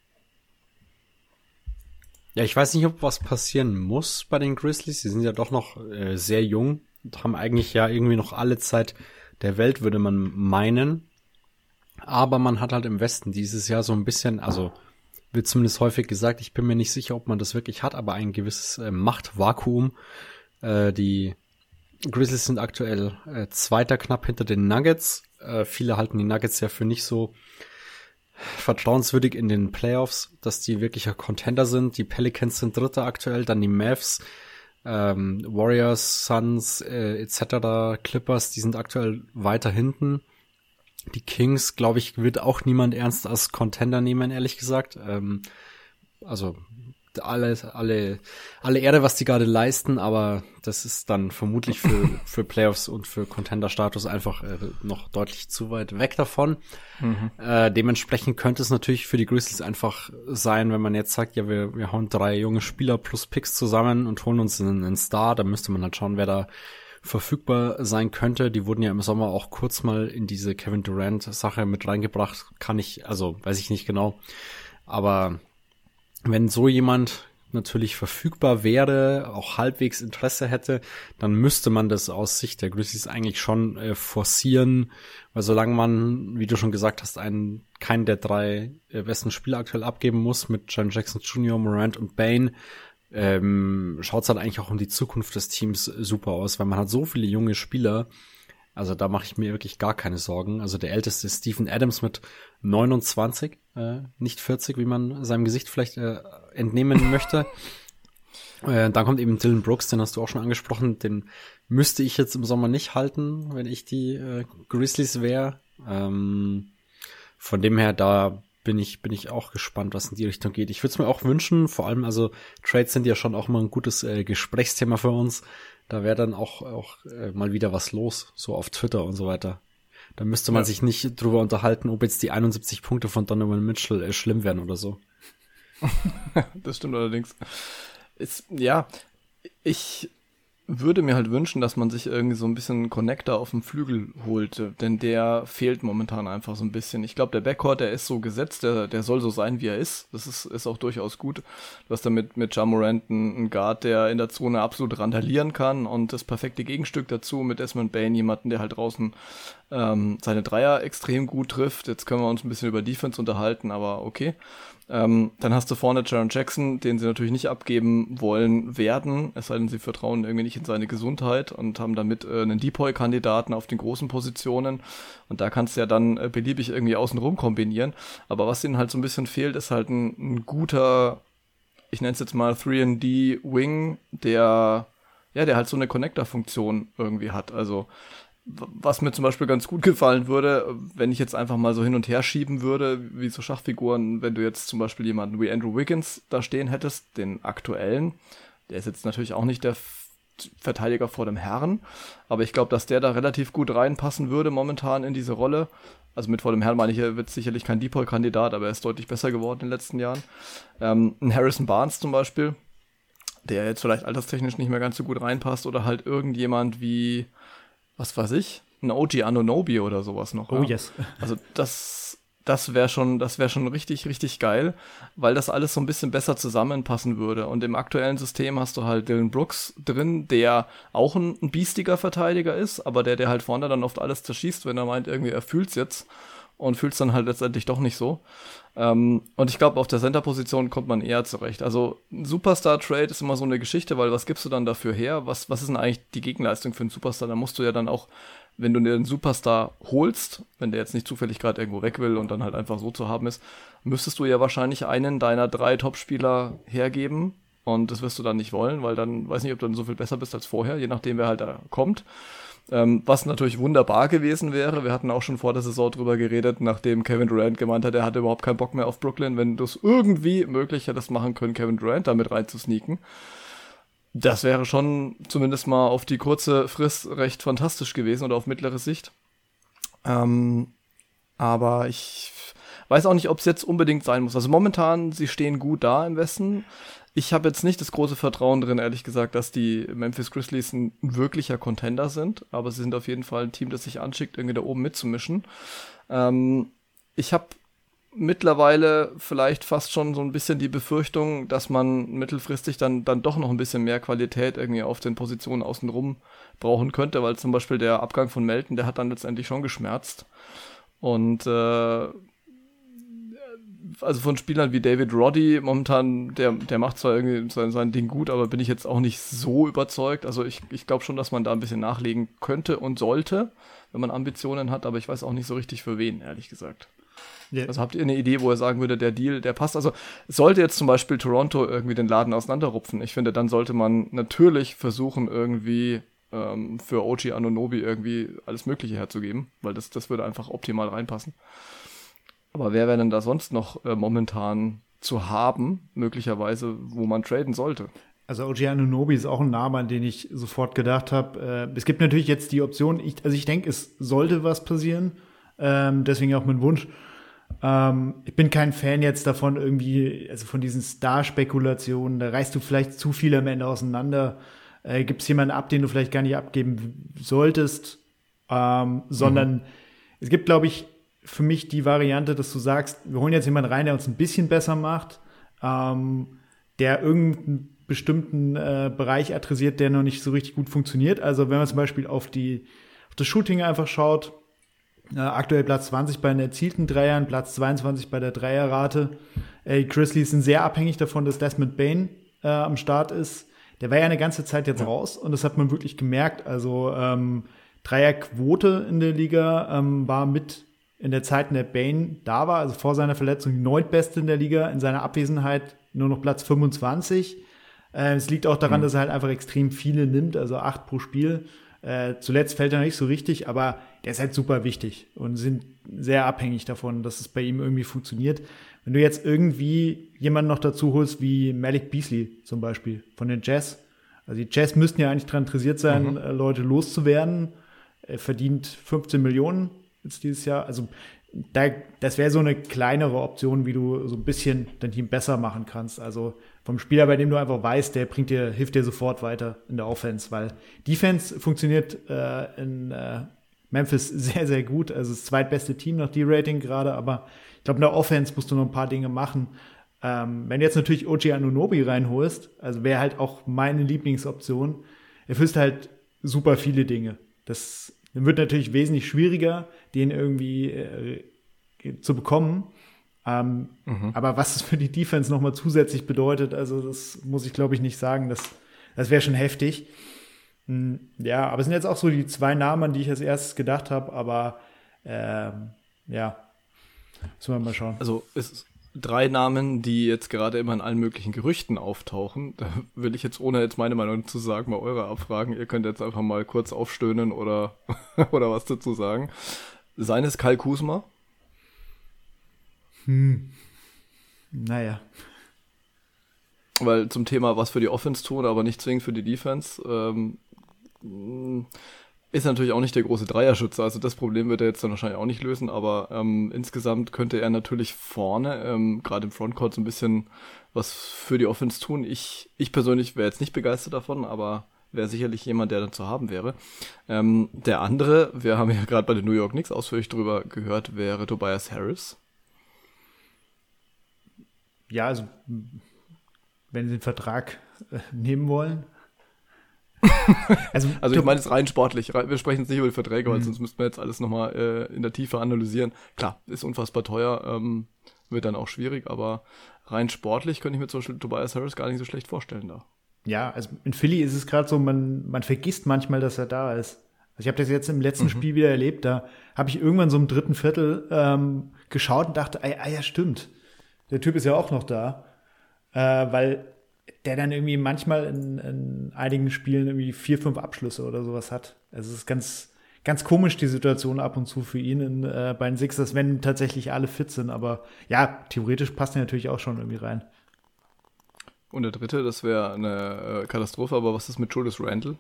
Ja, ich weiß nicht, ob was passieren muss bei den Grizzlies. Sie sind ja doch noch äh, sehr jung und haben eigentlich ja irgendwie noch alle Zeit der Welt, würde man meinen. Aber man hat halt im Westen dieses Jahr so ein bisschen, also wird zumindest häufig gesagt, ich bin mir nicht sicher, ob man das wirklich hat, aber ein gewisses äh, Machtvakuum. Äh, die Grizzlies sind aktuell äh, Zweiter knapp hinter den Nuggets. Äh, viele halten die Nuggets ja für nicht so vertrauenswürdig in den Playoffs, dass die wirklicher Contender sind. Die Pelicans sind Dritter aktuell, dann die Mavs, ähm, Warriors, Suns äh, et cetera, Clippers, die sind aktuell weiter hinten. Die Kings, glaube ich, wird auch niemand ernst als Contender nehmen, ehrlich gesagt. Ähm, also alle, alle, alle Ehre, was die gerade leisten, aber das ist dann vermutlich für, für Playoffs und für Contender-Status einfach äh, noch deutlich zu weit weg davon. Mhm. Äh, dementsprechend könnte es natürlich für die Grizzlies einfach sein, wenn man jetzt sagt, ja, wir, wir hauen drei junge Spieler plus Picks zusammen und holen uns einen, einen Star, da müsste man halt schauen, wer da verfügbar sein könnte. Die wurden ja im Sommer auch kurz mal in diese Kevin Durant-Sache mit reingebracht. Kann ich, also weiß ich nicht genau. Aber wenn so jemand natürlich verfügbar wäre, auch halbwegs Interesse hätte, dann müsste man das aus Sicht der Grizzlies eigentlich schon äh, forcieren, weil solange man, wie du schon gesagt hast, einen keinen der drei äh, besten Spieler aktuell abgeben muss, mit Jaren Jackson Junior, Morant und Bane, ähm, schaut es halt eigentlich auch um die Zukunft des Teams super aus, weil man hat so viele junge Spieler, also da mache ich mir wirklich gar keine Sorgen. Also der älteste ist Steven Adams mit neunundzwanzig, äh, nicht vierzig, wie man seinem Gesicht vielleicht äh, entnehmen möchte. Äh, dann kommt eben Dylan Brooks, den hast du auch schon angesprochen, den müsste ich jetzt im Sommer nicht halten, wenn ich die äh, Grizzlies wäre. Ähm, von dem her, da bin ich bin ich auch gespannt, was in die Richtung geht. Ich würde es mir auch wünschen, vor allem, also Trades sind ja schon auch mal ein gutes äh, Gesprächsthema für uns. Da wäre dann auch auch äh, mal wieder was los, so auf Twitter und so weiter. Da müsste man ja. sich nicht drüber unterhalten, ob jetzt die einundsiebzig Punkte von Donovan Mitchell äh, schlimm werden oder so. Das stimmt allerdings. Ist, ja, ich würde mir halt wünschen, dass man sich irgendwie so ein bisschen einen Connector auf dem Flügel holt, denn der fehlt momentan einfach so ein bisschen. Ich glaube, der Backcourt, der ist so gesetzt, der, der soll so sein, wie er ist. Das ist, ist auch durchaus gut. Du hast damit mit Ja Morant einen Guard, der in der Zone absolut randalieren kann und das perfekte Gegenstück dazu mit Desmond Bane, jemanden, der halt draußen ähm, seine Dreier extrem gut trifft. Jetzt können wir uns ein bisschen über Defense unterhalten, aber okay. Ähm, dann hast du vorne Jaren Jackson, den sie natürlich nicht abgeben wollen werden, es sei denn, sie vertrauen irgendwie nicht in seine Gesundheit und haben damit äh, einen Depoy-Kandidaten auf den großen Positionen und da kannst du ja dann äh, beliebig irgendwie außenrum kombinieren, aber was ihnen halt so ein bisschen fehlt, ist halt ein, ein guter, ich nenne es jetzt mal drei und D Wing, der ja, der halt so eine Connector-Funktion irgendwie hat, also was mir zum Beispiel ganz gut gefallen würde, wenn ich jetzt einfach mal so hin und her schieben würde, wie so Schachfiguren, wenn du jetzt zum Beispiel jemanden wie Andrew Wiggins da stehen hättest, den aktuellen, der ist jetzt natürlich auch nicht der Verteidiger vor dem Herrn, aber ich glaube, dass der da relativ gut reinpassen würde momentan in diese Rolle. Also mit vor dem Herrn meine ich, er wird sicherlich kein Deep-Ball-Kandidat, aber er ist deutlich besser geworden in den letzten Jahren. Ähm, ein Harrison Barnes zum Beispiel, der jetzt vielleicht alterstechnisch nicht mehr ganz so gut reinpasst, oder halt irgendjemand wie, was weiß ich, ein O G Anunoby oder sowas noch. Oh ja. yes. Also das, das wäre schon, das wäre schon richtig, richtig geil, weil das alles so ein bisschen besser zusammenpassen würde. Und im aktuellen System hast du halt Dylan Brooks drin, der auch ein, ein biestiger Verteidiger ist, aber der, der halt vorne dann oft alles zerschießt, wenn er meint, irgendwie er fühlt's jetzt und fühlt's dann halt letztendlich doch nicht so. Ähm, und ich glaube, auf der Center-Position kommt man eher zurecht. Also ein Superstar-Trade ist immer so eine Geschichte, weil was gibst du dann dafür her? Was, was ist denn eigentlich die Gegenleistung für einen Superstar? Da musst du ja dann auch, wenn du dir einen Superstar holst, wenn der jetzt nicht zufällig gerade irgendwo weg will und dann halt einfach so zu haben ist, müsstest du ja wahrscheinlich einen deiner drei Topspieler hergeben. Und das wirst du dann nicht wollen, weil dann, weiß nicht, ob du dann so viel besser bist als vorher, je nachdem, wer halt da kommt. Ähm, was natürlich wunderbar gewesen wäre, wir hatten auch schon vor der Saison drüber geredet, nachdem Kevin Durant gemeint hat, er hatte überhaupt keinen Bock mehr auf Brooklyn, wenn du es irgendwie möglich hättest machen können, Kevin Durant damit reinzusneaken. Das wäre schon zumindest mal auf die kurze Frist recht fantastisch gewesen oder auf mittlere Sicht. Ähm, aber ich weiß auch nicht, ob es jetzt unbedingt sein muss. Also momentan, sie stehen gut da im Westen. Ich habe jetzt nicht das große Vertrauen drin, ehrlich gesagt, dass die Memphis Grizzlies ein wirklicher Contender sind, aber sie sind auf jeden Fall ein Team, das sich anschickt, irgendwie da oben mitzumischen. Ähm, ich habe mittlerweile vielleicht fast schon so ein bisschen die Befürchtung, dass man mittelfristig dann, dann doch noch ein bisschen mehr Qualität irgendwie auf den Positionen außenrum brauchen könnte, weil zum Beispiel der Abgang von Melton, der hat dann letztendlich schon geschmerzt. Und äh, also von Spielern wie David Roddy momentan, der, der macht zwar irgendwie sein, sein Ding gut, aber bin ich jetzt auch nicht so überzeugt. Also ich, ich glaube schon, dass man da ein bisschen nachlegen könnte und sollte, wenn man Ambitionen hat, aber ich weiß auch nicht so richtig für wen, ehrlich gesagt. Yeah. Also habt ihr eine Idee, wo er sagen würde, der Deal, der passt? Also sollte jetzt zum Beispiel Toronto irgendwie den Laden auseinanderrupfen, ich finde, dann sollte man natürlich versuchen, irgendwie ähm, für O G Anunoby irgendwie alles Mögliche herzugeben, weil das, das würde einfach optimal reinpassen. Aber wer wäre denn da sonst noch äh, momentan zu haben, möglicherweise, wo man traden sollte? Also O G Anunoby ist auch ein Name, an den ich sofort gedacht habe. Äh, es gibt natürlich jetzt die Option, ich, also ich denke, es sollte was passieren, ähm, deswegen auch mein Wunsch. Ähm, ich bin kein Fan jetzt davon irgendwie, also von diesen Star-Spekulationen, da reißt du vielleicht zu viel am Ende auseinander. Äh, Gibt es jemanden ab, den du vielleicht gar nicht abgeben solltest, ähm, sondern mhm. es gibt, glaube ich, für mich die Variante, dass du sagst, wir holen jetzt jemanden rein, der uns ein bisschen besser macht, ähm, der irgendeinen bestimmten äh, Bereich adressiert, der noch nicht so richtig gut funktioniert. Also wenn man zum Beispiel auf die auf das Shooting einfach schaut, äh, aktuell Platz zwanzig bei den erzielten Dreiern, Platz zweiundzwanzig bei der Dreierrate. Äh, die Grizzlies sind sehr abhängig davon, dass Desmond Bane äh, am Start ist. Der war ja eine ganze Zeit jetzt raus und das hat man wirklich gemerkt. Also ähm, Dreierquote in der Liga ähm, war mit in der Zeit, in der Bane da war, also vor seiner Verletzung, die neuntbeste in der Liga, in seiner Abwesenheit nur noch Platz fünfundzwanzig. Äh, es liegt auch daran, mhm. dass er halt einfach extrem viele nimmt, also acht pro Spiel. Äh, zuletzt fällt er nicht so richtig, aber der ist halt super wichtig und sind sehr abhängig davon, dass es bei ihm irgendwie funktioniert. Wenn du jetzt irgendwie jemanden noch dazu holst, wie Malik Beasley zum Beispiel von den Jazz, also die Jazz müssten ja eigentlich daran interessiert sein, mhm. äh, Leute loszuwerden. Er verdient fünfzehn Millionen jetzt dieses Jahr. Also da, das wäre so eine kleinere Option, wie du so ein bisschen dein Team besser machen kannst. Also vom Spieler, bei dem du einfach weißt, der bringt dir, hilft dir sofort weiter in der Offense, weil Defense funktioniert äh, in äh, Memphis sehr, sehr gut. Also das zweitbeste Team nach D-Rating gerade, aber ich glaube, in der Offense musst du noch ein paar Dinge machen. Ähm, wenn du jetzt natürlich O G Anunoby reinholst, also wäre halt auch meine Lieblingsoption, erfüllst halt super viele Dinge. Das Dann wird natürlich wesentlich schwieriger, den irgendwie äh, zu bekommen. Ähm, mhm. Aber was es für die Defense nochmal zusätzlich bedeutet, also das muss ich, glaube ich, nicht sagen. Das, das wäre schon heftig. Hm, ja, aber es sind jetzt auch so die zwei Namen, an die ich als erstes gedacht habe. Aber ähm, ja, müssen wir mal schauen. Also es, drei Namen, die jetzt gerade immer in allen möglichen Gerüchten auftauchen. Da will ich jetzt, ohne jetzt meine Meinung zu sagen, mal eure abfragen. Ihr könnt jetzt einfach mal kurz aufstöhnen oder, oder was dazu sagen. Seines Kyle Kuzma? Hm. Naja. Weil zum Thema, was für die Offense tun, aber nicht zwingend für die Defense, ähm, ist natürlich auch nicht der große Dreierschütze, also das Problem wird er jetzt dann wahrscheinlich auch nicht lösen, aber ähm, insgesamt könnte er natürlich vorne, ähm, gerade im Frontcourt, so ein bisschen was für die Offense tun. Ich, ich persönlich wäre jetzt nicht begeistert davon, aber wäre sicherlich jemand, der dann zu haben wäre. Ähm, der andere, wir haben ja gerade bei den New York Knicks ausführlich drüber gehört, wäre Tobias Harris. Ja, also wenn sie den Vertrag äh, nehmen wollen. Also, also ich meine es rein sportlich. Wir sprechen jetzt nicht über die Verträge, weil mhm. sonst müssten wir jetzt alles nochmal äh, in der Tiefe analysieren. Klar, ist unfassbar teuer, ähm, wird dann auch schwierig, aber rein sportlich könnte ich mir zum Beispiel Tobias Harris gar nicht so schlecht vorstellen da. Ja, also in Philly ist es gerade so, man, man vergisst manchmal, dass er da ist. Also ich habe das jetzt im letzten mhm. Spiel wieder erlebt, da habe ich irgendwann so im dritten Viertel ähm, geschaut und dachte, ah ja, stimmt, der Typ ist ja auch noch da, äh, weil der dann irgendwie manchmal in, in einigen Spielen irgendwie vier, fünf Abschlüsse oder sowas hat. Also es ist ganz, ganz komisch, die Situation ab und zu für ihn in, äh, bei den Sixers, wenn tatsächlich alle fit sind. Aber ja, theoretisch passt er natürlich auch schon irgendwie rein. Und der dritte, das wäre eine äh, Katastrophe, aber was ist mit Julius Randle?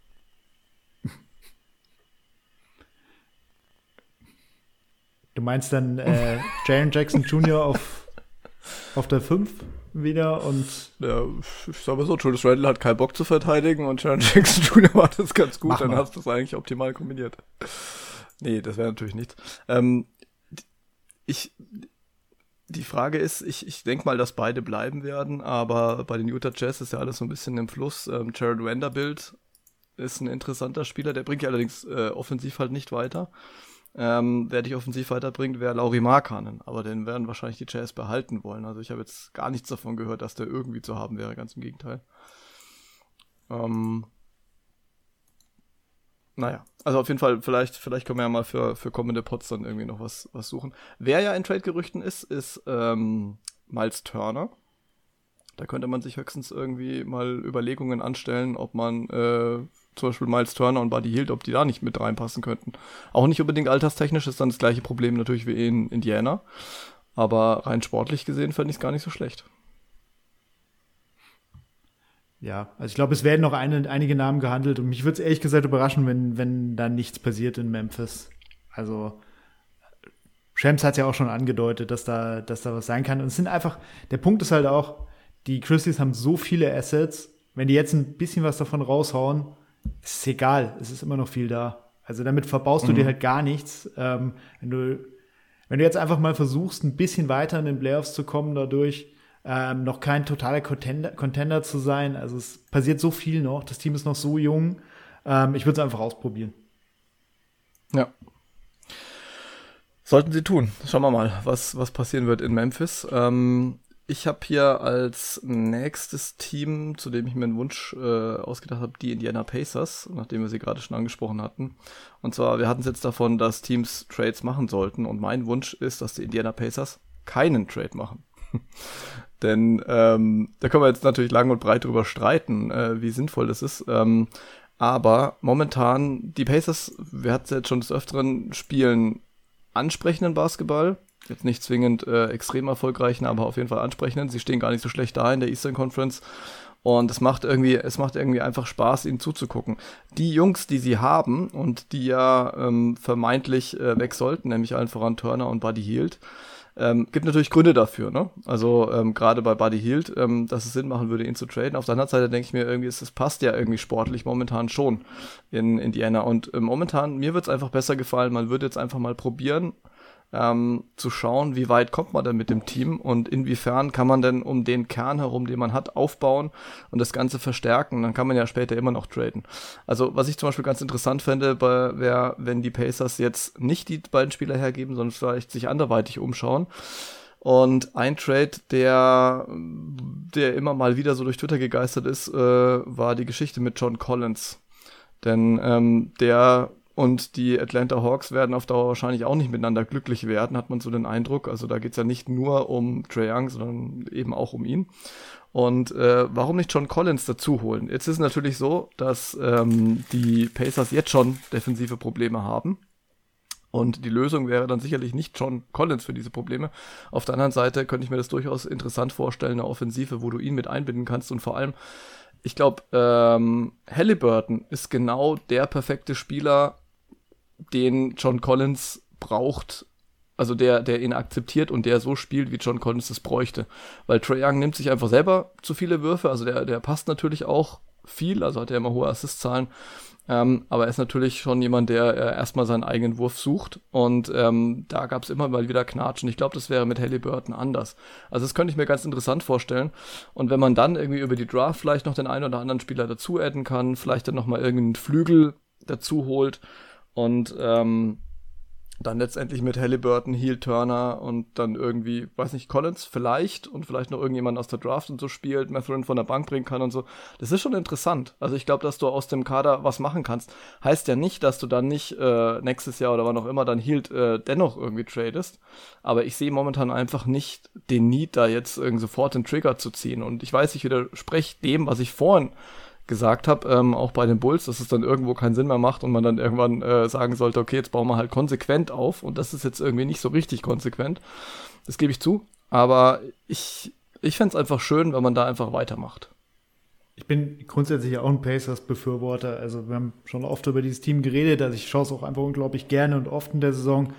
Du meinst dann äh, Jaren Jackson Junior auf, auf der fünf wieder und ja, ich sag mal so, Julius Randle hat keinen Bock zu verteidigen und Jaren Jackson Junior macht das ganz gut, dann hast du das eigentlich optimal kombiniert. Nee, das wäre natürlich nichts. Ähm, ich, die Frage ist, ich, ich denke mal, dass beide bleiben werden, aber bei den Utah Jazz ist ja alles so ein bisschen im Fluss. Ähm, Jared Vanderbilt ist ein interessanter Spieler, der bringt ja allerdings äh, offensiv halt nicht weiter. Ähm, wer dich offensiv weiterbringt, wäre Lauri Markkanen, aber den werden wahrscheinlich die Jazz behalten wollen. Also ich habe jetzt gar nichts davon gehört, dass der irgendwie zu haben wäre, ganz im Gegenteil. Ähm, naja, also auf jeden Fall, vielleicht, vielleicht können wir ja mal für, für kommende Pots dann irgendwie noch was, was suchen. Wer ja in Trade-Gerüchten ist, ist ähm, Miles Turner. Da könnte man sich höchstens irgendwie mal Überlegungen anstellen, ob man äh, zum Beispiel Miles Turner und Buddy Hield, ob die da nicht mit reinpassen könnten. Auch nicht unbedingt alterstechnisch, ist dann das gleiche Problem natürlich wie in Indiana. Aber rein sportlich gesehen fände ich es gar nicht so schlecht. Ja, also ich glaube, es werden noch eine, einige Namen gehandelt und mich würde es ehrlich gesagt überraschen, wenn, wenn da nichts passiert in Memphis. Also Shams hat es ja auch schon angedeutet, dass da, dass da was sein kann. Und es sind einfach, der Punkt ist halt auch, die Grizzlies haben so viele Assets, wenn die jetzt ein bisschen was davon raushauen, ist es egal, es ist immer noch viel da. Also damit verbaust du mhm. dir halt gar nichts. Ähm, wenn du, wenn du jetzt einfach mal versuchst, ein bisschen weiter in den Playoffs zu kommen dadurch, ähm, noch kein totaler Contender, Contender zu sein. Also es passiert so viel noch, das Team ist noch so jung. Ähm, ich würde es einfach ausprobieren. Ja. Sollten sie tun. Schauen wir mal, was, was passieren wird in Memphis. Ähm, Ich habe hier als nächstes Team, zu dem ich mir einen Wunsch äh, ausgedacht habe, die Indiana Pacers, nachdem wir sie gerade schon angesprochen hatten. Und zwar, wir hatten es jetzt davon, dass Teams Trades machen sollten. Und mein Wunsch ist, dass die Indiana Pacers keinen Trade machen. Denn ähm, da können wir jetzt natürlich lang und breit drüber streiten, äh, wie sinnvoll das ist. Ähm, aber momentan, die Pacers, wir hatten es jetzt schon des Öfteren, spielen ansprechenden Basketball. Jetzt nicht zwingend äh, extrem erfolgreichen, aber auf jeden Fall ansprechenden. Sie stehen gar nicht so schlecht da in der Eastern Conference. Und es macht irgendwie, es macht irgendwie einfach Spaß, ihnen zuzugucken. Die Jungs, die sie haben und die ja ähm, vermeintlich äh, weg sollten, nämlich allen voran Turner und Buddy Hield, ähm, gibt natürlich Gründe dafür, ne? Also ähm, gerade bei Buddy Hield, ähm, dass es Sinn machen würde, ihn zu traden. Auf der anderen Seite denke ich mir irgendwie, es passt ja irgendwie sportlich momentan schon in Indiana. Und äh, momentan, mir wird es einfach besser gefallen. Man würde jetzt einfach mal probieren, Ähm, zu schauen, wie weit kommt man denn mit dem Team und inwiefern kann man denn um den Kern herum, den man hat, aufbauen und das Ganze verstärken. Dann kann man ja später immer noch traden. Also was ich zum Beispiel ganz interessant fände, wäre, wenn die Pacers jetzt nicht die beiden Spieler hergeben, sondern vielleicht sich anderweitig umschauen. Und ein Trade, der, der immer mal wieder so durch Twitter gegeistert ist, äh, war die Geschichte mit John Collins. Denn ähm, der und die Atlanta Hawks werden auf Dauer wahrscheinlich auch nicht miteinander glücklich werden, hat man so den Eindruck. Also da geht's ja nicht nur um Trae Young, sondern eben auch um ihn. Und äh, warum nicht John Collins dazu holen? Jetzt ist es natürlich so, dass ähm, die Pacers jetzt schon defensive Probleme haben. Und die Lösung wäre dann sicherlich nicht John Collins für diese Probleme. Auf der anderen Seite könnte ich mir das durchaus interessant vorstellen, eine Offensive, wo du ihn mit einbinden kannst. Und vor allem, ich glaube, ähm, Halliburton ist genau der perfekte Spieler, den John Collins braucht, also der, der ihn akzeptiert und der so spielt, wie John Collins es bräuchte. Weil Trae Young nimmt sich einfach selber zu viele Würfe, also der, der passt natürlich auch viel, also hat er immer hohe Assist-Zahlen, ähm, aber er ist natürlich schon jemand, der äh, erstmal seinen eigenen Wurf sucht und ähm, da gab es immer mal wieder Knatschen. Ich glaube, das wäre mit Halliburton anders. Also das könnte ich mir ganz interessant vorstellen und wenn man dann irgendwie über die Draft vielleicht noch den einen oder anderen Spieler dazu adden kann, vielleicht dann nochmal irgendeinen Flügel dazu holt und ähm, dann letztendlich mit Halliburton, Heel Turner und dann irgendwie, weiß nicht, Collins vielleicht und vielleicht noch irgendjemand aus der Draft und so spielt, Mathurin von der Bank bringen kann und so. Das ist schon interessant. Also ich glaube, dass du aus dem Kader was machen kannst. Heißt ja nicht, dass du dann nicht äh, nächstes Jahr oder wann auch immer dann Hield äh, dennoch irgendwie tradest. Aber ich sehe momentan einfach nicht den Need, da jetzt irgendwie sofort den Trigger zu ziehen. Und ich weiß, ich widerspreche dem, was ich vorhin gesagt habe, ähm, auch bei den Bulls, dass es dann irgendwo keinen Sinn mehr macht und man dann irgendwann äh, sagen sollte, okay, jetzt bauen wir halt konsequent auf und das ist jetzt irgendwie nicht so richtig konsequent. Das gebe ich zu, aber ich, ich fände es einfach schön, wenn man da einfach weitermacht. Ich bin grundsätzlich auch ein Pacers-Befürworter, also wir haben schon oft über dieses Team geredet, also ich schaue es auch einfach unglaublich gerne und oft in der Saison.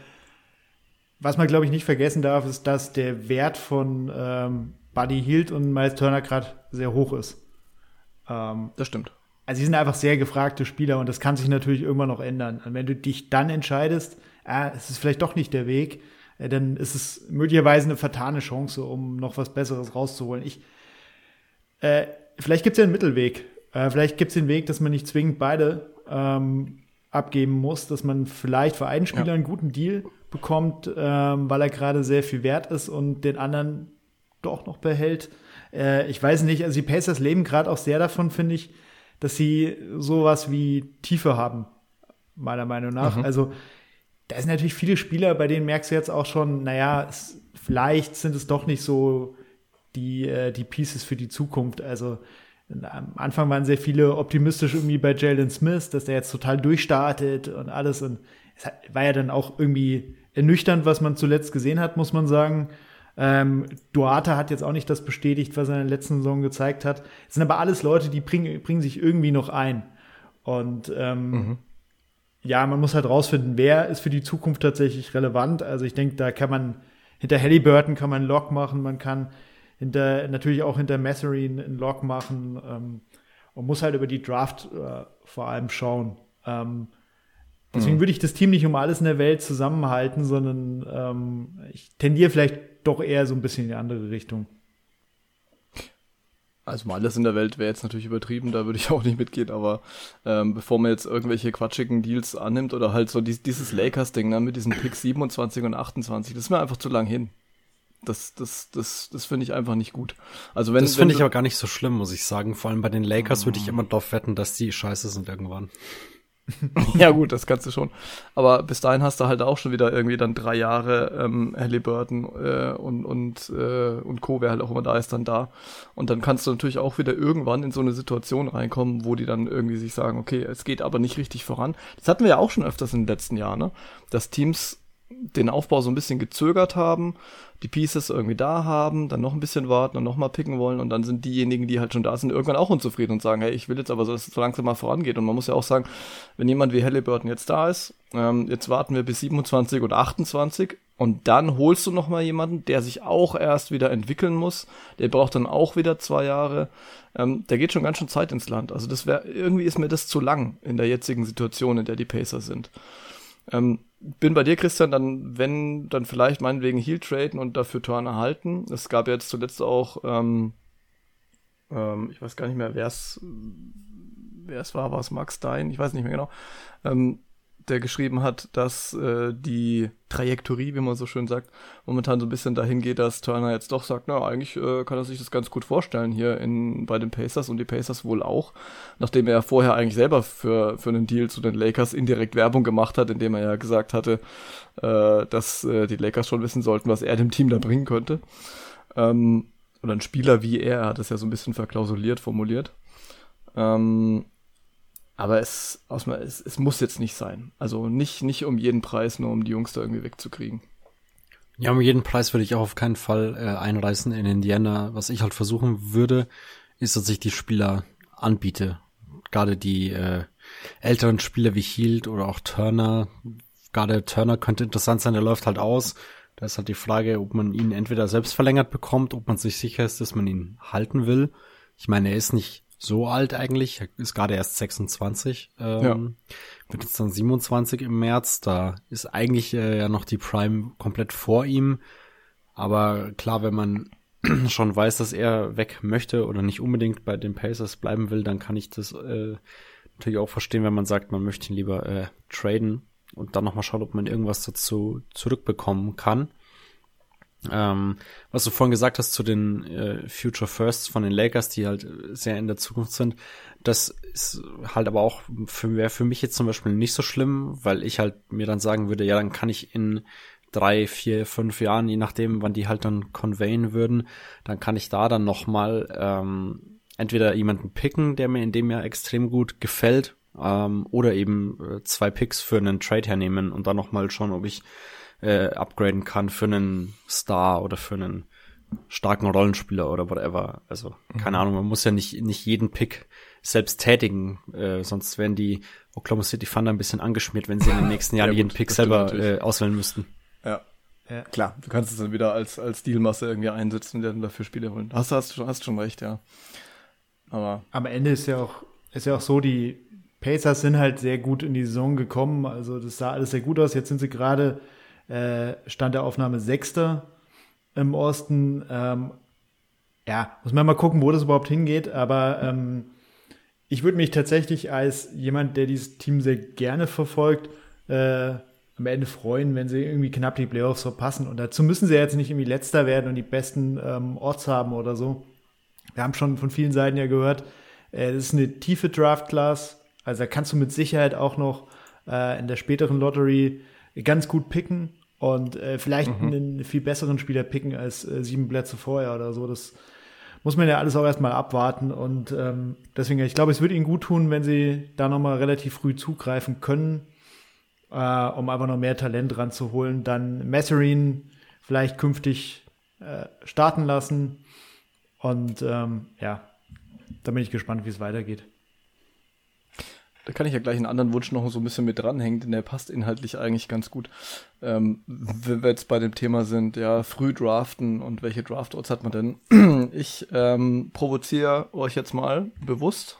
Was man, glaube ich, nicht vergessen darf, ist, dass der Wert von ähm, Buddy Hield und Miles Turner gerade sehr hoch ist. Ähm, das stimmt. Also sie sind einfach sehr gefragte Spieler und das kann sich natürlich irgendwann noch ändern. Und wenn du dich dann entscheidest, äh, es ist vielleicht doch nicht der Weg, äh, dann ist es möglicherweise eine vertane Chance, um noch was Besseres rauszuholen. Ich, äh, vielleicht gibt es ja einen Mittelweg. Äh, vielleicht gibt es den Weg, dass man nicht zwingend beide ähm, abgeben muss, dass man vielleicht für einen Spieler ja. einen guten Deal bekommt, ähm, weil er gerade sehr viel wert ist und den anderen doch noch behält. Ich weiß nicht, also die Pacers leben gerade auch sehr davon, finde ich, dass sie sowas wie Tiefe haben, meiner Meinung nach. Mhm. Also da sind natürlich viele Spieler, bei denen merkst du jetzt auch schon, naja, es, vielleicht sind es doch nicht so die, äh, die Pieces für die Zukunft. Also am Anfang waren sehr viele optimistisch irgendwie bei Jalen Smith, dass der jetzt total durchstartet und alles. Und es war ja dann auch irgendwie ernüchternd, was man zuletzt gesehen hat, muss man sagen. Ähm, Duarte hat jetzt auch nicht das bestätigt, was er in der letzten Saison gezeigt hat. Es sind aber alles Leute, die bringen, bringen sich irgendwie noch ein. Und ähm, mhm. ja, man muss halt rausfinden, wer ist für die Zukunft tatsächlich relevant. Also ich denke, da kann man hinter Halliburton kann man einen Lock machen, man kann hinter natürlich auch hinter Mathurin einen Lock machen ähm, und muss halt über die Draft äh, vor allem schauen. Ähm, deswegen mhm. würde ich das Team nicht um alles in der Welt zusammenhalten, sondern ähm, ich tendiere vielleicht doch eher so ein bisschen in die andere Richtung. Also mal alles in der Welt wäre jetzt natürlich übertrieben, da würde ich auch nicht mitgehen, aber ähm, bevor man jetzt irgendwelche quatschigen Deals annimmt oder halt so dies, dieses Lakers-Ding ne, mit diesen Picks siebenundzwanzig und achtundzwanzig, das ist mir einfach zu lang hin. Das, das, das, das finde ich einfach nicht gut. Also wenn, das finde ich aber gar nicht so schlimm, muss ich sagen. Vor allem bei den Lakers würde ich immer drauf wetten, dass die scheiße sind irgendwann. Ja gut, das kannst du schon. Aber bis dahin hast du halt auch schon wieder irgendwie dann drei Jahre ähm, Halliburton äh, und und äh, und Co., wer halt auch immer da ist, dann da. Und dann kannst du natürlich auch wieder irgendwann in so eine Situation reinkommen, wo die dann irgendwie sich sagen, okay, es geht aber nicht richtig voran. Das hatten wir ja auch schon öfters in den letzten Jahren, ne? Dass Teams den Aufbau so ein bisschen gezögert haben, die Pieces irgendwie da haben, dann noch ein bisschen warten und nochmal picken wollen und dann sind diejenigen, die halt schon da sind, irgendwann auch unzufrieden und sagen, hey, ich will jetzt aber, so, dass es so langsam mal vorangeht. Und man muss ja auch sagen, wenn jemand wie Halliburton jetzt da ist, ähm, jetzt warten wir bis siebenundzwanzig oder achtundzwanzig und dann holst du nochmal jemanden, der sich auch erst wieder entwickeln muss, der braucht dann auch wieder zwei Jahre, ähm, der geht schon ganz schön Zeit ins Land. Also das wäre, irgendwie ist mir das zu lang in der jetzigen Situation, in der die Pacers sind. Ähm, bin bei dir, Christian, dann, wenn, dann vielleicht meinetwegen Heel traden und dafür Turner halten. Es gab jetzt zuletzt auch, ähm, ähm, ich weiß gar nicht mehr, wer es wer es war, war es Max Stein, ich weiß nicht mehr genau, ähm, der geschrieben hat, dass äh, die Trajektorie, wie man so schön sagt, momentan so ein bisschen dahin geht, dass Turner jetzt doch sagt, na, eigentlich äh, kann er sich das ganz gut vorstellen hier in bei den Pacers und die Pacers wohl auch, nachdem er vorher eigentlich selber für für einen Deal zu den Lakers indirekt Werbung gemacht hat, indem er ja gesagt hatte, äh, dass äh, die Lakers schon wissen sollten, was er dem Team da bringen könnte. Ähm, oder ein Spieler wie er, er hat es ja so ein bisschen verklausuliert formuliert. Ähm, Aber es, es, es muss jetzt nicht sein. Also nicht, nicht um jeden Preis, nur um die Jungs da irgendwie wegzukriegen. Ja, um jeden Preis würde ich auch auf keinen Fall äh, einreißen in Indiana. Was ich halt versuchen würde, ist, dass ich die Spieler anbiete. Gerade die äh, älteren Spieler wie Hield oder auch Turner. Gerade Turner könnte interessant sein, der läuft halt aus. Da ist halt die Frage, ob man ihn entweder selbst verlängert bekommt, ob man sich sicher ist, dass man ihn halten will. Ich meine, er ist nicht so alt eigentlich, ist gerade erst sechsundzwanzig, ähm, ja. Wird jetzt dann siebenundzwanzig im März, da ist eigentlich äh, ja noch die Prime komplett vor ihm, aber klar, wenn man schon weiß, dass er weg möchte oder nicht unbedingt bei den Pacers bleiben will, dann kann ich das äh, natürlich auch verstehen, wenn man sagt, man möchte ihn lieber äh, traden und dann nochmal schaut, ob man irgendwas dazu zurückbekommen kann. Ähm, was du vorhin gesagt hast zu den äh, Future Firsts von den Lakers, die halt sehr in der Zukunft sind, das ist halt aber auch für, wäre für mich jetzt zum Beispiel nicht so schlimm, weil ich halt mir dann sagen würde, ja, dann kann ich in drei, vier, fünf Jahren, je nachdem, wann die halt dann conveyen würden, dann kann ich da dann nochmal ähm, entweder jemanden picken, der mir in dem Jahr extrem gut gefällt, ähm, oder eben äh, zwei Picks für einen Trade hernehmen und dann nochmal schauen, ob ich Äh, upgraden kann für einen Star oder für einen starken Rollenspieler oder whatever. Also, keine mhm. Ahnung, man muss ja nicht nicht jeden Pick selbst tätigen, äh, sonst wären die Oklahoma City Thunder ein bisschen angeschmiert, wenn sie in den nächsten Jahren ja, jeden gut, Pick selber äh, auswählen müssten. Ja. ja, klar. Du kannst es dann wieder als als Dealmasse irgendwie einsetzen und dann dafür Spiele holen. Hast du hast schon, hast schon recht, ja. Aber am Ende ist ja auch ist ja auch so, die Pacers sind halt sehr gut in die Saison gekommen, also das sah alles sehr gut aus. Jetzt sind sie gerade Äh, Stand der Aufnahme Sechster im Osten. Ähm, ja, muss man mal gucken, wo das überhaupt hingeht. Aber ähm, ich würde mich tatsächlich als jemand, der dieses Team sehr gerne verfolgt, äh, am Ende freuen, wenn sie irgendwie knapp die Playoffs verpassen. Und dazu müssen sie jetzt nicht irgendwie Letzter werden und die besten ähm, Orts haben oder so. Wir haben schon von vielen Seiten ja gehört, äh, das ist eine tiefe Draft-Class. Also da kannst du mit Sicherheit auch noch äh, in der späteren Lottery ganz gut picken und äh, vielleicht mhm. einen viel besseren Spieler picken als äh, sieben Plätze vorher oder so. Das muss man ja alles auch erstmal abwarten und ähm, deswegen, ich glaube, es würde ihnen gut tun, wenn sie da nochmal relativ früh zugreifen können, äh, um einfach noch mehr Talent ranzuholen. Dann Mathurin vielleicht künftig äh, starten lassen und ähm, ja, da bin ich gespannt, wie es weitergeht. Da kann ich ja gleich einen anderen Wunsch noch so ein bisschen mit dranhängen, denn der passt inhaltlich eigentlich ganz gut. Ähm, wenn wir jetzt bei dem Thema sind, ja, früh draften und welche Draftorts hat man denn? Ich ähm, provoziere euch jetzt mal bewusst.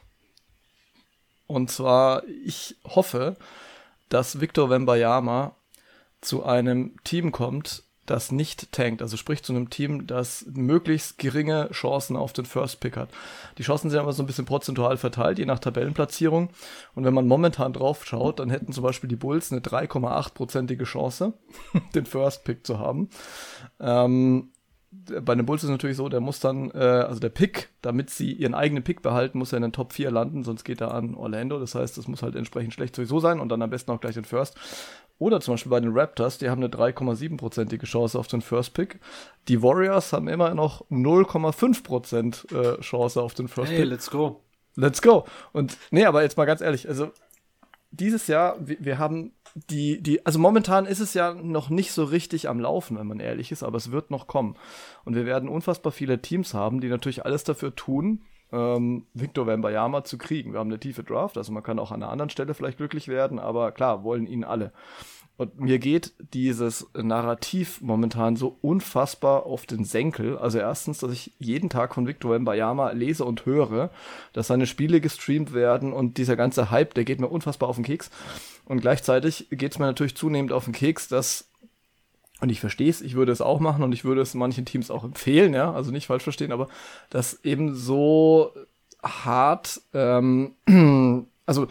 Und zwar, ich hoffe, dass Victor Wembanyama zu einem Team kommt, das nicht tankt, also sprich zu einem Team, das möglichst geringe Chancen auf den First Pick hat. Die Chancen sind aber so ein bisschen prozentual verteilt, je nach Tabellenplatzierung. Und wenn man momentan drauf schaut, dann hätten zum Beispiel die Bulls eine drei Komma acht prozentige Chance, den First Pick zu haben. Ähm, bei den Bulls ist es natürlich so, der muss dann, äh, also der Pick, damit sie ihren eigenen Pick behalten, muss er in den Top vier landen, sonst geht er an Orlando. Das heißt, das muss halt entsprechend schlecht sowieso sein und dann am besten auch gleich den First. Oder zum Beispiel bei den Raptors, die haben eine drei Komma sieben prozentige Chance auf den First Pick. Die Warriors haben immer noch null Komma fünf Prozent äh, Chance auf den First hey, Pick. Hey, let's go. Let's go. Und nee, aber jetzt mal ganz ehrlich, also dieses Jahr, wir, wir haben die, die, also momentan ist es ja noch nicht so richtig am Laufen, wenn man ehrlich ist, aber es wird noch kommen. Und wir werden unfassbar viele Teams haben, die natürlich alles dafür tun, ähm, Victor Wembanyama zu kriegen. Wir haben eine tiefe Draft, also man kann auch an einer anderen Stelle vielleicht glücklich werden, aber klar, wollen ihn alle. Und mir geht dieses Narrativ momentan so unfassbar auf den Senkel. Also erstens, dass ich jeden Tag von Victor Wembanyama lese und höre, dass seine Spiele gestreamt werden und dieser ganze Hype, der geht mir unfassbar auf den Keks. Und gleichzeitig geht es mir natürlich zunehmend auf den Keks, dass, und ich verstehe es, ich würde es auch machen und ich würde es manchen Teams auch empfehlen, ja, also nicht falsch verstehen, aber dass eben so hart, ähm, also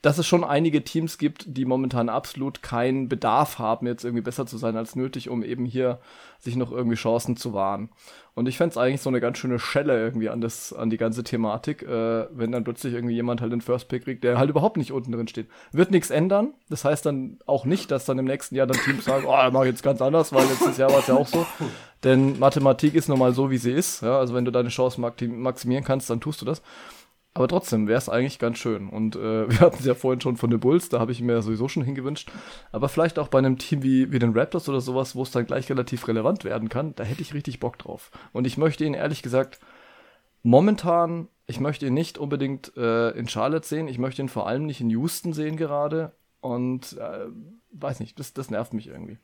dass es schon einige Teams gibt, die momentan absolut keinen Bedarf haben, jetzt irgendwie besser zu sein als nötig, um eben hier sich noch irgendwie Chancen zu wahren. Und ich fände es eigentlich so eine ganz schöne Schelle irgendwie an das, an die ganze Thematik, äh, wenn dann plötzlich irgendwie jemand halt den First Pick kriegt, der halt überhaupt nicht unten drin steht. Wird nichts ändern. Das heißt dann auch nicht, dass dann im nächsten Jahr dann Teams sagen, oh, mach ich jetzt ganz anders, weil letztes Jahr war es ja auch so. Denn Mathematik ist nun mal so, wie sie ist. Ja? Also wenn du deine Chance maximieren kannst, dann tust du das. Aber trotzdem wäre es eigentlich ganz schön. Und äh, wir hatten es ja vorhin schon von den Bulls, da habe ich mir sowieso schon hingewünscht. Aber vielleicht auch bei einem Team wie, wie den Raptors oder sowas, wo es dann gleich relativ relevant werden kann, da hätte ich richtig Bock drauf. Und ich möchte ihn ehrlich gesagt momentan, ich möchte ihn nicht unbedingt äh, in Charlotte sehen. Ich möchte ihn vor allem nicht in Houston sehen gerade. Und äh, weiß nicht, das, das nervt mich irgendwie.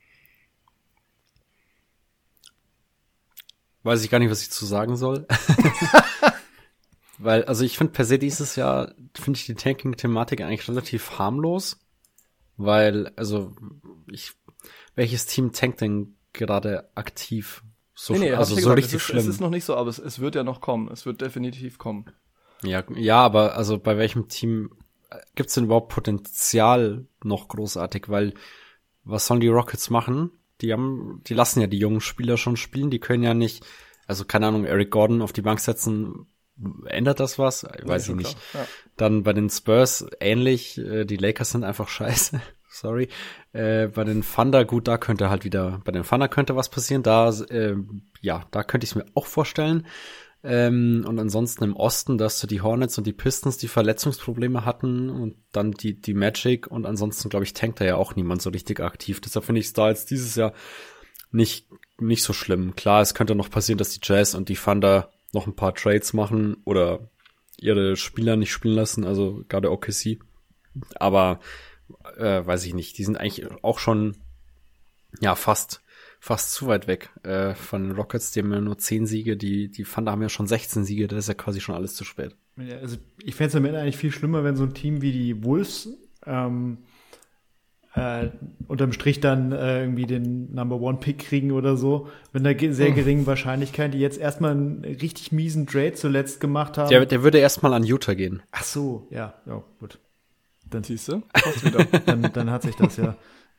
Weiß ich gar nicht, was ich zu sagen soll. Weil, also ich finde per se dieses Jahr, finde ich die Tanking-Thematik eigentlich relativ harmlos. Weil, also, ich, welches Team tankt denn gerade aktiv? So, nee, nee, also so gesagt, richtig es ist, schlimm. Es ist noch nicht so, aber es, es wird ja noch kommen. Es wird definitiv kommen. Ja, ja, aber also bei welchem Team gibt's denn überhaupt Potenzial noch großartig? Weil, was sollen die Rockets machen? Die haben, die lassen ja die jungen Spieler schon spielen. Die können ja nicht, also keine Ahnung, Eric Gordon auf die Bank setzen. Ändert das was? Weiß ja, ich nicht. Ja. Dann bei den Spurs ähnlich. Äh, die Lakers sind einfach scheiße. Sorry. Äh, bei den Thunder, gut, da könnte halt wieder, bei den Thunder könnte was passieren. Da, äh, ja, da könnte ich es mir auch vorstellen. Ähm, und ansonsten im Osten, dass du die Hornets und die Pistons, die Verletzungsprobleme hatten und dann die, die Magic und ansonsten, glaube ich, tankt da ja auch niemand so richtig aktiv. Deshalb finde ich es da jetzt dieses Jahr nicht, nicht so schlimm. Klar, es könnte noch passieren, dass die Jazz und die Thunder noch ein paar Trades machen oder ihre Spieler nicht spielen lassen, also gerade O K C. Aber äh, weiß ich nicht, die sind eigentlich auch schon ja fast fast zu weit weg äh, von den Rockets, die haben ja nur zehn Siege, die die Thunder haben ja schon sechzehn Siege, das ist ja quasi schon alles zu spät. Ja, also ich fände es am Ende eigentlich viel schlimmer, wenn so ein Team wie die Wolves ähm, Äh, unterm Strich dann äh, irgendwie den Number One Pick kriegen oder so, mit einer ge- sehr geringen Wahrscheinlichkeit, die jetzt erstmal einen richtig miesen Trade zuletzt gemacht haben. Der, der würde erstmal an Utah gehen. Ach so, ja, ja, gut. Dann siehst du, wieder. dann, dann hat sich das ja.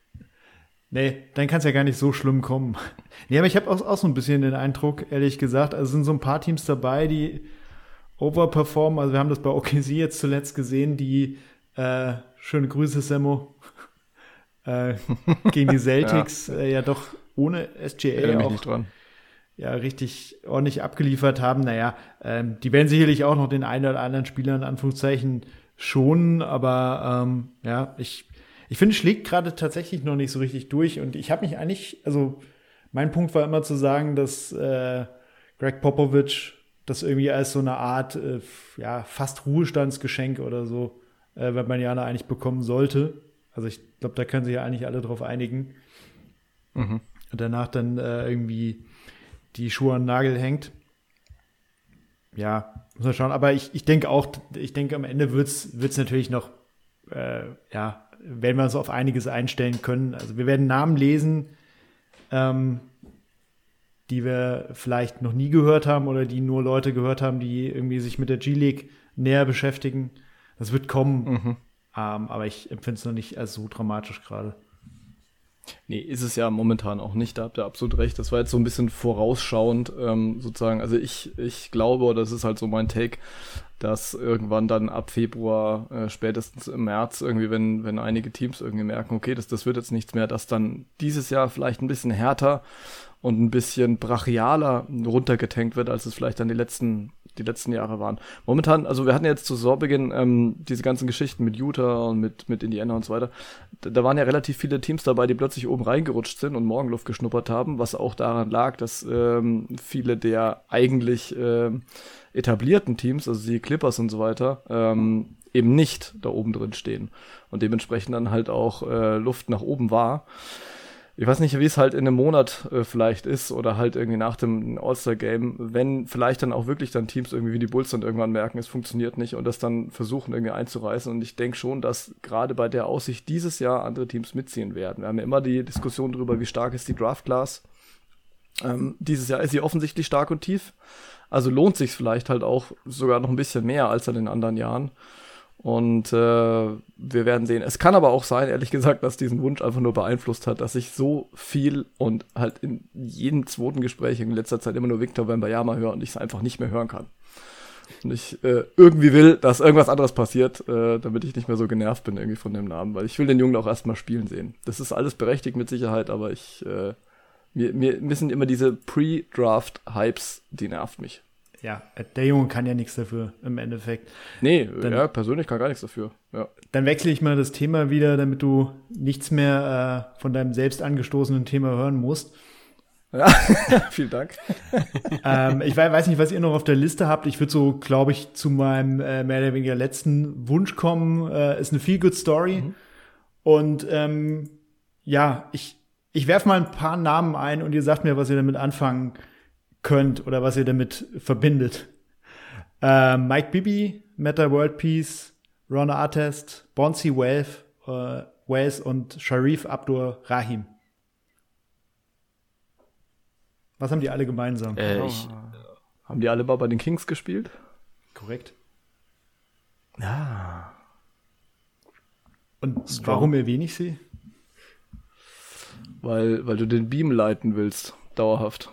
Nee, dann kann es ja gar nicht so schlimm kommen. Nee, aber ich habe auch, auch so ein bisschen den Eindruck, ehrlich gesagt, also sind so ein paar Teams dabei, die overperformen. Also wir haben das bei O K C jetzt zuletzt gesehen, die äh, schöne Grüße, Semmo. Äh, gegen die Celtics ja. Äh, ja doch ohne S G A auch ja richtig ordentlich abgeliefert haben. Naja, ähm, die werden sicherlich auch noch den einen oder anderen Spieler in Anführungszeichen schonen, aber ähm, ja, ich ich finde, es schlägt gerade tatsächlich noch nicht so richtig durch und ich habe mich eigentlich, also mein Punkt war immer zu sagen, dass äh, Greg Popovich das irgendwie als so eine Art äh, ja fast Ruhestandsgeschenk oder so, äh, wenn man ja eigentlich bekommen sollte. Also ich glaube, da können sich ja eigentlich alle drauf einigen. Mhm. Und danach dann äh, irgendwie die Schuhe an den Nagel hängt. Ja, muss man schauen. Aber ich, ich denke auch, ich denke am Ende wird's wird's natürlich noch, äh, ja, werden wir uns auf einiges einstellen können. Also wir werden Namen lesen, ähm, die wir vielleicht noch nie gehört haben oder die nur Leute gehört haben, die irgendwie sich mit der G-League näher beschäftigen. Das wird kommen. Mhm. Um, aber ich empfinde es noch nicht als so dramatisch gerade. Nee, ist es ja momentan auch nicht, da habt ihr absolut recht. Das war jetzt so ein bisschen vorausschauend, ähm, sozusagen. Also ich, ich glaube, oder das ist halt so mein Take, dass irgendwann dann ab Februar, äh, spätestens im März irgendwie, wenn, wenn einige Teams irgendwie merken, okay, das, das wird jetzt nichts mehr, dass dann dieses Jahr vielleicht ein bisschen härter und ein bisschen brachialer runtergetankt wird, als es vielleicht dann die letzten die letzten Jahre waren. Momentan, also wir hatten jetzt zu Saisonbeginn ähm, diese ganzen Geschichten mit Utah und mit, mit Indiana und so weiter. Da, da waren ja relativ viele Teams dabei, die plötzlich oben reingerutscht sind und Morgenluft geschnuppert haben, was auch daran lag, dass ähm, viele der eigentlich ähm, etablierten Teams, also die Clippers und so weiter, ähm, eben nicht da oben drin stehen und dementsprechend dann halt auch äh, Luft nach oben war. Ich weiß nicht, wie es halt in einem Monat äh, vielleicht ist oder halt irgendwie nach dem All-Star-Game, wenn vielleicht dann auch wirklich dann Teams irgendwie wie die Bulls dann irgendwann merken, es funktioniert nicht und das dann versuchen irgendwie einzureißen. Und ich denke schon, dass gerade bei der Aussicht dieses Jahr andere Teams mitziehen werden. Wir haben ja immer die Diskussion darüber, wie stark ist die Draft-Class. Ähm, dieses Jahr ist sie offensichtlich stark und tief. Also lohnt sich vielleicht halt auch sogar noch ein bisschen mehr als in den anderen Jahren. Und äh, wir werden sehen. Es kann aber auch sein, ehrlich gesagt, dass diesen Wunsch einfach nur beeinflusst hat, dass ich so viel und halt in jedem zweiten Gespräch in letzter Zeit immer nur Victor Wembanyama höre und ich es einfach nicht mehr hören kann. Und ich äh, irgendwie will, dass irgendwas anderes passiert, äh, damit ich nicht mehr so genervt bin irgendwie von dem Namen, weil ich will den Jungen auch erstmal spielen sehen. Das ist alles berechtigt mit Sicherheit, aber ich äh, mir, mir, mir sind immer diese Pre-Draft-Hypes, die nervt mich. Ja, der Junge kann ja nichts dafür im Endeffekt. Nee, dann, ja, persönlich kann gar nichts dafür. Ja. Dann wechsle ich mal das Thema wieder, damit du nichts mehr äh, von deinem selbst angestoßenen Thema hören musst. Ja, vielen Dank. ähm, ich weiß nicht, was ihr noch auf der Liste habt. Ich würde so, glaube ich, zu meinem äh, mehr oder weniger letzten Wunsch kommen. Äh, ist eine Feel-Good-Story. Mhm. Und ähm, ja, ich, ich werfe mal ein paar Namen ein und ihr sagt mir, was ihr damit anfangen könnt oder was ihr damit verbindet. Äh, Mike Bibby, Metta World Peace, Ron Artest, Bonzi Wells, äh, Wells und Sharif Abdur Rahim. Was haben die alle gemeinsam? Äh, ich, haben die alle mal bei den Kings gespielt? Korrekt. Ja. Und Strong. Warum erwähne ich sie? Weil, weil du den Beam leiten willst, dauerhaft.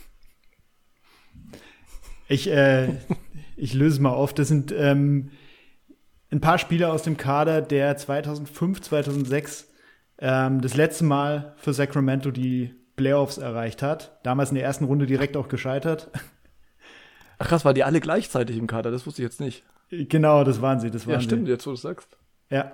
Ich, äh, ich löse es mal auf. Das sind ähm, ein paar Spieler aus dem Kader, der zweitausendfünf, zweitausendsechs ähm, das letzte Mal für Sacramento die Playoffs erreicht hat. Damals in der ersten Runde direkt auch gescheitert. Ach krass, waren die alle gleichzeitig im Kader? Das wusste ich jetzt nicht. Genau, das waren sie. Das waren ja, stimmt, sie. jetzt wo du es sagst. Ja.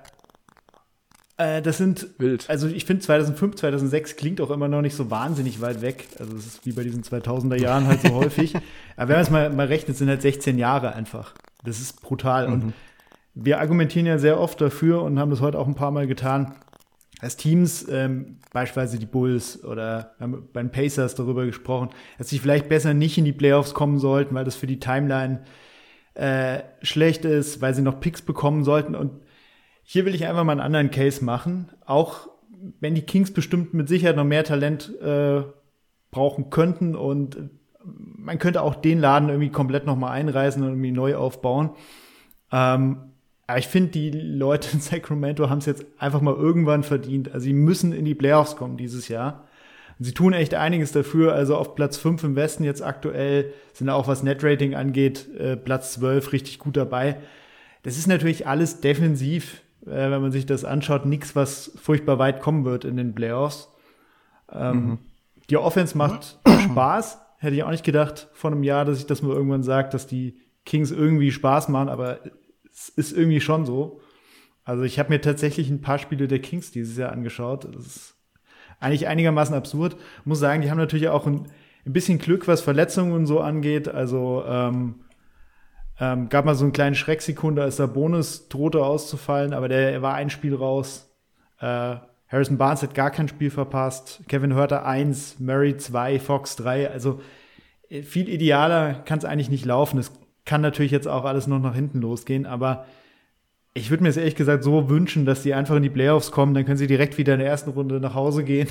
Äh, das sind wild. Also ich finde zweitausendfünf, zweitausendsechs klingt auch immer noch nicht so wahnsinnig weit weg. Also es ist wie bei diesen zweitausender Jahren halt so häufig. Aber wenn man es mal, mal rechnet, sind halt sechzehn Jahre einfach. Das ist brutal. Mhm. Und wir argumentieren ja sehr oft dafür und haben das heute auch ein paar Mal getan, dass Teams, ähm, beispielsweise die Bulls oder haben bei den Pacers darüber gesprochen, dass sie vielleicht besser nicht in die Playoffs kommen sollten, weil das für die Timeline äh, schlecht ist, weil sie noch Picks bekommen sollten. Und hier will ich einfach mal einen anderen Case machen. Auch wenn die Kings bestimmt mit Sicherheit noch mehr Talent äh, brauchen könnten und man könnte auch den Laden irgendwie komplett nochmal einreißen und irgendwie neu aufbauen. Ähm, aber ich finde, die Leute in Sacramento haben es jetzt einfach mal irgendwann verdient. Also sie müssen in die Playoffs kommen dieses Jahr. Und sie tun echt einiges dafür. Also auf Platz fünf im Westen jetzt aktuell sind auch, was Net-Rating angeht, äh, Platz zwölf richtig gut dabei. Das ist natürlich alles defensiv, äh, wenn man sich das anschaut, nichts, was furchtbar weit kommen wird in den Playoffs. Ähm, mhm. Die Offense macht Spaß. Hätte ich auch nicht gedacht vor einem Jahr, dass ich das mal irgendwann sage, dass die Kings irgendwie Spaß machen, aber es ist irgendwie schon so. Also ich habe mir tatsächlich ein paar Spiele der Kings dieses Jahr angeschaut. Das ist eigentlich einigermaßen absurd. Muss sagen, die haben natürlich auch ein, ein bisschen Glück, was Verletzungen und so angeht. Also ähm, ähm, gab mal so einen kleinen Schrecksekunde, als der Bonus drohte auszufallen, aber der er war ein Spiel raus. Äh, Harrison Barnes hat gar kein Spiel verpasst. Kevin Huerter eins, Murray zwei, Fox drei. Also viel idealer kann es eigentlich nicht laufen. Es kann natürlich jetzt auch alles noch nach hinten losgehen, aber ich würde mir es ehrlich gesagt so wünschen, dass die einfach in die Playoffs kommen, dann können sie direkt wieder in der ersten Runde nach Hause gehen.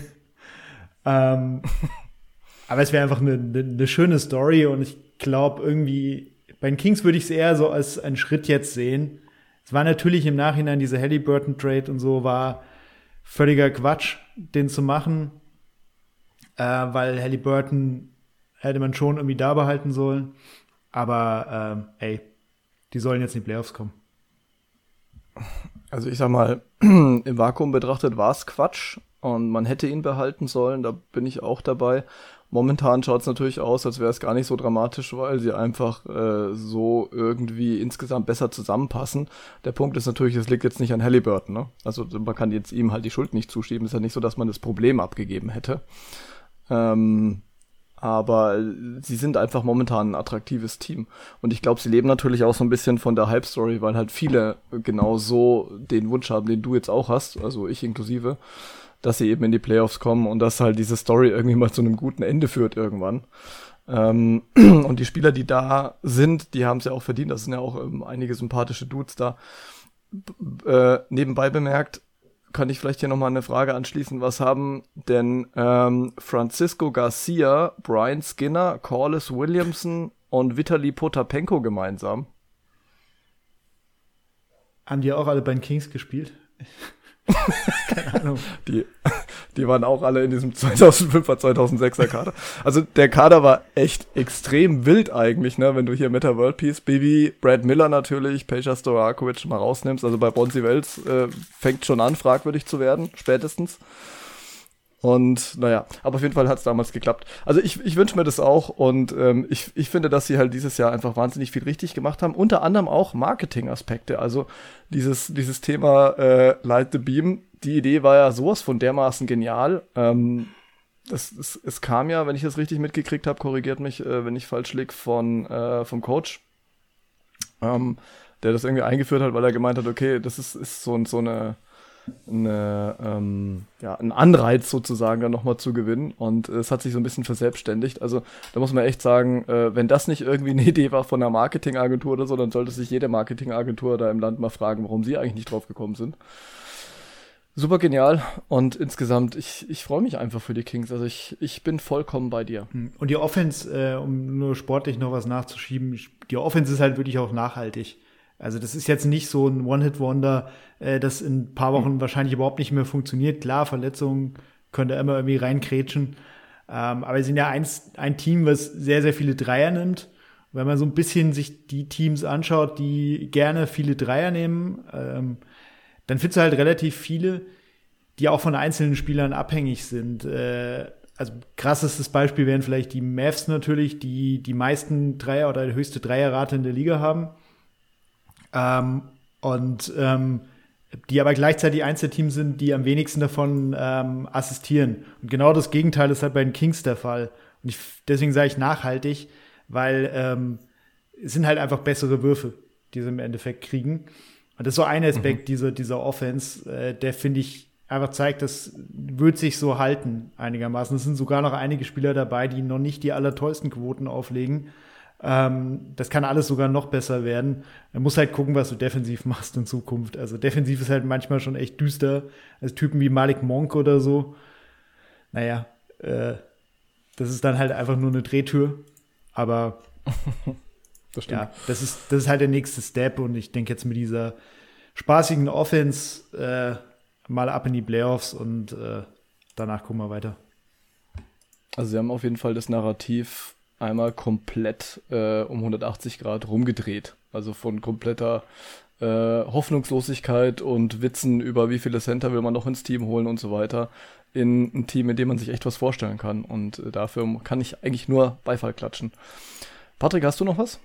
ähm, aber es wäre einfach eine, eine, eine schöne Story und ich glaube irgendwie, bei den Kings würde ich es eher so als einen Schritt jetzt sehen. Es war natürlich im Nachhinein diese Haliburton-Trade und so, war völliger Quatsch, den zu machen, äh, weil Haliburton hätte man schon irgendwie da behalten sollen. Aber, ähm, ey, die sollen jetzt in die Playoffs kommen. Also ich sag mal, im Vakuum betrachtet war es Quatsch und man hätte ihn behalten sollen, da bin ich auch dabei. Momentan schaut es natürlich aus, als wäre es gar nicht so dramatisch, weil sie einfach äh, so irgendwie insgesamt besser zusammenpassen. Der Punkt ist natürlich, es liegt jetzt nicht an Haliburton, ne? Also man kann jetzt ihm halt die Schuld nicht zuschieben, ist ja nicht so, dass man das Problem abgegeben hätte. Ähm, aber sie sind einfach momentan ein attraktives Team. Und ich glaube, sie leben natürlich auch so ein bisschen von der Hype-Story, weil halt viele genau so den Wunsch haben, den du jetzt auch hast, also ich inklusive, dass sie eben in die Playoffs kommen und dass halt diese Story irgendwie mal zu einem guten Ende führt irgendwann. Ähm, und die Spieler, die da sind, die haben es ja auch verdient. Das sind ja auch ähm, einige sympathische Dudes da. B- äh, nebenbei bemerkt, kann ich vielleicht hier nochmal eine Frage anschließen. Was haben denn ähm, Francisco Garcia, Brian Skinner, Corliss Williamson und Vitali Potapenko gemeinsam? Haben die auch alle bei den Kings gespielt? Keine Ahnung. Die, die waren auch alle in diesem zweitausendfünfer, zweitausendsechser Kader. Also der Kader war echt extrem wild eigentlich, ne? Wenn du hier Meta World Peace, Bibi, Brad Miller natürlich, Peja Stojakovic mal rausnimmst. Also bei Bonzi Wells äh, fängt schon an, fragwürdig zu werden, spätestens. Und naja, aber auf jeden Fall hat es damals geklappt. Also ich, ich wünsche mir das auch und ähm, ich, ich finde, dass sie halt dieses Jahr einfach wahnsinnig viel richtig gemacht haben. Unter anderem auch Marketing-Aspekte. Also dieses, dieses Thema äh, Light the Beam, die Idee war ja sowas von dermaßen genial. Ähm, das, es, es kam ja, wenn ich das richtig mitgekriegt habe, korrigiert mich, äh, wenn ich falsch lieg, von, äh, vom Coach, ähm, der das irgendwie eingeführt hat, weil er gemeint hat, okay, das ist, ist so, so eine Eine, ähm, ja, ein Anreiz sozusagen dann nochmal zu gewinnen und äh, es hat sich so ein bisschen verselbstständigt. Also da muss man echt sagen, äh, wenn das nicht irgendwie eine Idee war von einer Marketingagentur oder so, dann sollte sich jede Marketingagentur da im Land mal fragen, warum sie eigentlich nicht drauf gekommen sind. Super genial und insgesamt, ich, ich freue mich einfach für die Kings. Also ich, ich bin vollkommen bei dir. Und die Offense, äh, um nur sportlich noch was nachzuschieben, die Offense ist halt wirklich auch nachhaltig. Also das ist jetzt nicht so ein One-Hit-Wonder, äh, das in ein paar Wochen mhm. wahrscheinlich überhaupt nicht mehr funktioniert. Klar, Verletzungen können da immer irgendwie reinkrätschen. Ähm, aber wir sind ja eins, ein Team, was sehr, sehr viele Dreier nimmt. Wenn man so ein bisschen sich die Teams anschaut, die gerne viele Dreier nehmen, ähm, dann findest du halt relativ viele, die auch von einzelnen Spielern abhängig sind. Äh, also krassestes Beispiel wären vielleicht die Mavs natürlich, die die meisten Dreier oder die höchste Dreierrate in der Liga haben. Ähm, und ähm, die aber gleichzeitig eins der Teams sind, die am wenigsten davon ähm, assistieren. Und genau das Gegenteil ist halt bei den Kings der Fall. Und ich, deswegen sage ich nachhaltig, weil ähm, es sind halt einfach bessere Würfe, die sie im Endeffekt kriegen. Und das ist so ein Aspekt mhm. dieser, dieser Offense, äh, der, finde ich, einfach zeigt, das wird sich so halten einigermaßen. Es sind sogar noch einige Spieler dabei, die noch nicht die allertollsten Quoten auflegen. Ähm, das kann alles sogar noch besser werden. Man muss halt gucken, was du defensiv machst in Zukunft. Also defensiv ist halt manchmal schon echt düster. Als Typen wie Malik Monk oder so. Naja, äh, das ist dann halt einfach nur eine Drehtür. Aber das stimmt. Ja, das ist, das ist halt der nächste Step. Und ich denke jetzt mit dieser spaßigen Offense äh, mal ab in die Playoffs und äh, danach gucken wir weiter. Also sie haben auf jeden Fall das Narrativ einmal komplett äh, um hundertachtzig Grad rumgedreht. Also von kompletter äh, Hoffnungslosigkeit und Witzen über wie viele Center will man noch ins Team holen und so weiter, in ein Team, in dem man sich echt was vorstellen kann. Und äh, dafür kann ich eigentlich nur Beifall klatschen. Patrick, hast du noch was?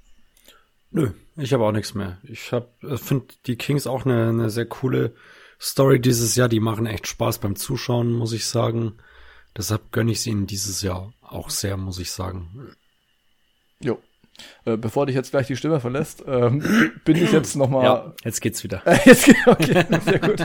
Nö, ich habe auch nichts mehr. Ich hab, finde die Kings auch eine, eine sehr coole Story dieses Jahr. Die machen echt Spaß beim Zuschauen, muss ich sagen. Deshalb gönne ich es ihnen dieses Jahr auch sehr, muss ich sagen. Jo. Äh, bevor dich jetzt gleich die Stimme verlässt, ähm, bin ich jetzt nochmal... Ja, jetzt geht's wieder. jetzt geht, okay, sehr gut.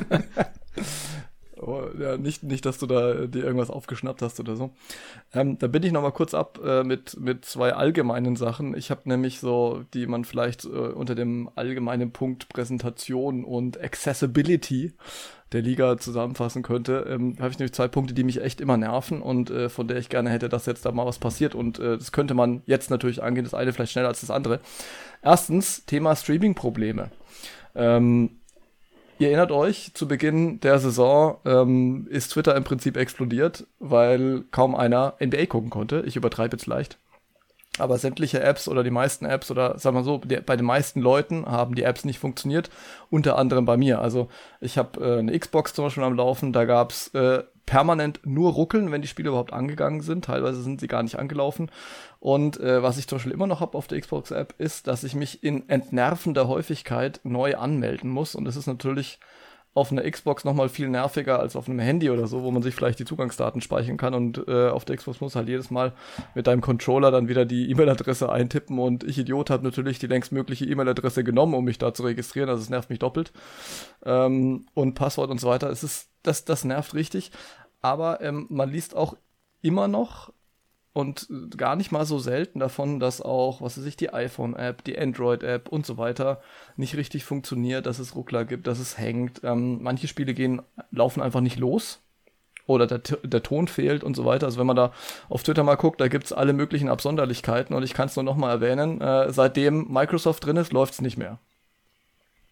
Oh, ja, nicht, nicht, dass du da dir irgendwas aufgeschnappt hast oder so. Ähm, da bin ich nochmal kurz ab äh, mit, mit zwei allgemeinen Sachen. Ich habe nämlich so, die man vielleicht äh, unter dem allgemeinen Punkt Präsentation und Accessibility der Liga zusammenfassen könnte, ähm, habe ich nämlich zwei Punkte, die mich echt immer nerven und äh, von der ich gerne hätte, dass jetzt da mal was passiert und äh, das könnte man jetzt natürlich angehen, das eine vielleicht schneller als das andere. Erstens, Thema Streaming-Probleme. Ähm, ihr erinnert euch, zu Beginn der Saison ähm, ist Twitter im Prinzip explodiert, weil kaum einer N B A gucken konnte. Ich übertreibe jetzt leicht. Aber sämtliche Apps oder die meisten Apps oder sagen wir so, die, bei den meisten Leuten haben die Apps nicht funktioniert, unter anderem bei mir. Also ich habe äh, eine Xbox zum Beispiel am Laufen, da gab's äh, permanent nur Ruckeln, wenn die Spiele überhaupt angegangen sind. Teilweise sind sie gar nicht angelaufen. Und äh, was ich zum Beispiel immer noch habe auf der Xbox-App, ist, dass ich mich in entnervender Häufigkeit neu anmelden muss. Und das ist natürlich auf einer Xbox nochmal viel nerviger als auf einem Handy oder so, wo man sich vielleicht die Zugangsdaten speichern kann und äh, auf der Xbox muss halt jedes Mal mit deinem Controller dann wieder die E-Mail-Adresse eintippen und ich Idiot habe natürlich die längstmögliche E-Mail-Adresse genommen, um mich da zu registrieren, also es nervt mich doppelt ähm, und Passwort und so weiter, es ist, das, das nervt richtig, aber ähm, man liest auch immer noch und gar nicht mal so selten davon, dass auch, was weiß ich, die iPhone-App, die Android-App und so weiter nicht richtig funktioniert, dass es Ruckler gibt, dass es hängt. Ähm, manche Spiele gehen, laufen einfach nicht los oder der, der Ton fehlt und so weiter. Also wenn man da auf Twitter mal guckt, da gibt's alle möglichen Absonderlichkeiten und ich kann es nur noch mal erwähnen, äh, seitdem Microsoft drin ist, läuft's nicht mehr.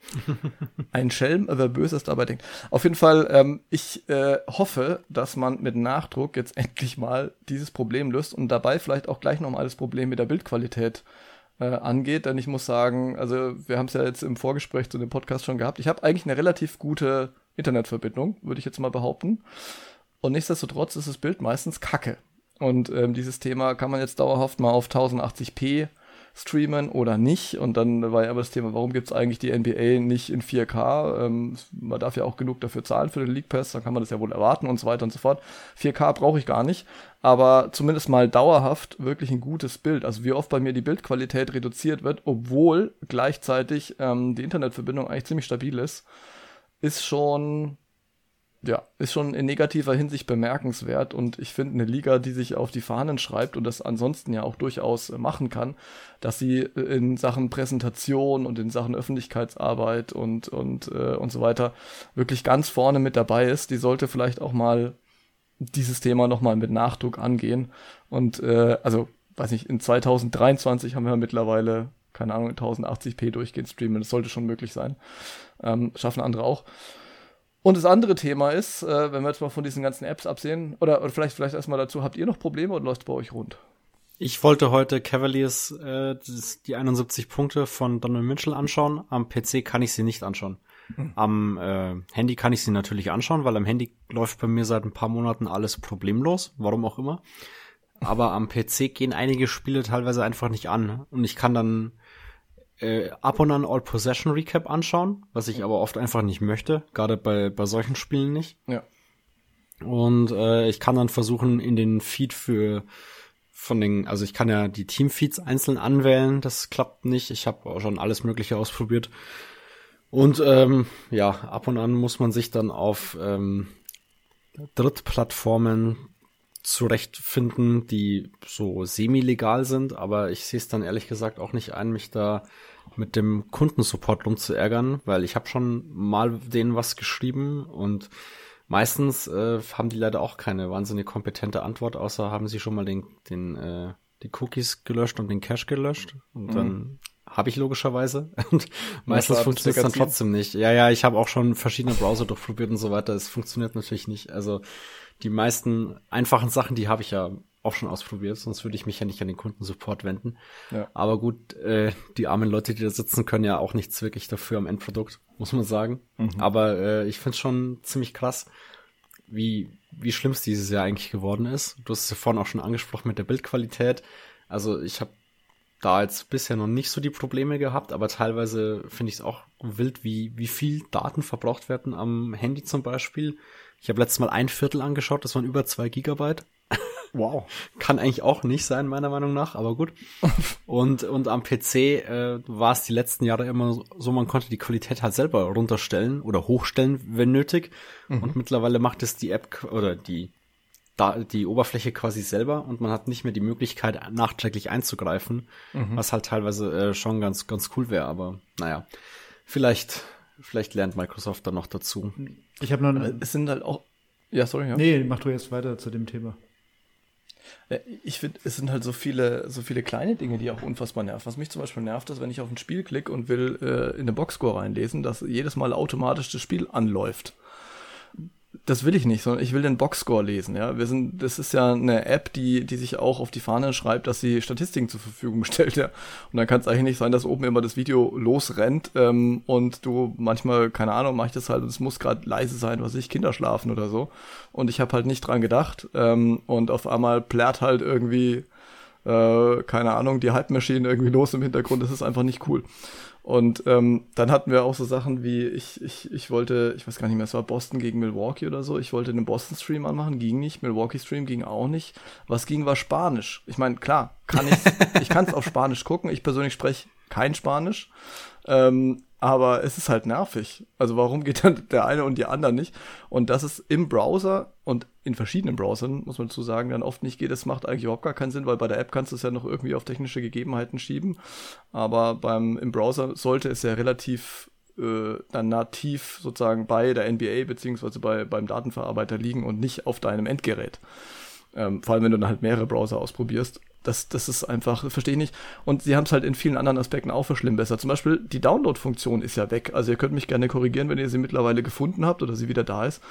Ein Schelm, wer Böses dabei denkt. Auf jeden Fall, ähm, ich äh, hoffe, dass man mit Nachdruck jetzt endlich mal dieses Problem löst und dabei vielleicht auch gleich nochmal das Problem mit der Bildqualität äh, angeht. Denn ich muss sagen, also wir haben es ja jetzt im Vorgespräch zu dem Podcast schon gehabt. Ich habe eigentlich eine relativ gute Internetverbindung, würde ich jetzt mal behaupten. Und nichtsdestotrotz ist das Bild meistens kacke. Und ähm, dieses Thema kann man jetzt dauerhaft mal auf tausendachtzig p streamen oder nicht. Und dann war ja aber das Thema, warum gibt es eigentlich die N B A nicht in vier K? Ähm, man darf ja auch genug dafür zahlen für den League Pass, dann kann man das ja wohl erwarten und so weiter und so fort. vier K brauche ich gar nicht, aber zumindest mal dauerhaft wirklich ein gutes Bild. Also wie oft bei mir die Bildqualität reduziert wird, obwohl gleichzeitig ähm, die Internetverbindung eigentlich ziemlich stabil ist, ist schon... Ja, ist schon in negativer Hinsicht bemerkenswert und ich finde eine Liga, die sich auf die Fahnen schreibt und das ansonsten ja auch durchaus äh, machen kann, dass sie in Sachen Präsentation und in Sachen Öffentlichkeitsarbeit und und äh, und so weiter wirklich ganz vorne mit dabei ist, die sollte vielleicht auch mal dieses Thema nochmal mit Nachdruck angehen und äh, also, weiß nicht, in zweitausenddreiundzwanzig haben wir mittlerweile, keine Ahnung, tausendachtzig p durchgehend streamen, das sollte schon möglich sein, ähm, schaffen andere auch. Und das andere Thema ist, äh, wenn wir jetzt mal von diesen ganzen Apps absehen, oder, oder vielleicht vielleicht erstmal dazu, habt ihr noch Probleme oder läuft es bei euch rund? Ich wollte heute Cavaliers äh, die einundsiebzig Punkte von Donovan Mitchell anschauen. Am P C kann ich sie nicht anschauen. Hm. Am äh, Handy kann ich sie natürlich anschauen, weil am Handy läuft bei mir seit ein paar Monaten alles problemlos, warum auch immer. Aber am P C gehen einige Spiele teilweise einfach nicht an. Und ich kann dann Äh, ab und an All-Possession-Recap anschauen, was ich aber oft einfach nicht möchte, gerade bei bei solchen Spielen nicht. Ja. Und äh, ich kann dann versuchen, in den Feed für von den, also ich kann ja die Team-Feeds einzeln anwählen, das klappt nicht. Ich habe auch schon alles Mögliche ausprobiert. Und ähm, ja, ab und an muss man sich dann auf ähm, Drittplattformen zurechtfinden, die so semi-legal sind, aber ich sehe es dann ehrlich gesagt auch nicht ein, mich da mit dem Kundensupport rumzuärgern, weil ich habe schon mal denen was geschrieben und meistens äh, haben die leider auch keine wahnsinnig kompetente Antwort, außer haben sie schon mal den, den äh, die Cookies gelöscht und den Cache gelöscht und mhm. dann habe ich logischerweise und meistens funktioniert es dann trotzdem nicht. Ja, ja, ich habe auch schon verschiedene Browser durchprobiert und so weiter, es funktioniert natürlich nicht, also die meisten einfachen Sachen, die habe ich ja auch schon ausprobiert, sonst würde ich mich ja nicht an den Kundensupport wenden. Ja. Aber gut, äh, die armen Leute, die da sitzen, können ja auch nichts wirklich dafür am Endprodukt, muss man sagen. Mhm. Aber äh, ich finde es schon ziemlich krass, wie wie schlimm es dieses Jahr eigentlich geworden ist. Du hast es ja vorhin auch schon angesprochen mit der Bildqualität. Also ich habe da jetzt bisher noch nicht so die Probleme gehabt, aber teilweise finde ich es auch wild, wie wie viel Daten verbraucht werden am Handy zum Beispiel. Ich habe letztes Mal ein Viertel angeschaut, das waren über zwei Gigabyte. Wow. Kann eigentlich auch nicht sein, meiner Meinung nach, aber gut. Und und am P C äh, war es die letzten Jahre immer so, man konnte die Qualität halt selber runterstellen oder hochstellen, wenn nötig. Mhm. Und mittlerweile macht es die App oder die da die Oberfläche quasi selber und man hat nicht mehr die Möglichkeit, nachträglich einzugreifen, mhm. was halt teilweise äh, schon ganz ganz cool wäre. Aber naja, vielleicht vielleicht lernt Microsoft dann noch dazu. Ich habe noch eine, es sind halt auch ja, sorry, ja. Nee, mach du jetzt weiter zu dem Thema. Ich finde, es sind halt so viele, so viele kleine Dinge, die auch unfassbar nerven. Was mich zum Beispiel nervt, ist, wenn ich auf ein Spiel klicke und will äh, in den Boxscore reinlesen, dass jedes Mal automatisch das Spiel anläuft. Das will ich nicht, sondern ich will den Boxscore lesen. Ja, wir sind, das ist ja eine App, die, die sich auch auf die Fahne schreibt, dass sie Statistiken zur Verfügung stellt. Ja, und dann kann es eigentlich nicht sein, dass oben immer das Video losrennt ähm, und du manchmal, keine Ahnung, mach ich das halt und es muss gerade leise sein, was ich, Kinder schlafen oder so. Und ich habe halt nicht dran gedacht ähm, und auf einmal plärt halt irgendwie, äh, keine Ahnung, die Hype-Maschine irgendwie los im Hintergrund. Das ist einfach nicht cool. Und ähm, dann hatten wir auch so Sachen wie, ich ich ich wollte, ich weiß gar nicht mehr, es war Boston gegen Milwaukee oder so, ich wollte einen Boston-Stream anmachen, ging nicht, Milwaukee-Stream ging auch nicht. Was ging, war Spanisch. Ich meine, klar, kann ich, ich kann es auf Spanisch gucken, ich persönlich spreche kein Spanisch, ähm, aber es ist halt nervig. Also warum geht dann der eine und die andere nicht? Und dass es im Browser und in verschiedenen Browsern, muss man dazu sagen, dann oft nicht geht, das macht eigentlich überhaupt gar keinen Sinn, weil bei der App kannst du es ja noch irgendwie auf technische Gegebenheiten schieben. Aber beim im Browser sollte es ja relativ äh, dann nativ sozusagen bei der N B A beziehungsweise bei, beim Datenverarbeiter liegen und nicht auf deinem Endgerät. Ähm, vor allem, wenn du dann halt mehrere Browser ausprobierst. Das, das ist einfach, verstehe ich nicht. Und sie haben es halt in vielen anderen Aspekten auch verschlimmbessert. Zum Beispiel die Download-Funktion ist ja weg. Also ihr könnt mich gerne korrigieren, wenn ihr sie mittlerweile gefunden habt oder sie wieder da ist.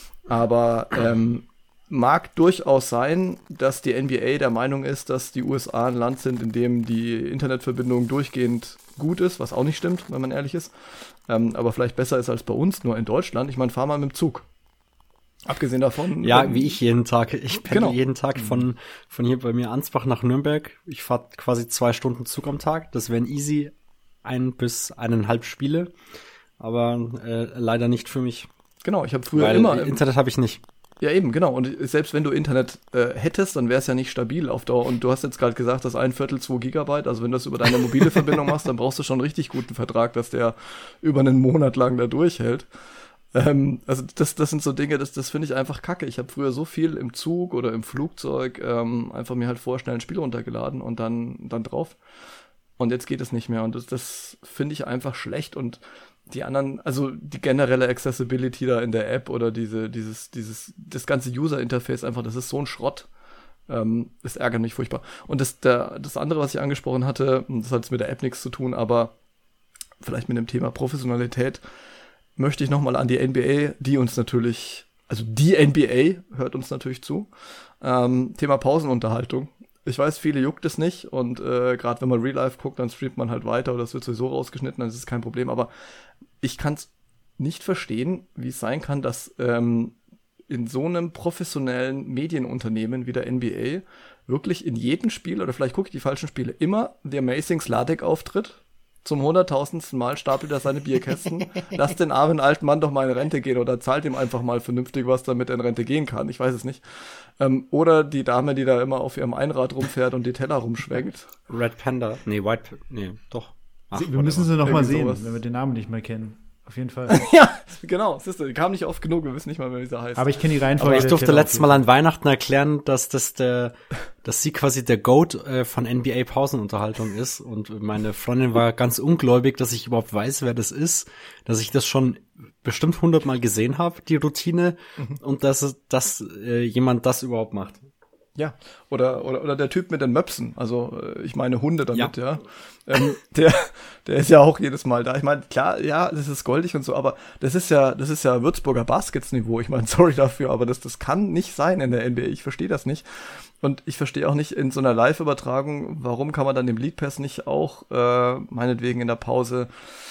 Aber ähm, mag durchaus sein, dass die N B A der Meinung ist, dass die U S A ein Land sind, in dem die Internetverbindung durchgehend gut ist, was auch nicht stimmt, wenn man ehrlich ist. Ähm, aber vielleicht besser ist als bei uns, nur in Deutschland. Ich meine, fahr mal mit dem Zug. Abgesehen davon. Ja, ähm, wie ich jeden Tag. Ich pendel genau. jeden Tag von, von hier bei mir Ansbach nach Nürnberg. Ich fahre quasi zwei Stunden Zug am Tag. Das wären easy ein bis eineinhalb Spiele. Aber äh, leider nicht für mich. Genau, ich habe früher Weil immer. Internet habe ich nicht. Ja, eben, genau. Und selbst wenn du Internet äh, hättest, dann wäre es ja nicht stabil auf Dauer. Und du hast jetzt gerade gesagt, dass ein Viertel zwei Gigabyte, also wenn du das über deine mobile Verbindung machst, dann brauchst du schon einen richtig guten Vertrag, dass der über einen Monat lang da durchhält. Ähm, also das, das sind so Dinge, das, das finde ich einfach kacke. Ich habe früher so viel im Zug oder im Flugzeug ähm, einfach mir halt vorher schnell ein Spiel runtergeladen und dann, dann drauf. Und jetzt geht es nicht mehr. Und das, das finde ich einfach schlecht. Und die anderen, also die generelle Accessibility da in der App oder diese, dieses, dieses, das ganze User-Interface einfach, das ist so ein Schrott. Ähm, das ärgert mich furchtbar. Und das, der, das andere, was ich angesprochen hatte, das hat jetzt mit der App nichts zu tun, aber vielleicht mit dem Thema Professionalität, möchte ich nochmal an die N B A, die uns natürlich, also die N B A hört uns natürlich zu, ähm, Thema Pausenunterhaltung. Ich weiß, viele juckt es nicht und äh, gerade wenn man Real Life guckt, dann streamt man halt weiter oder es wird sowieso rausgeschnitten, dann ist es kein Problem. Aber ich kann es nicht verstehen, wie es sein kann, dass ähm, in so einem professionellen Medienunternehmen wie der N B A wirklich in jedem Spiel, oder vielleicht gucke ich die falschen Spiele, immer The Amazing Sladek auftritt. Zum hunderttausendsten Mal stapelt er seine Bierkästen. Lass den armen alten Mann doch mal in Rente gehen oder zahlt ihm einfach mal vernünftig was, damit er in Rente gehen kann. Ich weiß es nicht. Ähm, oder die Dame, die da immer auf ihrem Einrad rumfährt und die Teller rumschwenkt. Red Panda. Nee, White, nee, doch. Ach, wir müssen sie noch mal sehen, sowas. Wenn wir den Namen nicht mehr kennen. Auf jeden Fall. Ja, genau. Siehst du, die kam nicht oft genug. Wir wissen nicht mal, wie sie heißt. Aber ich kenne die Reihenfolge. Aber ich durfte letztes Mal an Weihnachten erklären, dass das der, dass sie quasi der Goat äh, von N B A Pausenunterhaltung ist. Und meine Freundin war ganz ungläubig, dass ich überhaupt weiß, wer das ist. Dass ich das schon bestimmt hundertmal gesehen habe, die Routine. Mhm. Und dass, dass äh, jemand das überhaupt macht. Ja, oder, oder, oder der Typ mit den Möpsen, also äh, ich meine Hunde damit, ja. ja. Ähm, der, der ist ja auch jedes Mal da. Ich meine, klar, ja, das ist goldig und so, aber das ist ja, das ist ja Würzburger Baskets-Niveau. Ich meine, sorry dafür, aber das, das kann nicht sein in der N B A. Ich verstehe das nicht. Und ich verstehe auch nicht in so einer Live-Übertragung, warum kann man dann dem League Pass nicht auch, äh, meinetwegen in der Pause,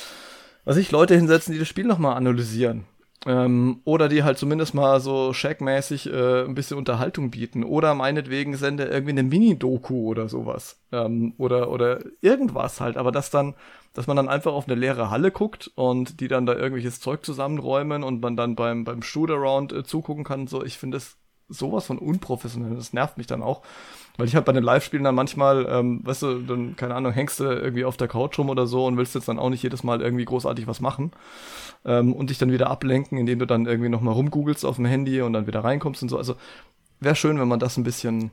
was ich Leute hinsetzen, die das Spiel nochmal analysieren. Ähm, oder die halt zumindest mal so Shaq-mäßig äh, ein bisschen Unterhaltung bieten. Oder meinetwegen sende irgendwie eine Mini-Doku oder sowas. Ähm, oder oder irgendwas halt. Aber dass dann, dass man dann einfach auf eine leere Halle guckt und die dann da irgendwelches Zeug zusammenräumen und man dann beim beim Shoot-Around äh, zugucken kann. So, ich finde das sowas von unprofessionell. Das nervt mich dann auch. Weil ich halt bei den Live-Spielen dann manchmal, ähm, weißt du, dann, keine Ahnung, hängst du irgendwie auf der Couch rum oder so und willst jetzt dann auch nicht jedes Mal irgendwie großartig was machen ähm, und dich dann wieder ablenken, indem du dann irgendwie nochmal rumgoogelst auf dem Handy und dann wieder reinkommst und so. Also wäre schön, wenn man das ein bisschen,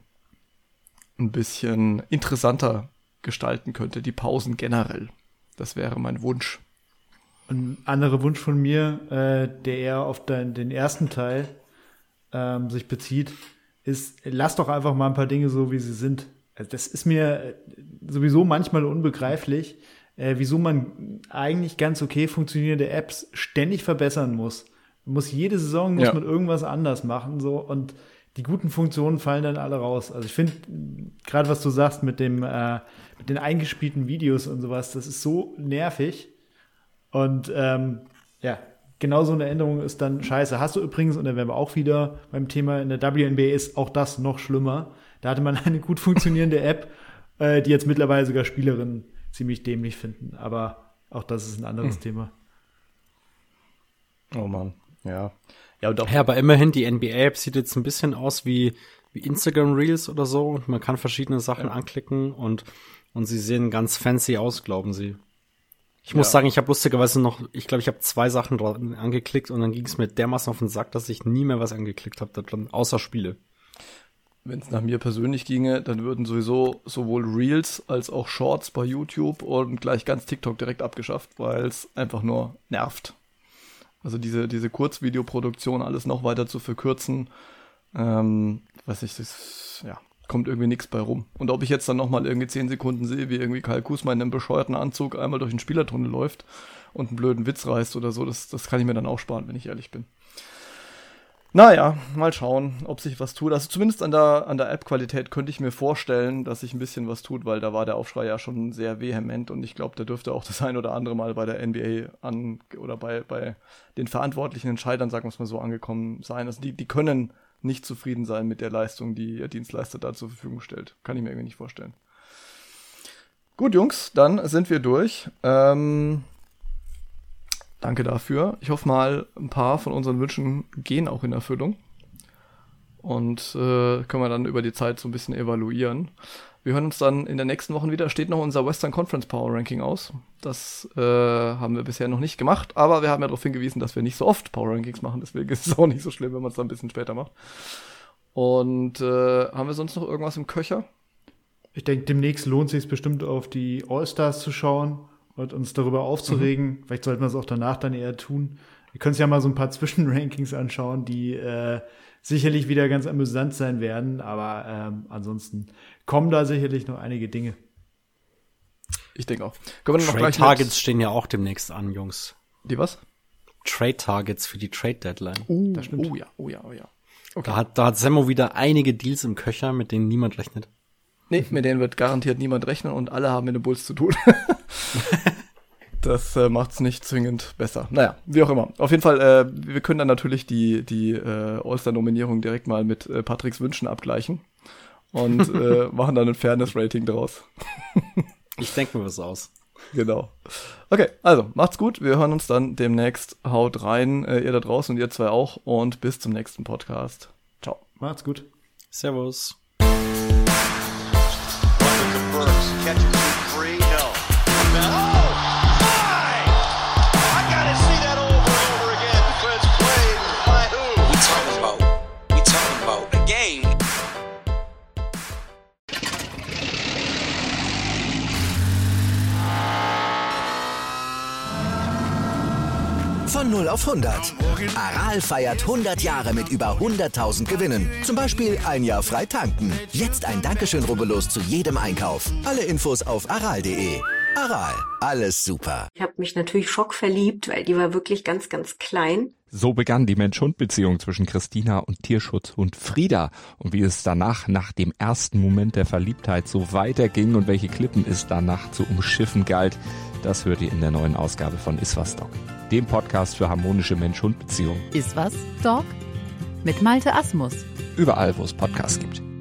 ein bisschen interessanter gestalten könnte, die Pausen generell. Das wäre mein Wunsch. Ein anderer Wunsch von mir, äh, der eher auf den, den ersten Teil ähm, sich bezieht, ist, lass doch einfach mal ein paar Dinge so, wie sie sind. Also das ist mir sowieso manchmal unbegreiflich, äh, wieso man eigentlich ganz okay funktionierende Apps ständig verbessern muss. Man muss jede Saison muss ja. man irgendwas anders machen, so, und die guten Funktionen fallen dann alle raus. Also ich finde, gerade was du sagst mit dem, äh, mit den eingespielten Videos und sowas, das ist so nervig. Und ähm, ja, genau so eine Änderung ist dann scheiße. Hast du übrigens, und da wären wir auch wieder beim Thema, in der W N B A ist auch das noch schlimmer. Da hatte man eine gut funktionierende App, äh, die jetzt mittlerweile sogar Spielerinnen ziemlich dämlich finden. Aber auch das ist ein anderes hm. Thema. Oh Mann, ja. Ja, doch. Ja, aber immerhin, die N B A-App sieht jetzt ein bisschen aus wie, wie Instagram Reels oder so. Und man kann verschiedene Sachen ja. anklicken und, und sie sehen ganz fancy aus, glauben sie. Ich muss ja. sagen, ich habe lustigerweise noch, ich glaube, ich habe zwei Sachen angeklickt und dann ging es mir dermaßen auf den Sack, dass ich nie mehr was angeklickt habe, außer Spiele. Wenn es nach mir persönlich ginge, dann würden sowieso sowohl Reels als auch Shorts bei YouTube und gleich ganz TikTok direkt abgeschafft, weil es einfach nur nervt. Also diese diese Kurzvideoproduktion alles noch weiter zu verkürzen, ähm, weiß ich, das, ja, kommt irgendwie nichts bei rum. Und ob ich jetzt dann nochmal irgendwie zehn Sekunden sehe, wie irgendwie Kyle Kuzma in einem bescheuerten Anzug einmal durch den Spielertunnel läuft und einen blöden Witz reißt oder so, das, das kann ich mir dann auch sparen, wenn ich ehrlich bin. Naja, mal schauen, ob sich was tut. Also zumindest an der, an der App-Qualität könnte ich mir vorstellen, dass sich ein bisschen was tut, weil da war der Aufschrei ja schon sehr vehement und ich glaube, da dürfte auch das ein oder andere Mal bei der N B A an oder bei, bei den verantwortlichen Entscheidern, sagen wir es mal so, angekommen sein. Also die, die können nicht zufrieden sein mit der Leistung, die ihr Dienstleister da zur Verfügung stellt. Kann ich mir irgendwie nicht vorstellen. Gut, Jungs, dann sind wir durch. Ähm... Danke dafür. Ich hoffe mal, ein paar von unseren Wünschen gehen auch in Erfüllung. Und äh, können wir dann über die Zeit so ein bisschen evaluieren. Wir hören uns dann in der nächsten Woche wieder. Steht noch unser Western Conference Power Ranking aus. Das äh, haben wir bisher noch nicht gemacht. Aber wir haben ja darauf hingewiesen, dass wir nicht so oft Power Rankings machen. Deswegen ist es auch nicht so schlimm, wenn man es dann ein bisschen später macht. Und äh, haben wir sonst noch irgendwas im Köcher? Ich denke, demnächst lohnt es sich bestimmt auf die All-Stars zu schauen und uns darüber aufzuregen. Mhm. Vielleicht sollten wir es auch danach dann eher tun. Wir können uns ja mal so ein paar Zwischenrankings anschauen, die äh, sicherlich wieder ganz amüsant sein werden. Aber ähm, ansonsten kommen da sicherlich noch einige Dinge. Ich denke auch. Können wir noch Trade Targets stehen ja auch demnächst an, Jungs. Die was? Trade Targets für die Trade Deadline. Uh, das stimmt. Oh ja, oh ja, oh ja. Okay. Da hat, da hat Semmo wieder einige Deals im Köcher, mit denen niemand rechnet. Nee, mit denen wird garantiert niemand rechnen und alle haben mit dem Bulls zu tun. Das äh, macht's nicht zwingend besser. Naja, wie auch immer. Auf jeden Fall, äh, wir können dann natürlich die, die äh, All-Star-Nominierung direkt mal mit äh, Patricks Wünschen abgleichen und äh, machen dann ein Fairness-Rating draus. Ich denke mir was aus. Genau. Okay, also macht's gut. Wir hören uns dann demnächst. Haut rein, äh, ihr da draußen und ihr zwei auch. Und bis zum nächsten Podcast. Ciao. Macht's gut. Servus. Catches free, no. Oh, my! I gotta see that over and over again. Defense played by who? We talking about, we talking about the game. Von null auf hundert. Aral feiert hundert Jahre mit über hunderttausend Gewinnen. Zum Beispiel ein Jahr frei tanken. Jetzt ein Dankeschön, rubbellos zu jedem Einkauf. Alle Infos auf aral punkt de. Aral, alles super. Ich habe mich natürlich schockverliebt, weil die war wirklich ganz, ganz klein. So begann die Mensch-Hund-Beziehung zwischen Christina und Tierschutzhund Frieda. Und wie es danach, nach dem ersten Moment der Verliebtheit, so weiterging und welche Klippen es danach zu umschiffen galt, das hört ihr in der neuen Ausgabe von Iswas Dog, dem Podcast für harmonische Mensch-Hund-Beziehungen. Iswas Dog? Mit Malte Asmus. Überall, wo es Podcasts gibt.